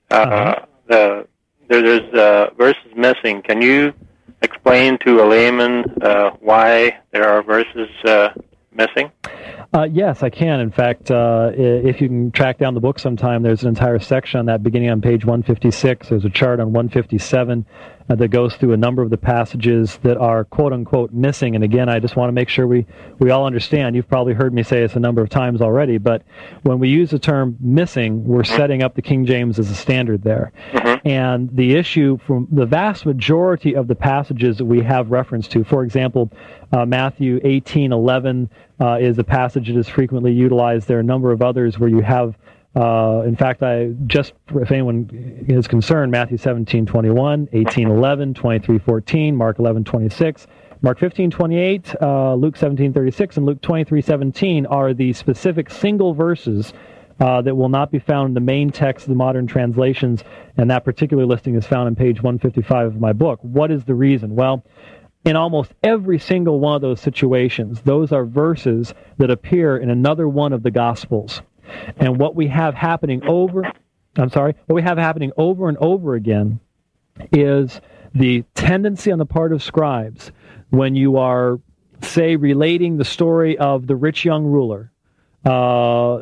there's verses missing. Can you explain to a layman why there are verses missing? Yes, I can. In fact, if you can track down the book sometime, there's an entire section on that beginning on page 156. There's a chart on 157 that goes through a number of the passages that are quote-unquote missing. And again, I just want to make sure we all understand. You've probably heard me say this a number of times already, but when we use the term missing, we're setting up the King James as a standard there. Mm-hmm. And the issue from the vast majority of the passages that we have reference to, for example, Matthew 18:11 is a passage that is frequently utilized. There are a number of others where you have in fact, if anyone is concerned, Matthew 17:21, 18:11, 23:14, Mark 11:26, Mark 15:28, Luke 17:36, and Luke 23:17 are the specific single verses that will not be found in the main text of the modern translations, and that particular listing is found on page 155 of my book. What is the reason? Well, in almost every single one of those situations, those are verses that appear in another one of the Gospels. And what we have happening over and over again is the tendency on the part of scribes, when you are, say, relating the story of the rich young ruler,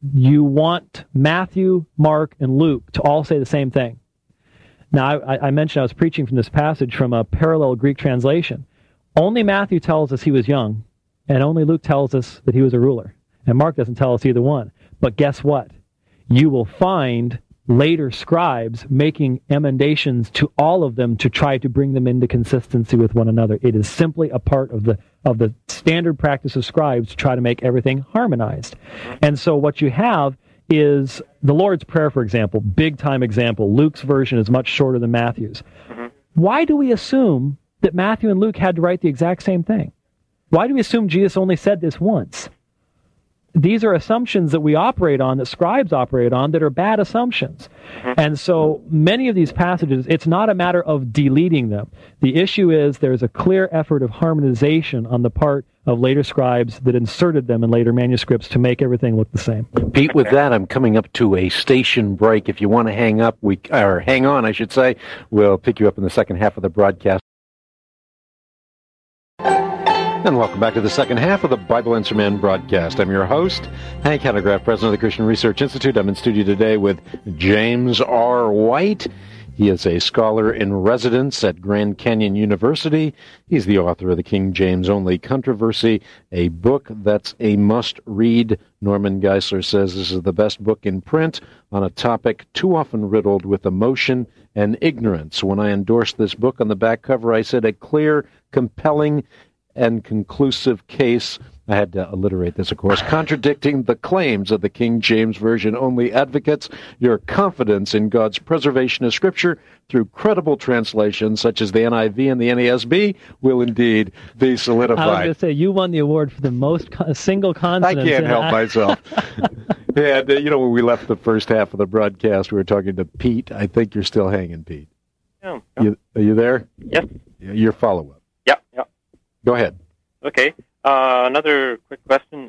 you want Matthew, Mark, and Luke to all say the same thing. Now, I mentioned I was preaching from this passage from a parallel Greek translation. Only Matthew tells us he was young, and only Luke tells us that he was a ruler. And Mark doesn't tell us either one. But guess what? You will find later scribes making emendations to all of them to try to bring them into consistency with one another. It is simply a part of the standard practice of scribes to try to make everything harmonized. And so what you have is the Lord's Prayer, for example, big-time example. Luke's version is much shorter than Matthew's. Why do we assume that Matthew and Luke had to write the exact same thing? Why do we assume Jesus only said this once? These are assumptions that we operate on, that scribes operate on, that are bad assumptions. And so many of these passages, it's not a matter of deleting them. The issue is there's a clear effort of harmonization on the part of later scribes that inserted them in later manuscripts to make everything look the same. Pete, with that, I'm coming up to a station break. If you want to hang on, I should say, we'll pick you up in the second half of the broadcast. And welcome back to the second half of the Bible Answer Man broadcast. I'm your host, Hank Hanegraaff, president of the Christian Research Institute. I'm in studio today with James R. White. He is a scholar in residence at Grand Canyon University. He's the author of the King James Only Controversy, a book that's a must-read. Norman Geisler says this is the best book in print on a topic too often riddled with emotion and ignorance. When I endorsed this book on the back cover, I said a clear, compelling, and conclusive case, I had to alliterate this, of course, contradicting the claims of the King James Version only advocates. Your confidence in God's preservation of Scripture through credible translations such as the NIV and the NASB will indeed be solidified. I was going to say, you won the award for the most single consonant. I can't help myself. And, when we left the first half of the broadcast, we were talking to Pete. I think you're still hanging, Pete. Yeah. Are you there? Yes. Your follow-up. Yeah. Go ahead. Okay. Another quick question.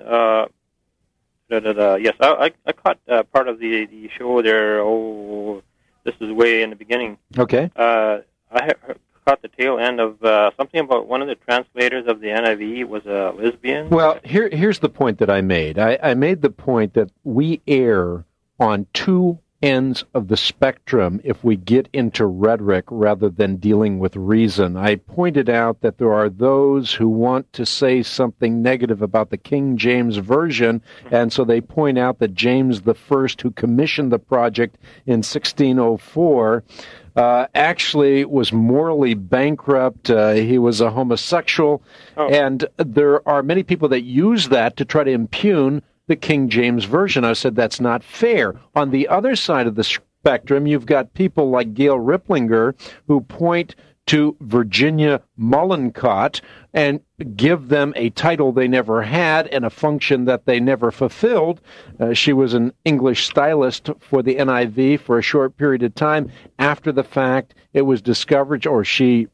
Yes, I caught part of the show there. Oh, this is way in the beginning. Okay. I caught the tail end of something about one of the translators of the NIV was a lesbian. Well, here's the point that I made. I made the point that we err on two ends of the spectrum if we get into rhetoric rather than dealing with reason. I pointed out that there are those who want to say something negative about the King James Version, and so they point out that James I, who commissioned the project in 1604, actually was morally bankrupt. He was a homosexual, and there are many people that use that to try to impugn the King James Version. I said that's not fair. On the other side of the spectrum, you've got people like Gail Riplinger who point to Virginia Mollenkott and give them a title they never had and a function that they never fulfilled. She was an English stylist for the NIV for a short period of time. After the fact, it was discovered, or she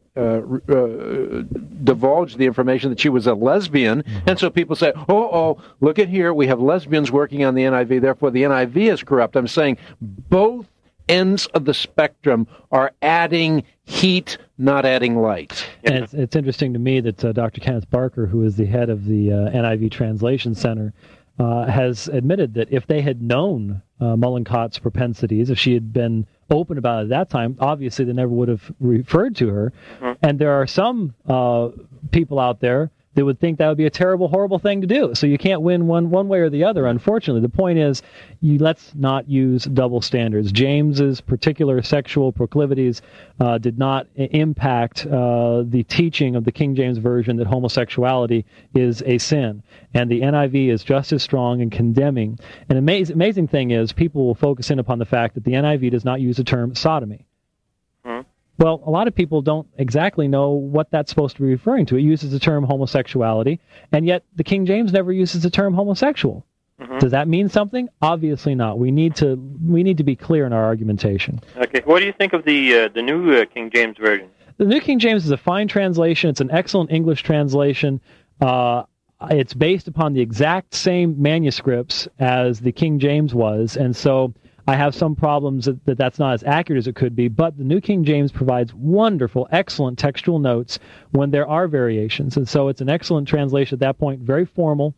divulged the information that she was a lesbian, and so people say, look at here, we have lesbians working on the NIV, therefore the NIV is corrupt. I'm saying both ends of the spectrum are adding heat, not adding light. And it's interesting to me that Dr. Kenneth Barker, who is the head of the NIV Translation Center, has admitted that if they had known Mollenkott's propensities, if she had been open about it at that time, obviously they never would have referred to her. And there are some people out there that would think that would be a terrible, horrible thing to do. So you can't win one way or the other, unfortunately. The point is, let's not use double standards. James's particular sexual proclivities did not impact the teaching of the King James Version that homosexuality is a sin. And the NIV is just as strong in condemning. An amazing thing is, people will focus in upon the fact that the NIV does not use the term sodomy. Well, a lot of people don't exactly know what that's supposed to be referring to. It uses the term homosexuality, and yet the King James never uses the term homosexual. Does that mean something? Obviously not. We need to be clear in our argumentation. Okay. What do you think of the new King James Version? The New King James is a fine translation. It's an excellent English translation. It's based upon the exact same manuscripts as the King James was, and so I have some problems that that's not as accurate as it could be, but the New King James provides wonderful, excellent textual notes when there are variations, and so it's an excellent translation at that point, very formal,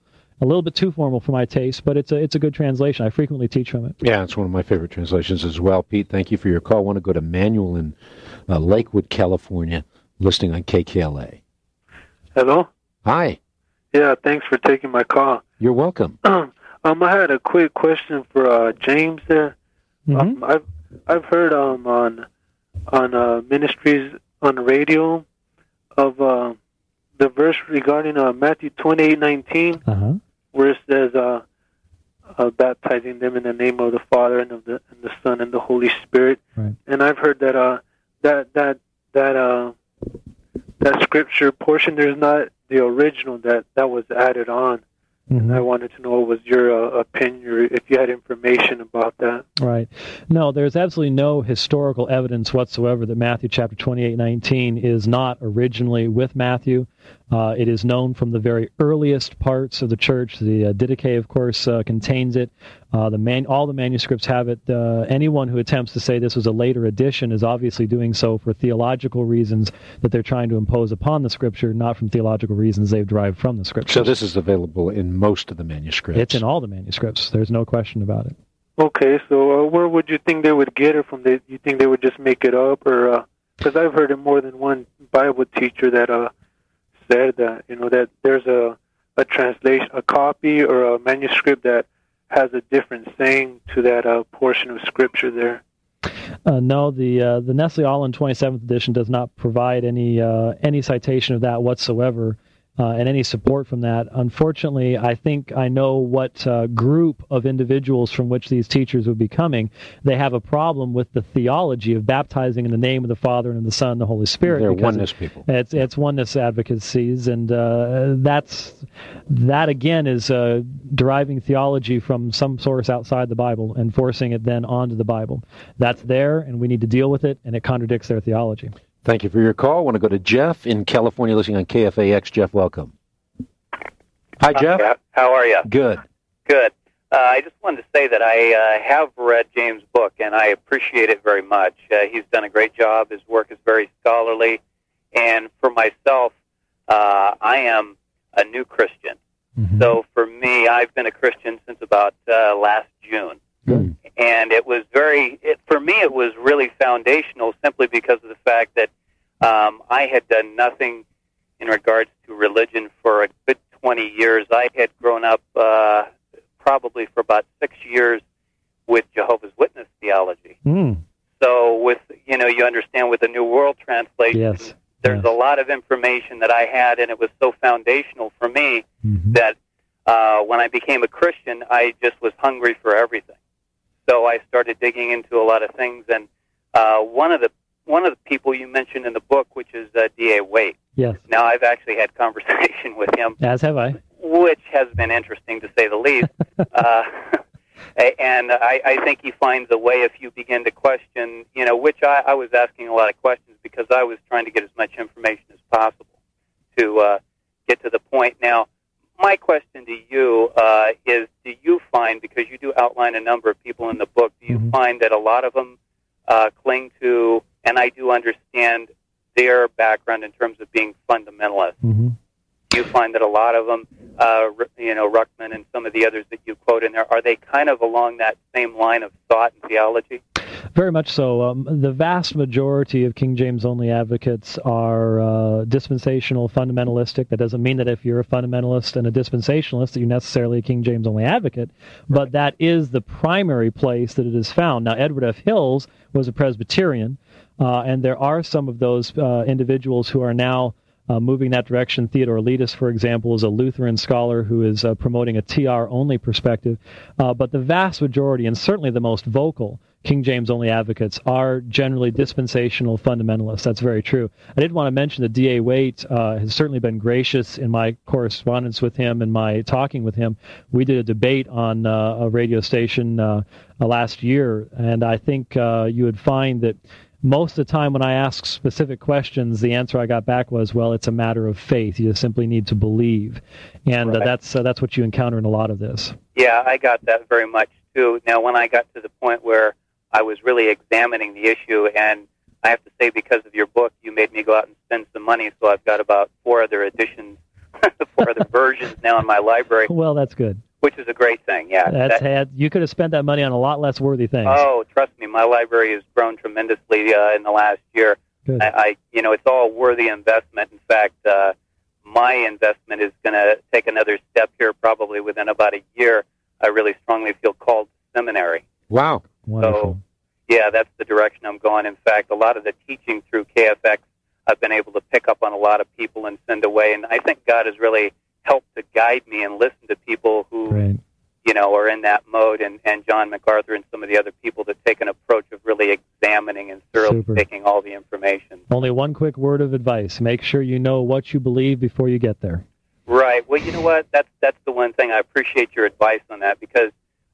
a little bit too formal for my taste, but it's a good translation. I frequently teach from it. Yeah, it's one of my favorite translations as well. Pete, thank you for your call. I want to go to Manuel in Lakewood, California, listening on KKLA. Hello? Hi. Yeah, thanks for taking my call. You're welcome. I had a quick question for James there. Mm-hmm. I've heard on ministries on the radio of the verse regarding Matthew 28:19, where it says, baptizing them in the name of the Father and of the Son and the Holy Spirit. Right. And I've heard that that scripture portion, there's not the original that was added on. Mm-hmm. And I wanted to know what was your opinion, or if you had information about that. Right. No, there's absolutely no historical evidence whatsoever that Matthew chapter 28:19 is not originally with Matthew. It is known from the very earliest parts of the church. The Didache, of course, contains it. All the manuscripts have it. Anyone who attempts to say this was a later addition is obviously doing so for theological reasons that they're trying to impose upon the Scripture, not from theological reasons they've derived from the Scripture. So this is available in most of the manuscripts? It's in all the manuscripts. There's no question about it. Okay, so where would you think they would get it from? You think they would just make it up? Or because I've heard of more than one Bible teacher that said that, that there's a translation, a copy or a manuscript that has a different saying to that portion of Scripture there. No, the Nestle Aland 27th edition does not provide any citation of that whatsoever, and any support from that. Unfortunately, I think I know what group of individuals from which these teachers would be coming. They have a problem with the theology of baptizing in the name of the Father and of the Son and the Holy Spirit. They're oneness people. It's oneness advocacies, and that again is deriving theology from some source outside the Bible and forcing it then onto the Bible. That's there, and we need to deal with it, and it contradicts their theology. Thank you for your call. I want to go to Jeff in California, listening on KFAX. Jeff, welcome. Hi, Jeff. How are you? Good. Good. I just wanted to say that I have read James' book, and I appreciate it very much. He's done a great job. His work is very scholarly. And for myself, I am a new Christian. Mm-hmm. So for me, I've been a Christian since about last June. Good. And it was for me, it was really foundational simply because of the fact that I had done nothing in regards to religion for a good 20 years. I had grown up probably for about 6 years with Jehovah's Witness theology. Mm. So with, you understand with the New World Translation, yes. There's a lot of information that I had, and it was so foundational for me that when I became a Christian, I just was hungry for everything. So I started digging into a lot of things, and one of the people you mentioned in the book, which is D.A. Waite. Yes. Now I've actually had conversation with him, as have I, which has been interesting to say the least. And I think he finds a way if you begin to question, which I was asking a lot of questions because I was trying to get as much information as possible to get to the point. Now, my question to you is, do you find, because you do outline a number of people in the book, do you find that a lot of them cling to, and I do understand their background in terms of being fundamentalists, do you find that a lot of them, Ruckman and some of the others that you quote in there, are they kind of along that same line of thought and theology? Very much so. The vast majority of King James only advocates are dispensational, fundamentalistic. That doesn't mean that if you're a fundamentalist and a dispensationalist that you're necessarily a King James only advocate, but that is the primary place that it is found. Now, Edward F. Hills was a Presbyterian, and there are some of those individuals who are now moving that direction. Theodore Letus, for example, is a Lutheran scholar who is promoting a TR-only perspective. But the vast majority, and certainly the most vocal, King James-only advocates are generally dispensational fundamentalists. That's very true. I did want to mention that D.A. Waite has certainly been gracious in my correspondence with him and my talking with him. We did a debate on a radio station last year, and I think you would find that most of the time when I asked specific questions, the answer I got back was, well, it's a matter of faith. You simply need to believe. And that's what you encounter in a lot of this. Yeah, I got that very much, too. Now, when I got to the point where I was really examining the issue, and I have to say because of your book, you made me go out and spend some money, so I've got about 4 other editions for the versions now in my library. Well, that's good. Which is a great thing, yeah. You could have spent that money on a lot less worthy things. Oh, trust me, my library has grown tremendously in the last year. Good. It's all worthy investment. In fact, my investment is going to take another step here probably within about a year. I really strongly feel called to seminary. Wow. Wonderful. So, yeah, that's the direction I'm going. In fact, a lot of the teaching through KFX, I've been able to pick up on a lot of people and send away, and I think God has really helped to guide me and listen to people who, Great. Are in that mode, and John MacArthur and some of the other people that take an approach of really examining and thoroughly taking all the information. Only one quick word of advice. Make sure you know what you believe before you get there. Right. Well, you know what? That's the one thing. I appreciate your advice on that because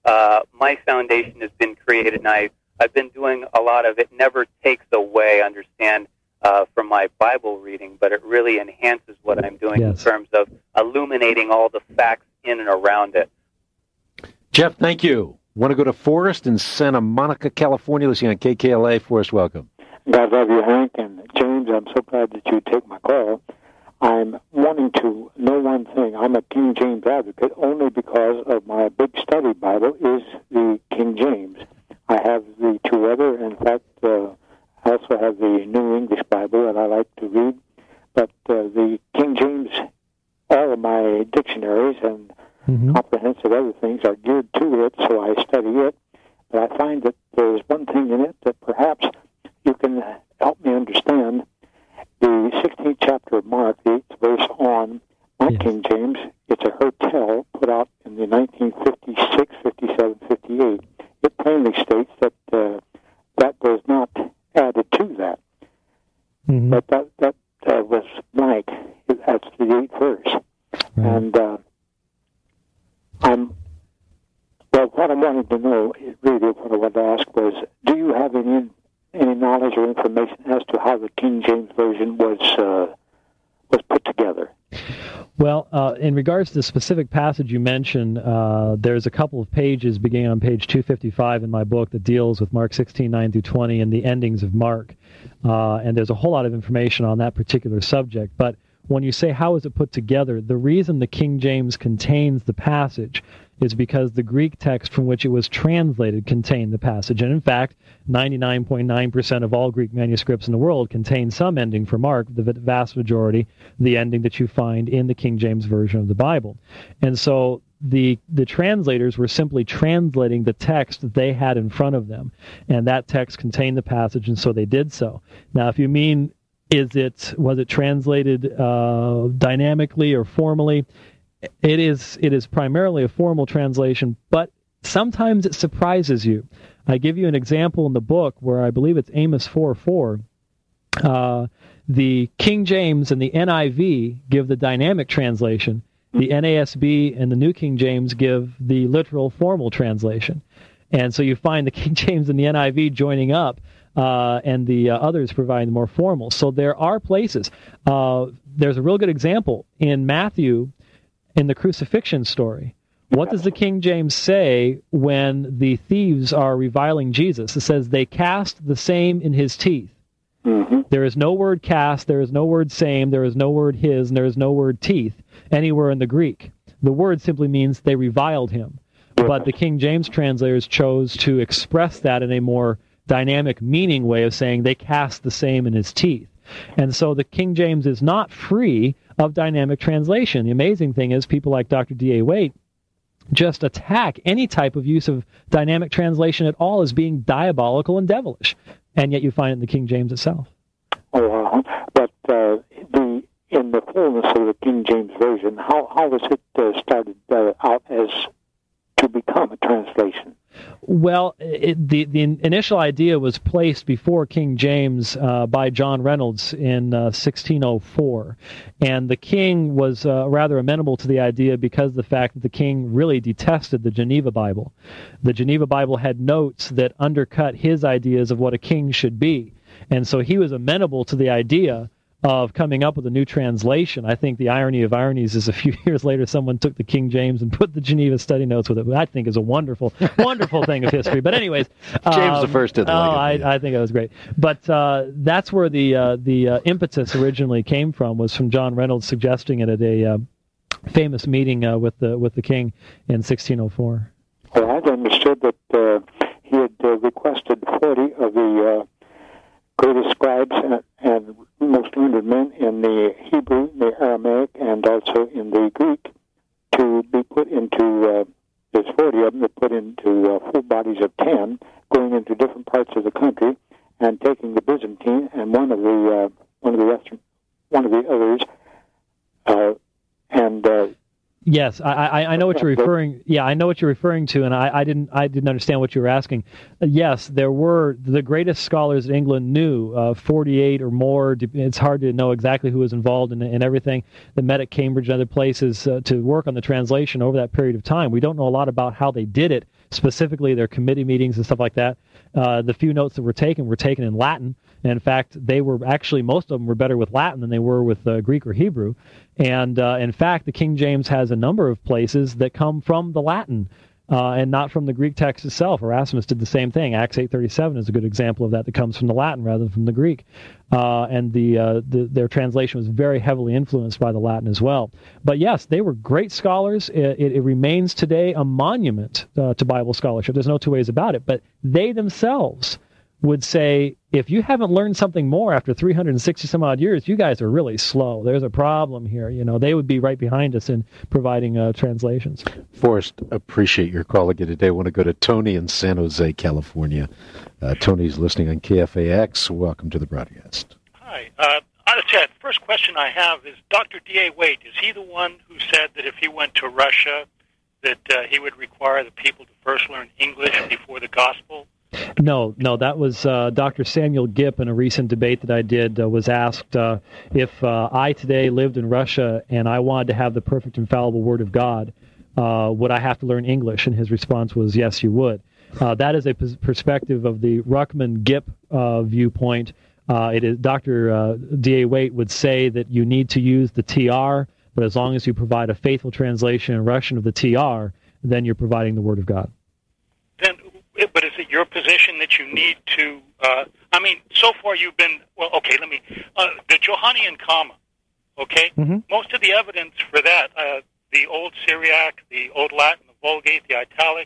my foundation has been created, and I've been doing a lot of it. Never takes away, understand, from my Bible reading, but it really enhances what I'm doing in terms of illuminating all the facts in and around it. Jeff, thank you. Want to go to Forrest in Santa Monica, California, listening on KKLA. Forrest, welcome. God love you, Hank. And James, I'm so glad that you take my call. I'm wanting to know one thing. I'm a King James advocate only because of my big study Bible is the King James. I have the two other. In fact, I also have the New English Bible that I like to read. But the King James, all of my dictionaries and comprehensive other things are geared to it, so I study it. But I find that there's one thing in it that perhaps you can help me understand. The 16th chapter of Mark, the 8th verse on King James, it's a Hertel put out in the 1956, 57, 58. It plainly states that that was not added to that. But that was blank. That's the 8th verse. And what I wanted to know, really what I wanted to ask was, do you have any knowledge or information as to how the King James Version was put together? Well, in regards to the specific passage you mentioned, there's a couple of pages beginning on page 255 in my book that deals with Mark 16:9 through 20 and the endings of Mark. And there's a whole lot of information on that particular subject. But when you say how is it put together, the reason the King James contains the passage is because the Greek text from which it was translated contained the passage. And in fact, 99.9% of all Greek manuscripts in the world contain some ending for Mark, the vast majority, the ending that you find in the King James Version of the Bible. And so the translators were simply translating the text that they had in front of them. And that text contained the passage, and so they did so. Now, if you mean, was it translated dynamically or formally? It is primarily a formal translation, but sometimes it surprises you. I give you an example in the book where I believe it's Amos 4:4. The King James and the NIV give the dynamic translation. The NASB and the New King James give the literal formal translation. And so you find the King James and the NIV joining up, and the others provide the more formal. So there are places. There's a real good example in Matthew in the crucifixion story. What does the King James say when the thieves are reviling Jesus? It says, they cast the same in his teeth. There is no word cast, there is no word same, there is no word his, and there is no word teeth anywhere in the Greek. The word simply means they reviled him. But the King James translators chose to express that in a more dynamic meaning way of saying they cast the same in his teeth. And so the King James is not free of dynamic translation. The amazing thing is people like Dr. D.A. Waite just attack any type of use of dynamic translation at all as being diabolical and devilish. And yet you find it in the King James itself. Oh, but in the fullness of the King James Version, how was it started out as to become a translation? Well, the initial idea was placed before King James by John Reynolds in 1604. And the king was rather amenable to the idea because of the fact that the king really detested the Geneva Bible. The Geneva Bible had notes that undercut his ideas of what a king should be. And so he was amenable to the idea of coming up with a new translation. I think the irony of ironies is a few years later someone took the King James and put the Geneva study notes with it, which I think is a wonderful, wonderful thing of history. But anyways... James the First did I think it was great. But that's where the impetus originally came from, was from John Reynolds suggesting it at famous meeting with the king in 1604. Well, I'd understood that he had requested 40 of the greatest scribes and most learned men in the Hebrew, the Aramaic, and also in the Greek to be put into, there's 40 of them that put into full bodies of 10, going into different parts of the country and taking the Byzantine and one of the others, Yes, I know what you're referring. Yeah, I know what you're referring to, and I didn't understand what you were asking. Yes, there were the greatest scholars England knew, 48 or more. It's hard to know exactly who was involved in everything. That met at Cambridge and other places to work on the translation over that period of time. We don't know a lot about how they did it, specifically their committee meetings and stuff like that. The few notes that were taken in Latin. And in fact, they were actually, most of them were better with Latin than they were with Greek or Hebrew. And in fact, the King James has a number of places that come from the Latin and not from the Greek text itself. Erasmus did the same thing. Acts 8:37 is a good example of that comes from the Latin rather than from the Greek. And their translation was very heavily influenced by the Latin as well. But yes, they were great scholars. It remains today a monument to Bible scholarship. There's no two ways about it. But they themselves would say, if you haven't learned something more after 360 some odd years, you guys are really slow. There's a problem here. You know, they would be right behind us in providing translations. Forrest, appreciate your call again today. I want to go to Tony in San Jose, California. Tony's listening on KFAX. Welcome to the broadcast. Hi. Ted, first question I have is Dr. D.A. Waite, is he the one who said that if he went to Russia that he would require the people to first learn English before the gospel? No, that was Dr. Samuel Gipp in a recent debate that I did was asked if I today lived in Russia and I wanted to have the perfect infallible Word of God, would I have to learn English? And his response was, yes, you would. That is a perspective of the Ruckman-Gipp viewpoint. It is Dr. D.A. Waite would say that you need to use the TR, but as long as you provide a faithful translation in Russian of the TR, then you're providing the Word of God. But is it your position that you need to, so far you've been, the Johannine comma, okay? Mm-hmm. Most of the evidence for that, the Old Syriac, the Old Latin, the Vulgate, the Italic,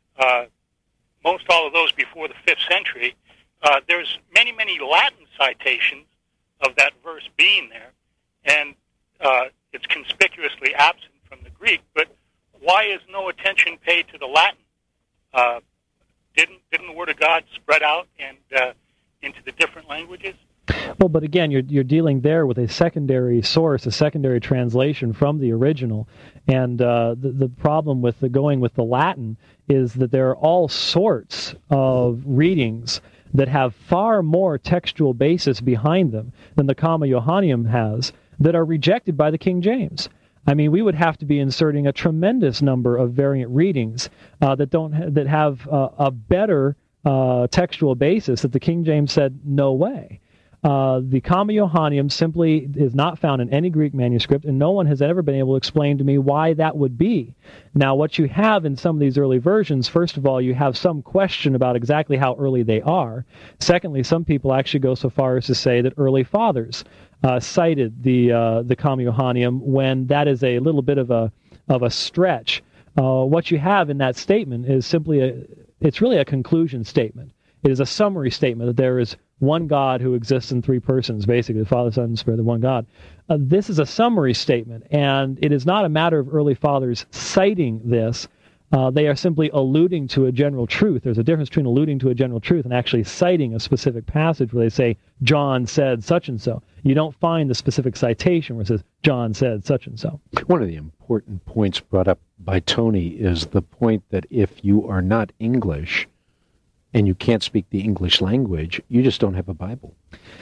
most all of those before the 5th century, there's many, many Latin citations of that verse being there, and it's conspicuously absent from the Greek, but why is no attention paid to the Latin? Didn't the Word of God spread out and into the different languages? Well, but again, you're dealing there with a secondary source, a secondary translation from the original, and the problem with going with the Latin is that there are all sorts of readings that have far more textual basis behind them than the Comma Johanneum has that are rejected by the King James. I mean, we would have to be inserting a tremendous number of variant readings that have a better textual basis that the King James said, no way. The Comma Johanneum simply is not found in any Greek manuscript, and no one has ever been able to explain to me why that would be. Now, what you have in some of these early versions, first of all, you have some question about exactly how early they are. Secondly, some people actually go so far as to say that early fathers cited the Comma Johanneum when that is a little bit of a stretch. What you have in that statement is simply it's really a conclusion statement. It is a summary statement that there is one God who exists in three persons, basically the Father, Son, and Spirit, the one God. This is a summary statement, and it is not a matter of early fathers citing this. They are simply alluding to a general truth. There's a difference between alluding to a general truth and actually citing a specific passage where they say, John said such and so. You don't find the specific citation where it says, John said such and so. One of the important points brought up by Tony is the point that if you are not English and you can't speak the English language, you just don't have a Bible.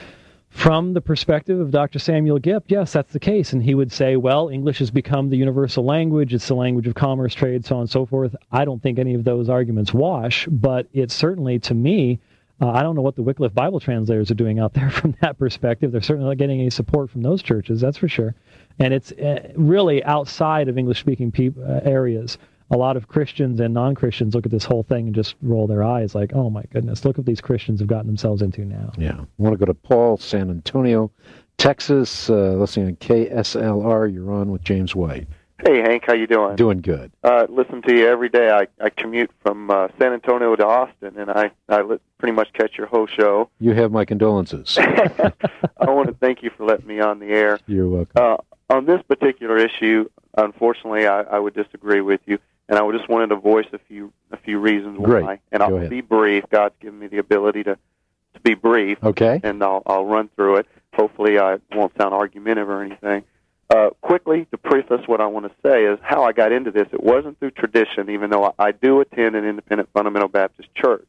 From the perspective of Dr. Samuel Gipp, yes, that's the case. And he would say, well, English has become the universal language. It's the language of commerce, trade, so on and so forth. I don't think any of those arguments wash, but it's certainly, to me, I don't know what the Wycliffe Bible translators are doing out there from that perspective. They're certainly not getting any support from those churches, that's for sure. And it's really outside of English-speaking areas. A lot of Christians and non-Christians look at this whole thing and just roll their eyes like, oh my goodness, look what these Christians have gotten themselves into now. Yeah. I want to go to Paul, San Antonio, Texas, listening on KSLR. You're on with James White. Hey, Hank, how you doing? Doing good. Listen to you every day. I commute from San Antonio to Austin, and I pretty much catch your whole show. You have my condolences. I want to thank you for letting me on the air. You're welcome. On this particular issue, unfortunately, I would disagree with you, and I just wanted to voice a few reasons Great. why. And I'll be brief. God's given me the ability to be brief. Okay. And I'll run through it. Hopefully, I won't sound argumentative or anything. Quickly, to preface what I want to say is how I got into this. It wasn't through tradition, even though I do attend an independent fundamental Baptist church.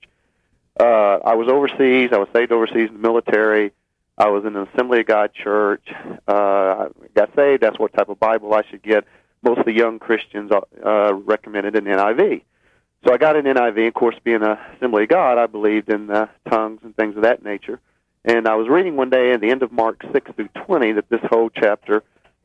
I was overseas. I was saved overseas in the military. I was in an Assembly of God church. I got saved. That's what type of Bible I should get. Most of the young Christians recommended an NIV. So I got an NIV. Of course, being an Assembly of God, I believed in tongues and things of that nature. And I was reading one day at the end of Mark 6 through 20 that this whole chapter,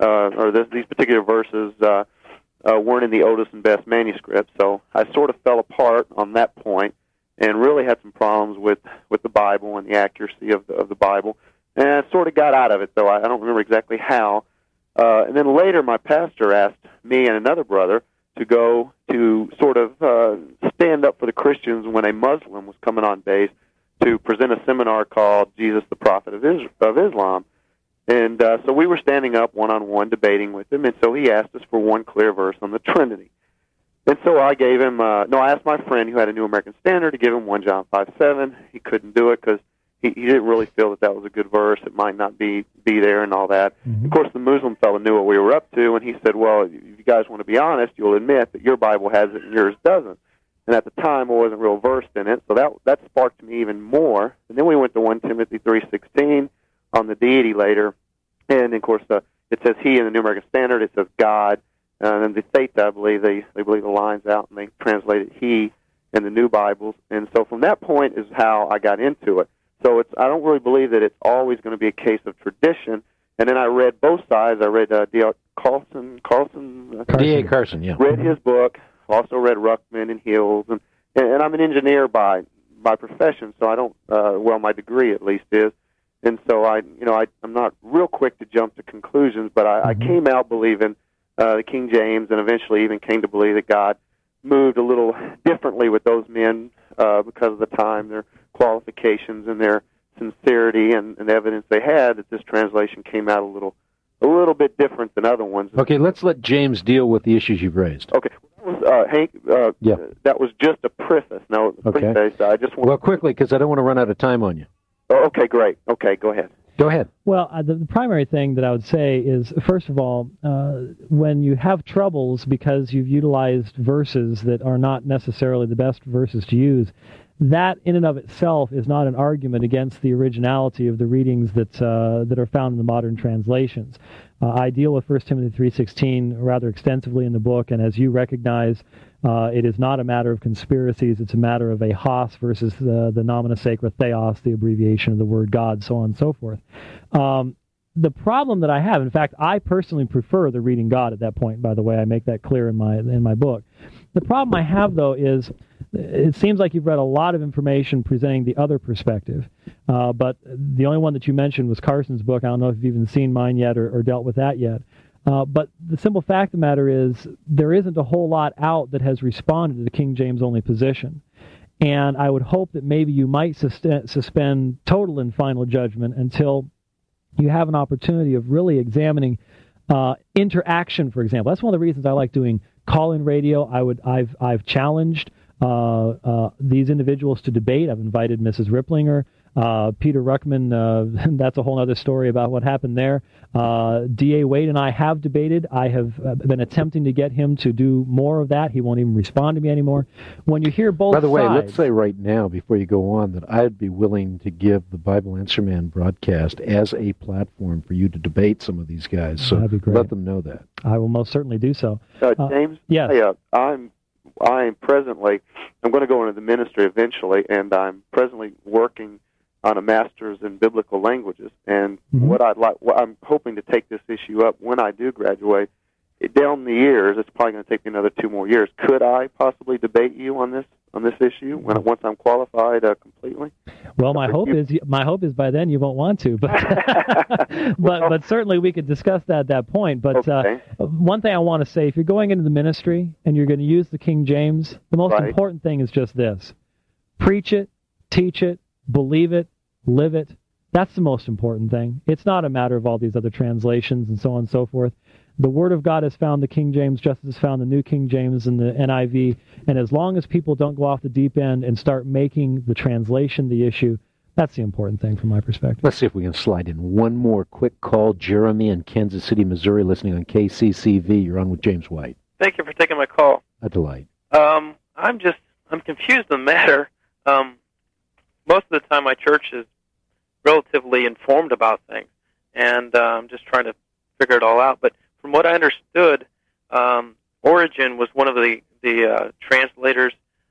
these particular verses, weren't in the oldest and best manuscript. So I sort of fell apart on that point and really had some problems with the Bible and the accuracy of the Bible. And I sort of got out of it, though I don't remember exactly how. And then later my pastor asked me and another brother to go to sort of stand up for the Christians when a Muslim was coming on base to present a seminar called Jesus the Prophet of Islam. And so we were standing up one-on-one debating with him, and so he asked us for one clear verse on the Trinity. And so I gave him, I asked my friend who had a New American Standard to give him 1 John 5:7. He couldn't do it because he didn't really feel that was a good verse. It might not be there and all that. Mm-hmm. Of course, the Muslim fellow knew what we were up to, and he said, well, if you guys want to be honest, you'll admit that your Bible has it and yours doesn't. And at the time, I wasn't real versed in it, so that sparked me even more. And then we went to 1 Timothy 3:16 on the deity later. And, of course, it says he in the New American Standard. It says God. And the Theta, I believe, they believe the line's out, and they translated he in the new Bibles. And so from that point is how I got into it. So I don't really believe that it's always going to be a case of tradition. And then I read both sides. I read D.A. Carson. D.A. Carson, yeah. Read his book. Also read Ruckman and Hills. And I'm an engineer by profession, so I don't, my degree at least is. And so I'm not real quick to jump to conclusions, but I came out believing the King James, and eventually even came to believe that God moved a little differently with those men because of the time, their qualifications, and their sincerity, and the evidence they had that this translation came out a little bit different than other ones. Okay, let's let James deal with the issues you've raised. Okay. Hank, that was just a preface. No, okay. Preface. I just want quickly, because I don't want to run out of time on you. Oh, okay, great. Okay, go ahead. Go ahead. Well, the primary thing that I would say is, first of all, when you have troubles because you've utilized verses that are not necessarily the best verses to use, that in and of itself is not an argument against the originality of the readings that are found in the modern translations. I deal with 1 Timothy 3:16 rather extensively in the book, and as you recognize, it is not a matter of conspiracies. It's a matter of a hos versus the nomina sacra theos, the abbreviation of the word God, so on and so forth. The problem that I have, in fact, I personally prefer the reading God at that point, by the way. I make that clear in my book. The problem I have, though, is it seems like you've read a lot of information presenting the other perspective, but the only one that you mentioned was Carson's book. I don't know if you've even seen mine yet or dealt with that yet. But the simple fact of the matter is there isn't a whole lot out that has responded to the King James only position. And I would hope that maybe you might suspend total and final judgment until you have an opportunity of really examining interaction, for example. That's one of the reasons I like doing call-in radio. I've challenged these individuals to debate. I've invited Mrs. Ripplinger, Peter Ruckman. That's a whole other story about what happened there. D.A. Wade and I have debated. I have been attempting to get him to do more of that. He won't even respond to me anymore. When you hear both sides... By the way, let's say right now, before you go on, that I'd be willing to give the Bible Answer Man broadcast as a platform for you to debate some of these guys. So that'd be great. Let them know that. I will most certainly do so. James? Yes. I'm presently, I'm going to go into the ministry eventually, and I'm presently working on a master's in biblical languages. And what I'm hoping to take this issue up when I do graduate down the years, it's probably going to take me another 2 more years. Could I possibly debate you on this issue once I'm qualified completely? Well, my hope is by then you won't want to, but but certainly we could discuss that at that point. But okay. One thing I want to say, if you're going into the ministry and you're going to use the King James, the most important thing is just this: preach it, teach it, believe it, live it. That's the most important thing. It's not a matter of all these other translations and so on and so forth. The Word of God has found the King James, just as it's found the New King James and the NIV. And as long as people don't go off the deep end and start making the translation the issue, that's the important thing from my perspective. Let's see if we can slide in one more quick call. Jeremy in Kansas City, Missouri, listening on KCCV. You're on with James White. Thank you for taking my call. A delight. I'm confused on the matter. Most of the time my church is relatively informed about things, and I'm just trying to figure it all out. But from what I understood, Origen was one of the translators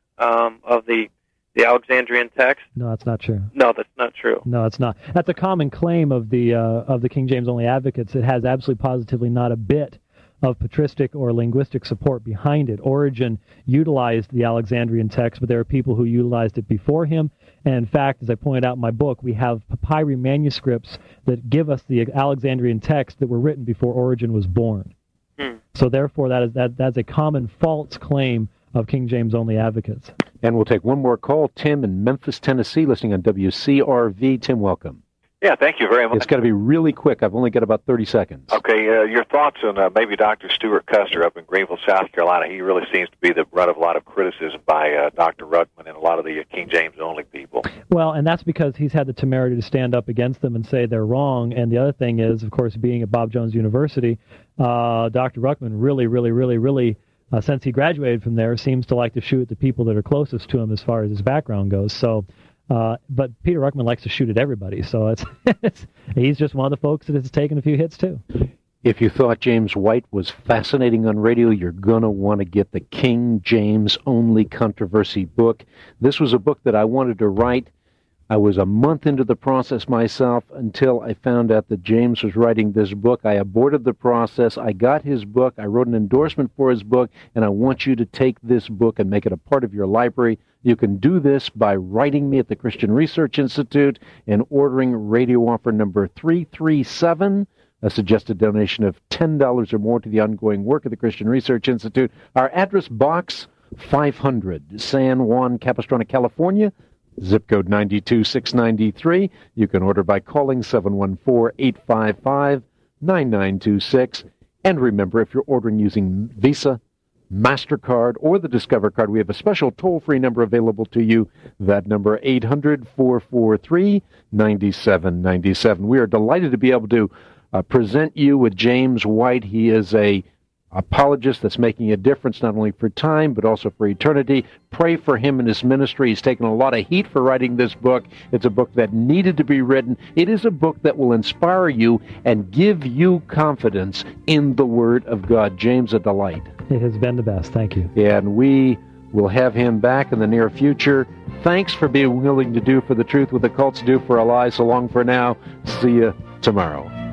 of the Alexandrian text. No, that's not true. No, that's not true. No, it's not. That's a common claim of the King James only advocates. It has absolutely positively not a bit of patristic or linguistic support behind it. Origen utilized the Alexandrian text, but there are people who utilized it before him. And in fact, as I pointed out in my book, we have papyri manuscripts that give us the Alexandrian text that were written before Origen was born. So therefore, that's a common false claim of King James only advocates. And we'll take one more call. Tim in Memphis, Tennessee, listening on WCRV. Tim, welcome. Yeah, thank you very much. It's got to be really quick. I've only got about 30 seconds. Okay, your thoughts on maybe Dr. Stuart Custer up in Greenville, South Carolina. He really seems to be the brunt of a lot of criticism by Dr. Ruckman and a lot of the King James only people. Well, and that's because he's had the temerity to stand up against them and say they're wrong. And the other thing is, of course, being at Bob Jones University, Dr. Ruckman really, since he graduated from there, seems to like to shoot at the people that are closest to him as far as his background goes. So, but Peter Ruckman likes to shoot at everybody, so he's just one of the folks that has taken a few hits too. If you thought James White was fascinating on radio, you're going to want to get the King James Only Controversy book. This was a book that I wanted to write. I was a month into the process myself until I found out that James was writing this book. I aborted the process. I got his book. I wrote an endorsement for his book, and I want you to take this book and make it a part of your library. You can do this by writing me at the Christian Research Institute and ordering radio offer number 337, a suggested donation of $10 or more to the ongoing work of the Christian Research Institute. Our address, Box 500, San Juan Capistrano, California, zip code 92693. You can order by calling 714-855-9926. And remember, if you're ordering using Visa, MasterCard, or the Discover card, we have a special toll-free number available to you. That number, 800-443-9797. We are delighted to be able to present you with James White. He is a apologist that's making a difference not only for time but also for eternity. Pray for him and his ministry. He's taken a lot of heat for writing this book. It's a book that needed to be written. It is a book that will inspire you and give you confidence in the Word of God. James, a delight. It has been the best. Thank you. And we will have him back in the near future. Thanks for being willing to do for the truth what the cults do for a lie. So long for now. See you tomorrow.